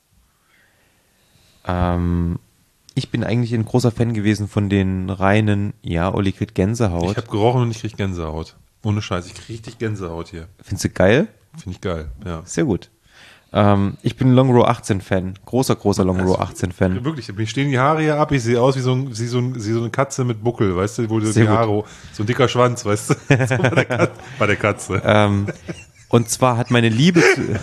Ich bin eigentlich ein großer Fan gewesen von den reinen, ja, Olli kriegt Gänsehaut. Ich habe gerochen und ich krieg Gänsehaut. Ohne Scheiß, ich krieg richtig Gänsehaut hier. Findest du geil? Finde ich geil, ja. Sehr gut. Ich bin Longrow 18 Fan. Großer Longrow 18 Fan. Wirklich, mir stehen die Haare hier ab, ich sehe aus wie so eine Katze mit Buckel, weißt du, wo du die Haare, so ein dicker Schwanz, weißt du, so bei der Katze. Und zwar hat meine Liebe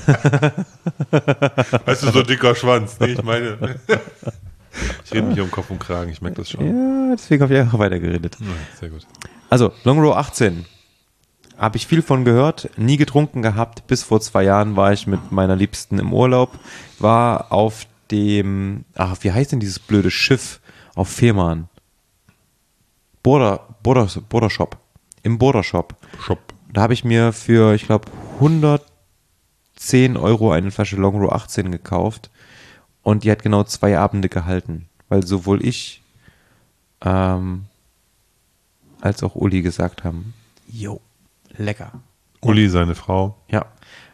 weißt du, so ein dicker Schwanz, nee, ich meine, ich rede mich hier um Kopf und Kragen, ich merke das schon. Ja, deswegen habe ich einfach weitergeredet. Ja, sehr gut. Also, Longrow 18. Habe ich viel von gehört, nie getrunken gehabt. Bis vor 2 Jahren war ich mit meiner Liebsten im Urlaub, war auf dem, wie heißt denn dieses blöde Schiff auf Fehmarn? Border Shop. Im Border Shop. Da habe ich mir für, ich glaube, 110 € eine Flasche Longrow 18 gekauft und die hat genau 2 Abende gehalten, weil sowohl ich als auch Uli gesagt haben, jo, lecker. Uli, seine Frau. Ja.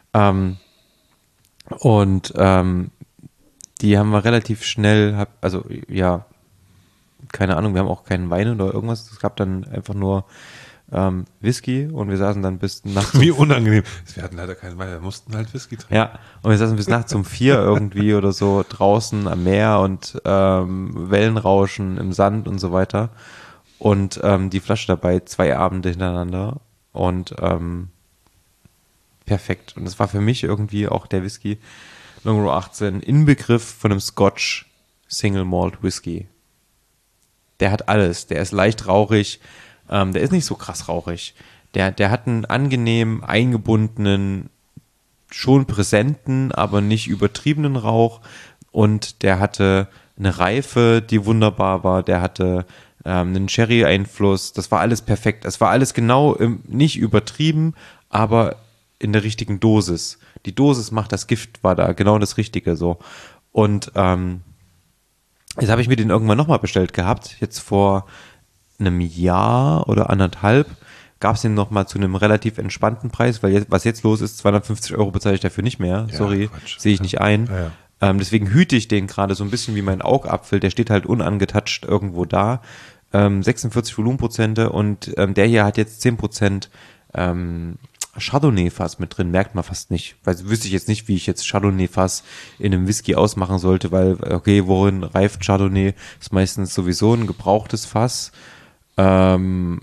Die haben wir relativ schnell, keine Ahnung, wir haben auch keinen Wein oder irgendwas. Es gab dann einfach nur Whisky und wir saßen dann bis nachts. Wie unangenehm. Wir hatten leider keinen Wein, wir mussten halt Whisky trinken. Ja, und wir saßen bis nachts um 4 irgendwie oder so draußen am Meer und Wellenrauschen im Sand und so weiter. Und die Flasche dabei 2 Abende hintereinander. Und perfekt. Und das war für mich irgendwie auch der Whisky Longrow 18 Inbegriff von einem Scotch Single Malt Whisky. Der hat alles. Der ist leicht rauchig. Der ist nicht so krass rauchig. Der hat einen angenehm eingebundenen, schon präsenten, aber nicht übertriebenen Rauch. Und der hatte eine Reife, die wunderbar war. Der hatte einen Sherry-Einfluss. Das war alles perfekt. Es war alles genau nicht übertrieben, aber in der richtigen Dosis. Die Dosis macht das Gift, war da genau das Richtige so. Und jetzt habe ich mir den irgendwann nochmal bestellt gehabt. Jetzt vor einem Jahr oder 1,5 gab es den nochmal zu einem relativ entspannten Preis, weil was jetzt los ist, 250 € bezahle ich dafür nicht mehr. Ja, sorry, Quatsch. sehe ich nicht ein. Ja. Deswegen hüte ich den gerade so ein bisschen wie mein Augapfel. Der steht halt unangetatscht irgendwo da. 46 Volumenprozente und der hier hat jetzt 10% Chardonnay-Fass mit drin, merkt man fast nicht. Weil wüsste ich jetzt nicht, wie ich jetzt Chardonnay-Fass in einem Whisky ausmachen sollte, weil, okay, worin reift Chardonnay? Ist meistens sowieso ein gebrauchtes Fass. Und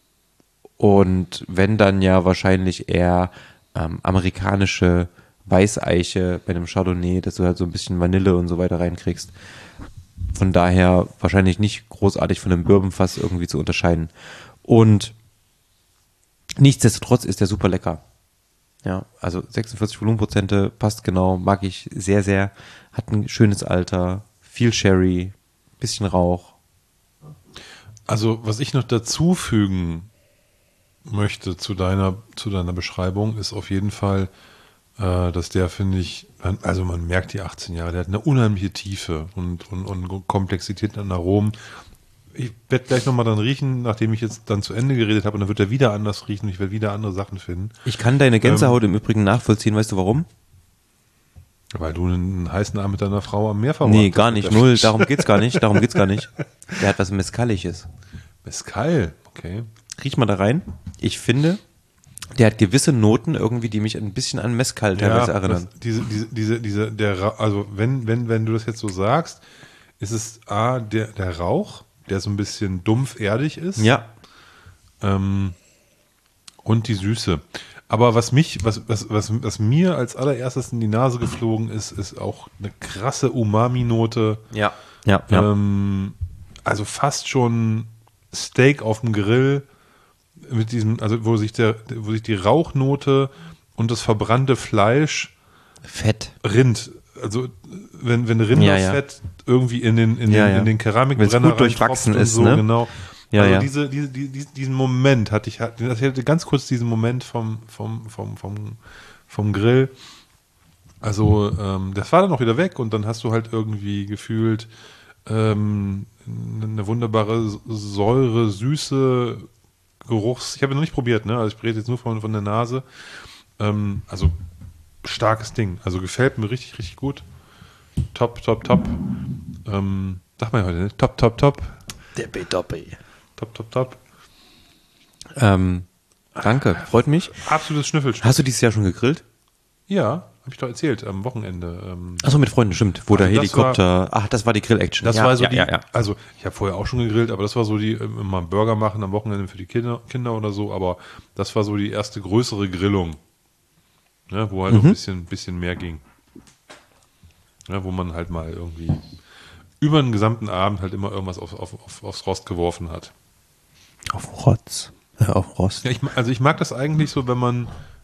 wenn dann ja wahrscheinlich eher amerikanische Weißeiche bei einem Chardonnay, dass du halt so ein bisschen Vanille und so weiter reinkriegst. Von daher wahrscheinlich nicht großartig von einem Bourbonfass irgendwie zu unterscheiden. Und nichtsdestotrotz ist der super lecker. Ja, also 46 Volumenprozente, passt genau, mag ich sehr, sehr. Hat ein schönes Alter, viel Sherry, bisschen Rauch. Also, was ich noch dazu fügen möchte zu deiner Beschreibung, ist auf jeden Fall, dass der, finde ich, also man merkt die 18 Jahre, der hat eine unheimliche Tiefe und Komplexität an Aromen. Ich werde gleich nochmal dann riechen, nachdem ich jetzt dann zu Ende geredet habe, und dann wird er wieder anders riechen und ich werde wieder andere Sachen finden. Ich kann deine Gänsehaut im Übrigen nachvollziehen, weißt du warum? Weil du einen heißen Abend mit deiner Frau am Meer verbracht hast. Nee, gar nicht, null, darum geht's gar nicht. Der hat was Mezcaliges. Mezcal, okay. Riech mal da rein. Ich finde, der hat gewisse Noten irgendwie, die mich ein bisschen an Mezcal teilweise erinnern. Also wenn du das jetzt so sagst, ist es der Rauch, der so ein bisschen dumpf erdig ist. Ja. Und die Süße. Aber was mir als allererstes in die Nase geflogen ist auch eine krasse Umami-Note. Ja. Also fast schon Steak auf dem Grill mit diesem, also wo sich die Rauchnote und das verbrannte Fleisch Fett. Rind, also wenn Rinderfett irgendwie in den Keramikbrenner gut durchwachsen ist, so, ne? Genau. Ja, also diesen Moment ich hatte ganz kurz diesen Moment vom Grill. Also das war dann auch wieder weg und dann hast du halt irgendwie gefühlt eine wunderbare Säure, Süße, Geruchs. Ich habe noch nicht probiert, ne? Also ich rede jetzt nur von der Nase. Also starkes Ding. Also gefällt mir richtig, richtig gut. Top. Sagt man ja heute, ne? Top. Doppi. Top. Danke, freut mich. Absolutes Schnüffelstück. Hast du dieses Jahr schon gegrillt? Ja, habe ich doch erzählt, am Wochenende. Achso, mit Freunden, stimmt. Wo der das Helikopter, das war die Grill-Action. Das war so also ich habe vorher auch schon gegrillt, aber das war so immer einen Burger machen am Wochenende für die Kinder oder so, aber das war so die erste größere Grillung, ne, wo halt noch ein bisschen mehr ging. Ja, wo man halt mal irgendwie über den gesamten Abend halt immer irgendwas aufs Rost geworfen hat. Auf Rotz. Auf Rost. Ja, ich mag das eigentlich so, wenn man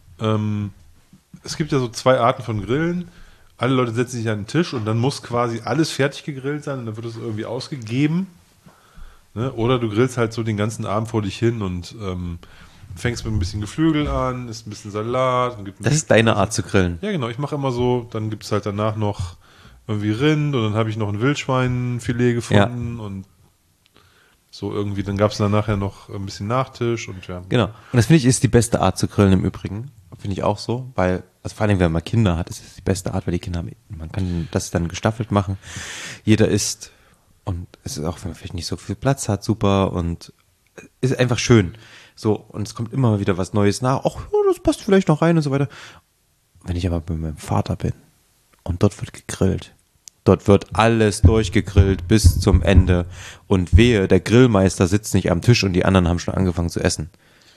es gibt ja so 2 Arten von Grillen. Alle Leute setzen sich an den Tisch und dann muss quasi alles fertig gegrillt sein und dann wird es irgendwie ausgegeben. Ne? Oder du grillst halt so den ganzen Abend vor dich hin und fängst mit ein bisschen Geflügel an, isst ein bisschen Salat. Das ist deine Art zu grillen. Ja, genau. Ich mache immer so, dann gibt es halt danach noch irgendwie Rind und dann habe ich noch ein Wildschweinfilet gefunden und so irgendwie, dann gab es dann nachher noch ein bisschen Nachtisch und ja. Genau. Und das finde ich ist die beste Art zu grillen im Übrigen. Finde ich auch so, weil, also vor allem, wenn man Kinder hat, ist es die beste Art, weil die Kinder haben, man kann das dann gestaffelt machen. Jeder isst und es ist auch, wenn man vielleicht nicht so viel Platz hat, super und ist einfach schön. So, und es kommt immer wieder was Neues nach. Ach, ja, das passt vielleicht noch rein und so weiter. Wenn ich aber bei meinem Vater bin und dort wird gegrillt, dort wird alles durchgegrillt bis zum Ende und wehe, der Grillmeister sitzt nicht am Tisch und die anderen haben schon angefangen zu essen.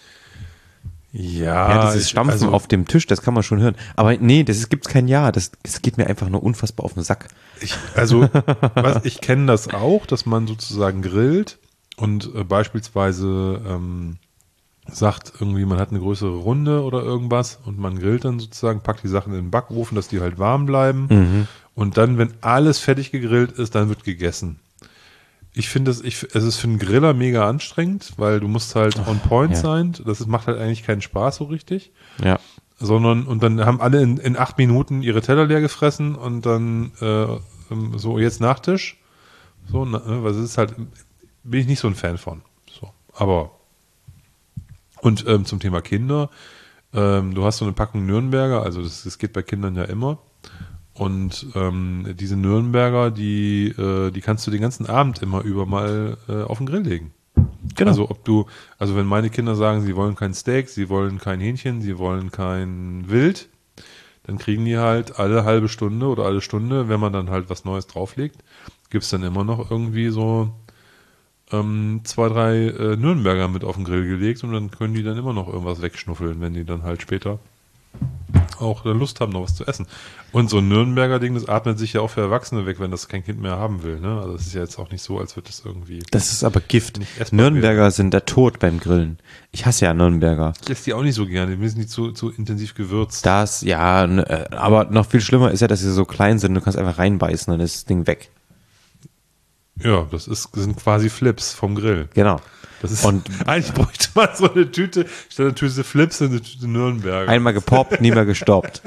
Ja, dieses Stampfen auf dem Tisch, das kann man schon hören. Aber nee, gibt's kein Ja. Das geht mir einfach nur unfassbar auf den Sack. Ich kenne das auch, dass man sozusagen grillt und beispielsweise sagt irgendwie, man hat eine größere Runde oder irgendwas und man grillt dann sozusagen, packt die Sachen in den Backofen, dass die halt warm bleiben. Und dann, wenn alles fertig gegrillt ist, dann wird gegessen. Ich finde es ist für einen Griller mega anstrengend, weil du musst halt on point sein. Das macht halt eigentlich keinen Spaß so richtig. Ja. Und dann haben alle in 8 Minuten ihre Teller leer gefressen und dann so jetzt Nachtisch. So, weil es ist halt, bin ich nicht so ein Fan von. So, aber und zum Thema Kinder, du hast so eine Packung Nürnberger, also das geht bei Kindern ja immer. Und diese Nürnberger, die kannst du den ganzen Abend immer über mal auf den Grill legen. Genau. Also wenn meine Kinder sagen, sie wollen kein Steak, sie wollen kein Hähnchen, sie wollen kein Wild, dann kriegen die halt alle halbe Stunde oder alle Stunde, wenn man dann halt was Neues drauflegt, gibt es dann immer noch irgendwie so 2, 3 Nürnberger mit auf den Grill gelegt und dann können die dann immer noch irgendwas wegschnuffeln, wenn die dann halt später auch Lust haben, noch was zu essen. Und so ein Nürnberger Ding, das atmet sich ja auch für Erwachsene weg, wenn das kein Kind mehr haben will. Ne? Also es ist ja jetzt auch nicht so, als würde das irgendwie... Das ist aber Gift. Nürnberger sind der Tod beim Grillen. Ich hasse ja Nürnberger. Ich esse die auch nicht so gerne, die sind nicht zu intensiv gewürzt. Das, ja, aber noch viel schlimmer ist ja, dass sie so klein sind, du kannst einfach reinbeißen und ist das Ding weg. Ja, das sind quasi Flips vom Grill. Genau. Eigentlich bräuchte man so eine Tüte, statt eine Tüte Flips eine Tüte Nürnberger. Einmal gepoppt, nie mehr gestoppt.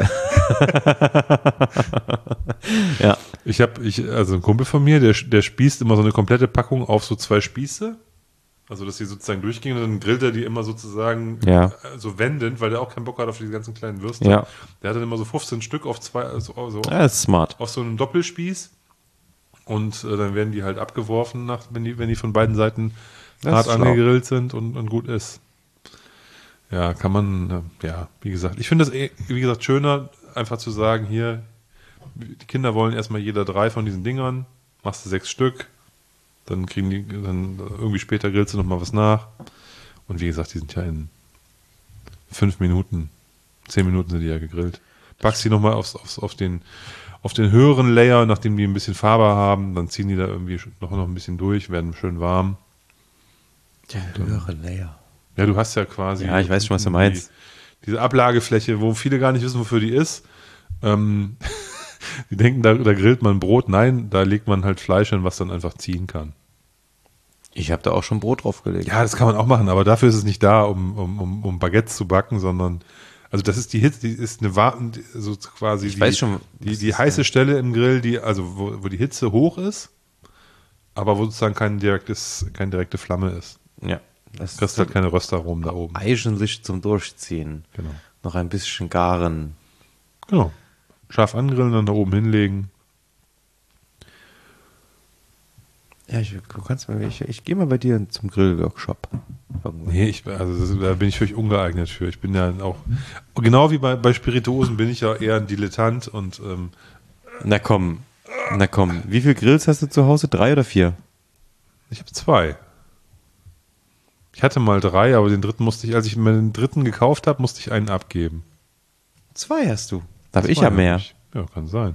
Ja. Also ein Kumpel von mir, der spießt immer so eine komplette Packung auf so 2 Spieße. Also, dass die sozusagen durchgehen und dann grillt er die immer sozusagen so wendend, weil der auch keinen Bock hat auf diese ganzen kleinen Würste. Ja. Der hat dann immer so 15 Stück auf 2, Das ist smart. auf so einem Doppelspieß. Und dann werden die halt abgeworfen, wenn die von beiden Seiten hart angegrillt sind und gut ist. Ja, kann man, wie gesagt. Ich finde das, wie gesagt, schöner, einfach zu sagen, hier, die Kinder wollen erstmal jeder 3 von diesen Dingern, machst du 6 Stück, dann kriegen die, dann irgendwie später grillst du nochmal was nach. Und wie gesagt, die sind ja in 5 Minuten, 10 Minuten sind die ja gegrillt. Packst die nochmal auf den höheren Layer, nachdem die ein bisschen Farbe haben, dann ziehen die da irgendwie noch ein bisschen durch, werden schön warm. Der höhere Layer. Ja, du hast ja quasi... Ja, ich weiß schon, was du meinst. Diese Ablagefläche, wo viele gar nicht wissen, wofür die ist. Die denken, da grillt man Brot. Nein, da legt man halt Fleisch hin, was dann einfach ziehen kann. Ich habe da auch schon Brot draufgelegt. Ja, das kann man auch machen, aber dafür ist es nicht da, um Baguettes zu backen, sondern... Also das ist die Hitze, die ist eine so quasi die heiße Stelle im Grill, wo die Hitze hoch ist, aber wo sozusagen keine direkte Flamme ist. Ja. Das kriegst halt keine Röstaromen da oben. Eisenlicht zum Durchziehen. Genau. Noch ein bisschen garen. Genau. Scharf angrillen, dann da oben hinlegen. Ja, ich gehe mal bei dir zum Grillworkshop. Nee, da bin ich völlig ungeeignet für. Ich bin ja auch, genau wie bei Spirituosen bin ich ja eher ein Dilettant und Na komm. Wie viele Grills hast du zu Hause? 3 oder 4? ich habe 2. Ich hatte mal 3, aber den dritten musste ich, als ich mir den dritten gekauft habe, musste ich einen abgeben. 2 hast du. Da habe ich ja mehr. Ja, kann sein.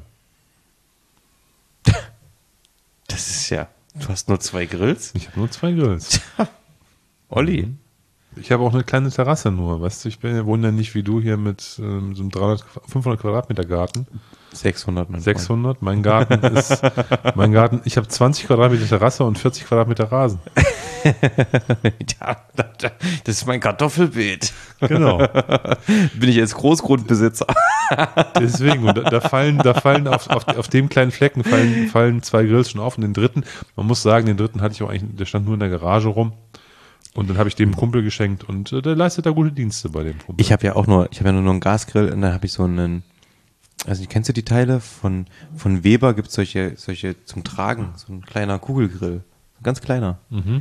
Das ist ja... Du hast nur 2 Grills? Ich habe nur 2 Grills. Olli. Ich habe auch eine kleine Terrasse nur, weißt du, wohne ja nicht wie du hier mit so einem 500 Quadratmeter Garten. 600. 600, mein Garten, ich habe 20 Quadratmeter Terrasse und 40 Quadratmeter Rasen. Ja, das ist mein Kartoffelbeet. Genau. Bin ich jetzt Großgrundbesitzer. Deswegen, und da fallen auf dem kleinen Flecken fallen 2 Grills schon auf und den dritten, man muss sagen, den dritten hatte ich auch eigentlich, der stand nur in der Garage rum. Und dann habe ich dem Kumpel geschenkt und der leistet da gute Dienste bei dem Kumpel. Ich habe ja nur einen Gasgrill und dann habe ich so einen, also kennst du die Teile von Weber, gibt es solche zum Tragen, so ein kleiner Kugelgrill, ein ganz kleiner,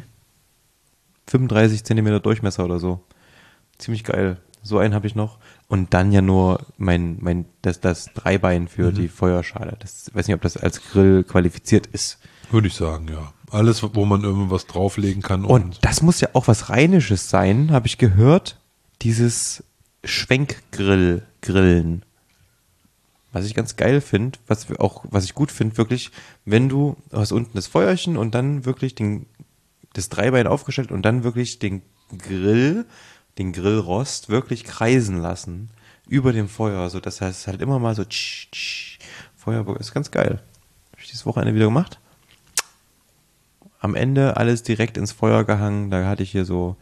35 Zentimeter Durchmesser oder so, ziemlich geil. So einen habe ich noch und dann ja nur das Dreibein für die Feuerschale. Das weiß nicht, ob das als Grill qualifiziert ist. Würde ich sagen, ja. Alles, wo man irgendwas drauflegen kann. Und das muss ja auch was Rheinisches sein, habe ich gehört. Dieses Schwenkgrillen. Was ich ganz geil finde, was ich gut finde, wirklich, wenn du hast unten das Feuerchen und dann wirklich das Dreibein aufgestellt und dann wirklich den Grillrost wirklich kreisen lassen über dem Feuer, so das heißt halt immer mal so Feuer, ist ganz geil. Habe ich dieses Wochenende wieder gemacht. Am Ende alles direkt ins Feuer gehangen. Da hatte ich hier so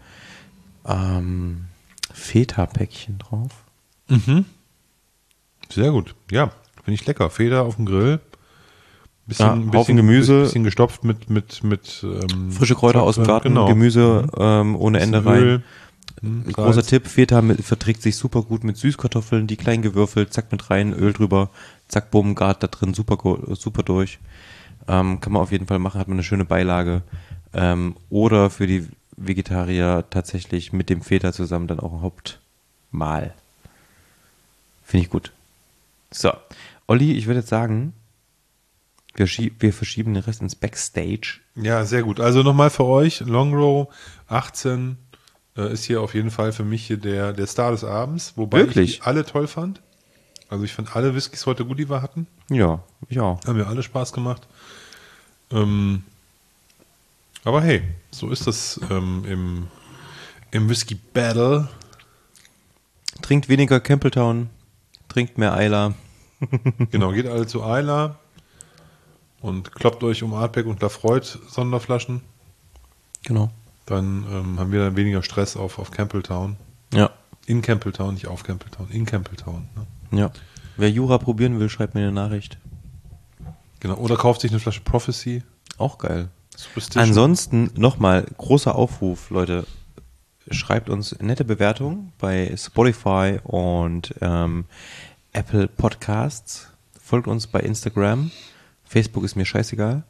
Feta-Päckchen drauf. Mhm. Sehr gut. Ja, finde ich lecker. Feta auf dem Grill. Bisschen Gemüse. Bisschen gestopft mit frische Kräuter aus dem Garten, genau. Gemüse ohne Ende rein. Großer Tipp, Feta verträgt sich super gut mit Süßkartoffeln, die klein gewürfelt, zack mit rein, Öl drüber, zack, bumm, Gart da drin, super durch. Kann man auf jeden Fall machen, hat man eine schöne Beilage. Oder für die Vegetarier tatsächlich mit dem Feta zusammen dann auch ein Hauptmahl. Finde ich gut. So, Olli, ich würde jetzt sagen, wir verschieben den Rest ins Backstage. Ja, sehr gut. Also nochmal für euch, Longrow 18 ist hier auf jeden Fall für mich hier der Star des Abends, wobei Wirklich? ich die alle toll fand. Also ich fand alle Whiskys heute gut, die wir hatten. Ja, ich auch. Haben mir alle Spaß gemacht. Aber hey, so ist das im Whisky Battle. Trinkt weniger Campbelltown, trinkt mehr Islay. Genau, geht alle zu Islay und kloppt euch um Artback und Lafroid Sonderflaschen. Genau. Dann haben wir dann weniger Stress auf Campbelltown. Ja. In Campbelltown, nicht auf Campbelltown. In Campbelltown. Ne? Ja. Wer Jura probieren will, schreibt mir eine Nachricht. Genau. Oder kauft sich eine Flasche Prophecy. Auch geil. Ansonsten nochmal großer Aufruf, Leute. Schreibt uns nette Bewertungen bei Spotify und Apple Podcasts. Folgt uns bei Instagram. Facebook ist mir scheißegal.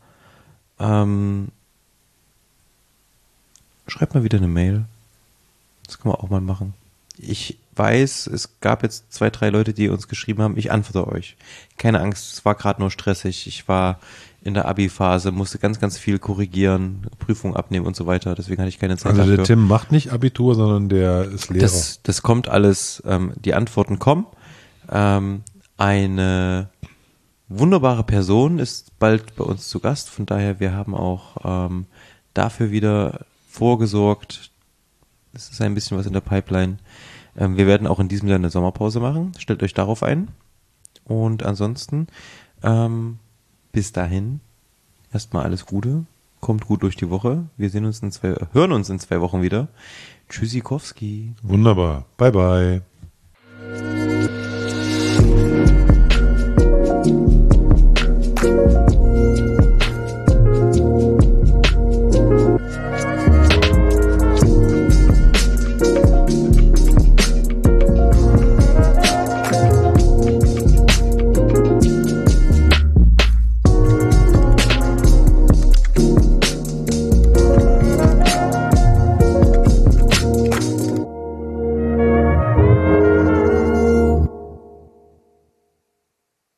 Schreibt mal wieder eine Mail. Das können wir auch mal machen. Ich weiß, es gab jetzt 2, 3 Leute, die uns geschrieben haben. Ich antworte euch. Keine Angst, es war gerade nur stressig. Ich war in der Abi-Phase, musste ganz, ganz viel korrigieren, Prüfungen abnehmen und so weiter. Deswegen hatte ich keine Zeit dafür. Also der Tim macht nicht Abitur, sondern der ist Lehrer. Das kommt alles, die Antworten kommen. Eine wunderbare Person ist bald bei uns zu Gast. Von daher, wir haben auch dafür wieder vorgesorgt. Es ist ein bisschen was in der Pipeline. Wir werden auch in diesem Jahr eine Sommerpause machen. Stellt euch darauf ein. Und ansonsten, bis dahin, erstmal alles Gute. Kommt gut durch die Woche. Wir hören uns in 2 Wochen wieder. Tschüssikowski. Wunderbar. Bye, bye.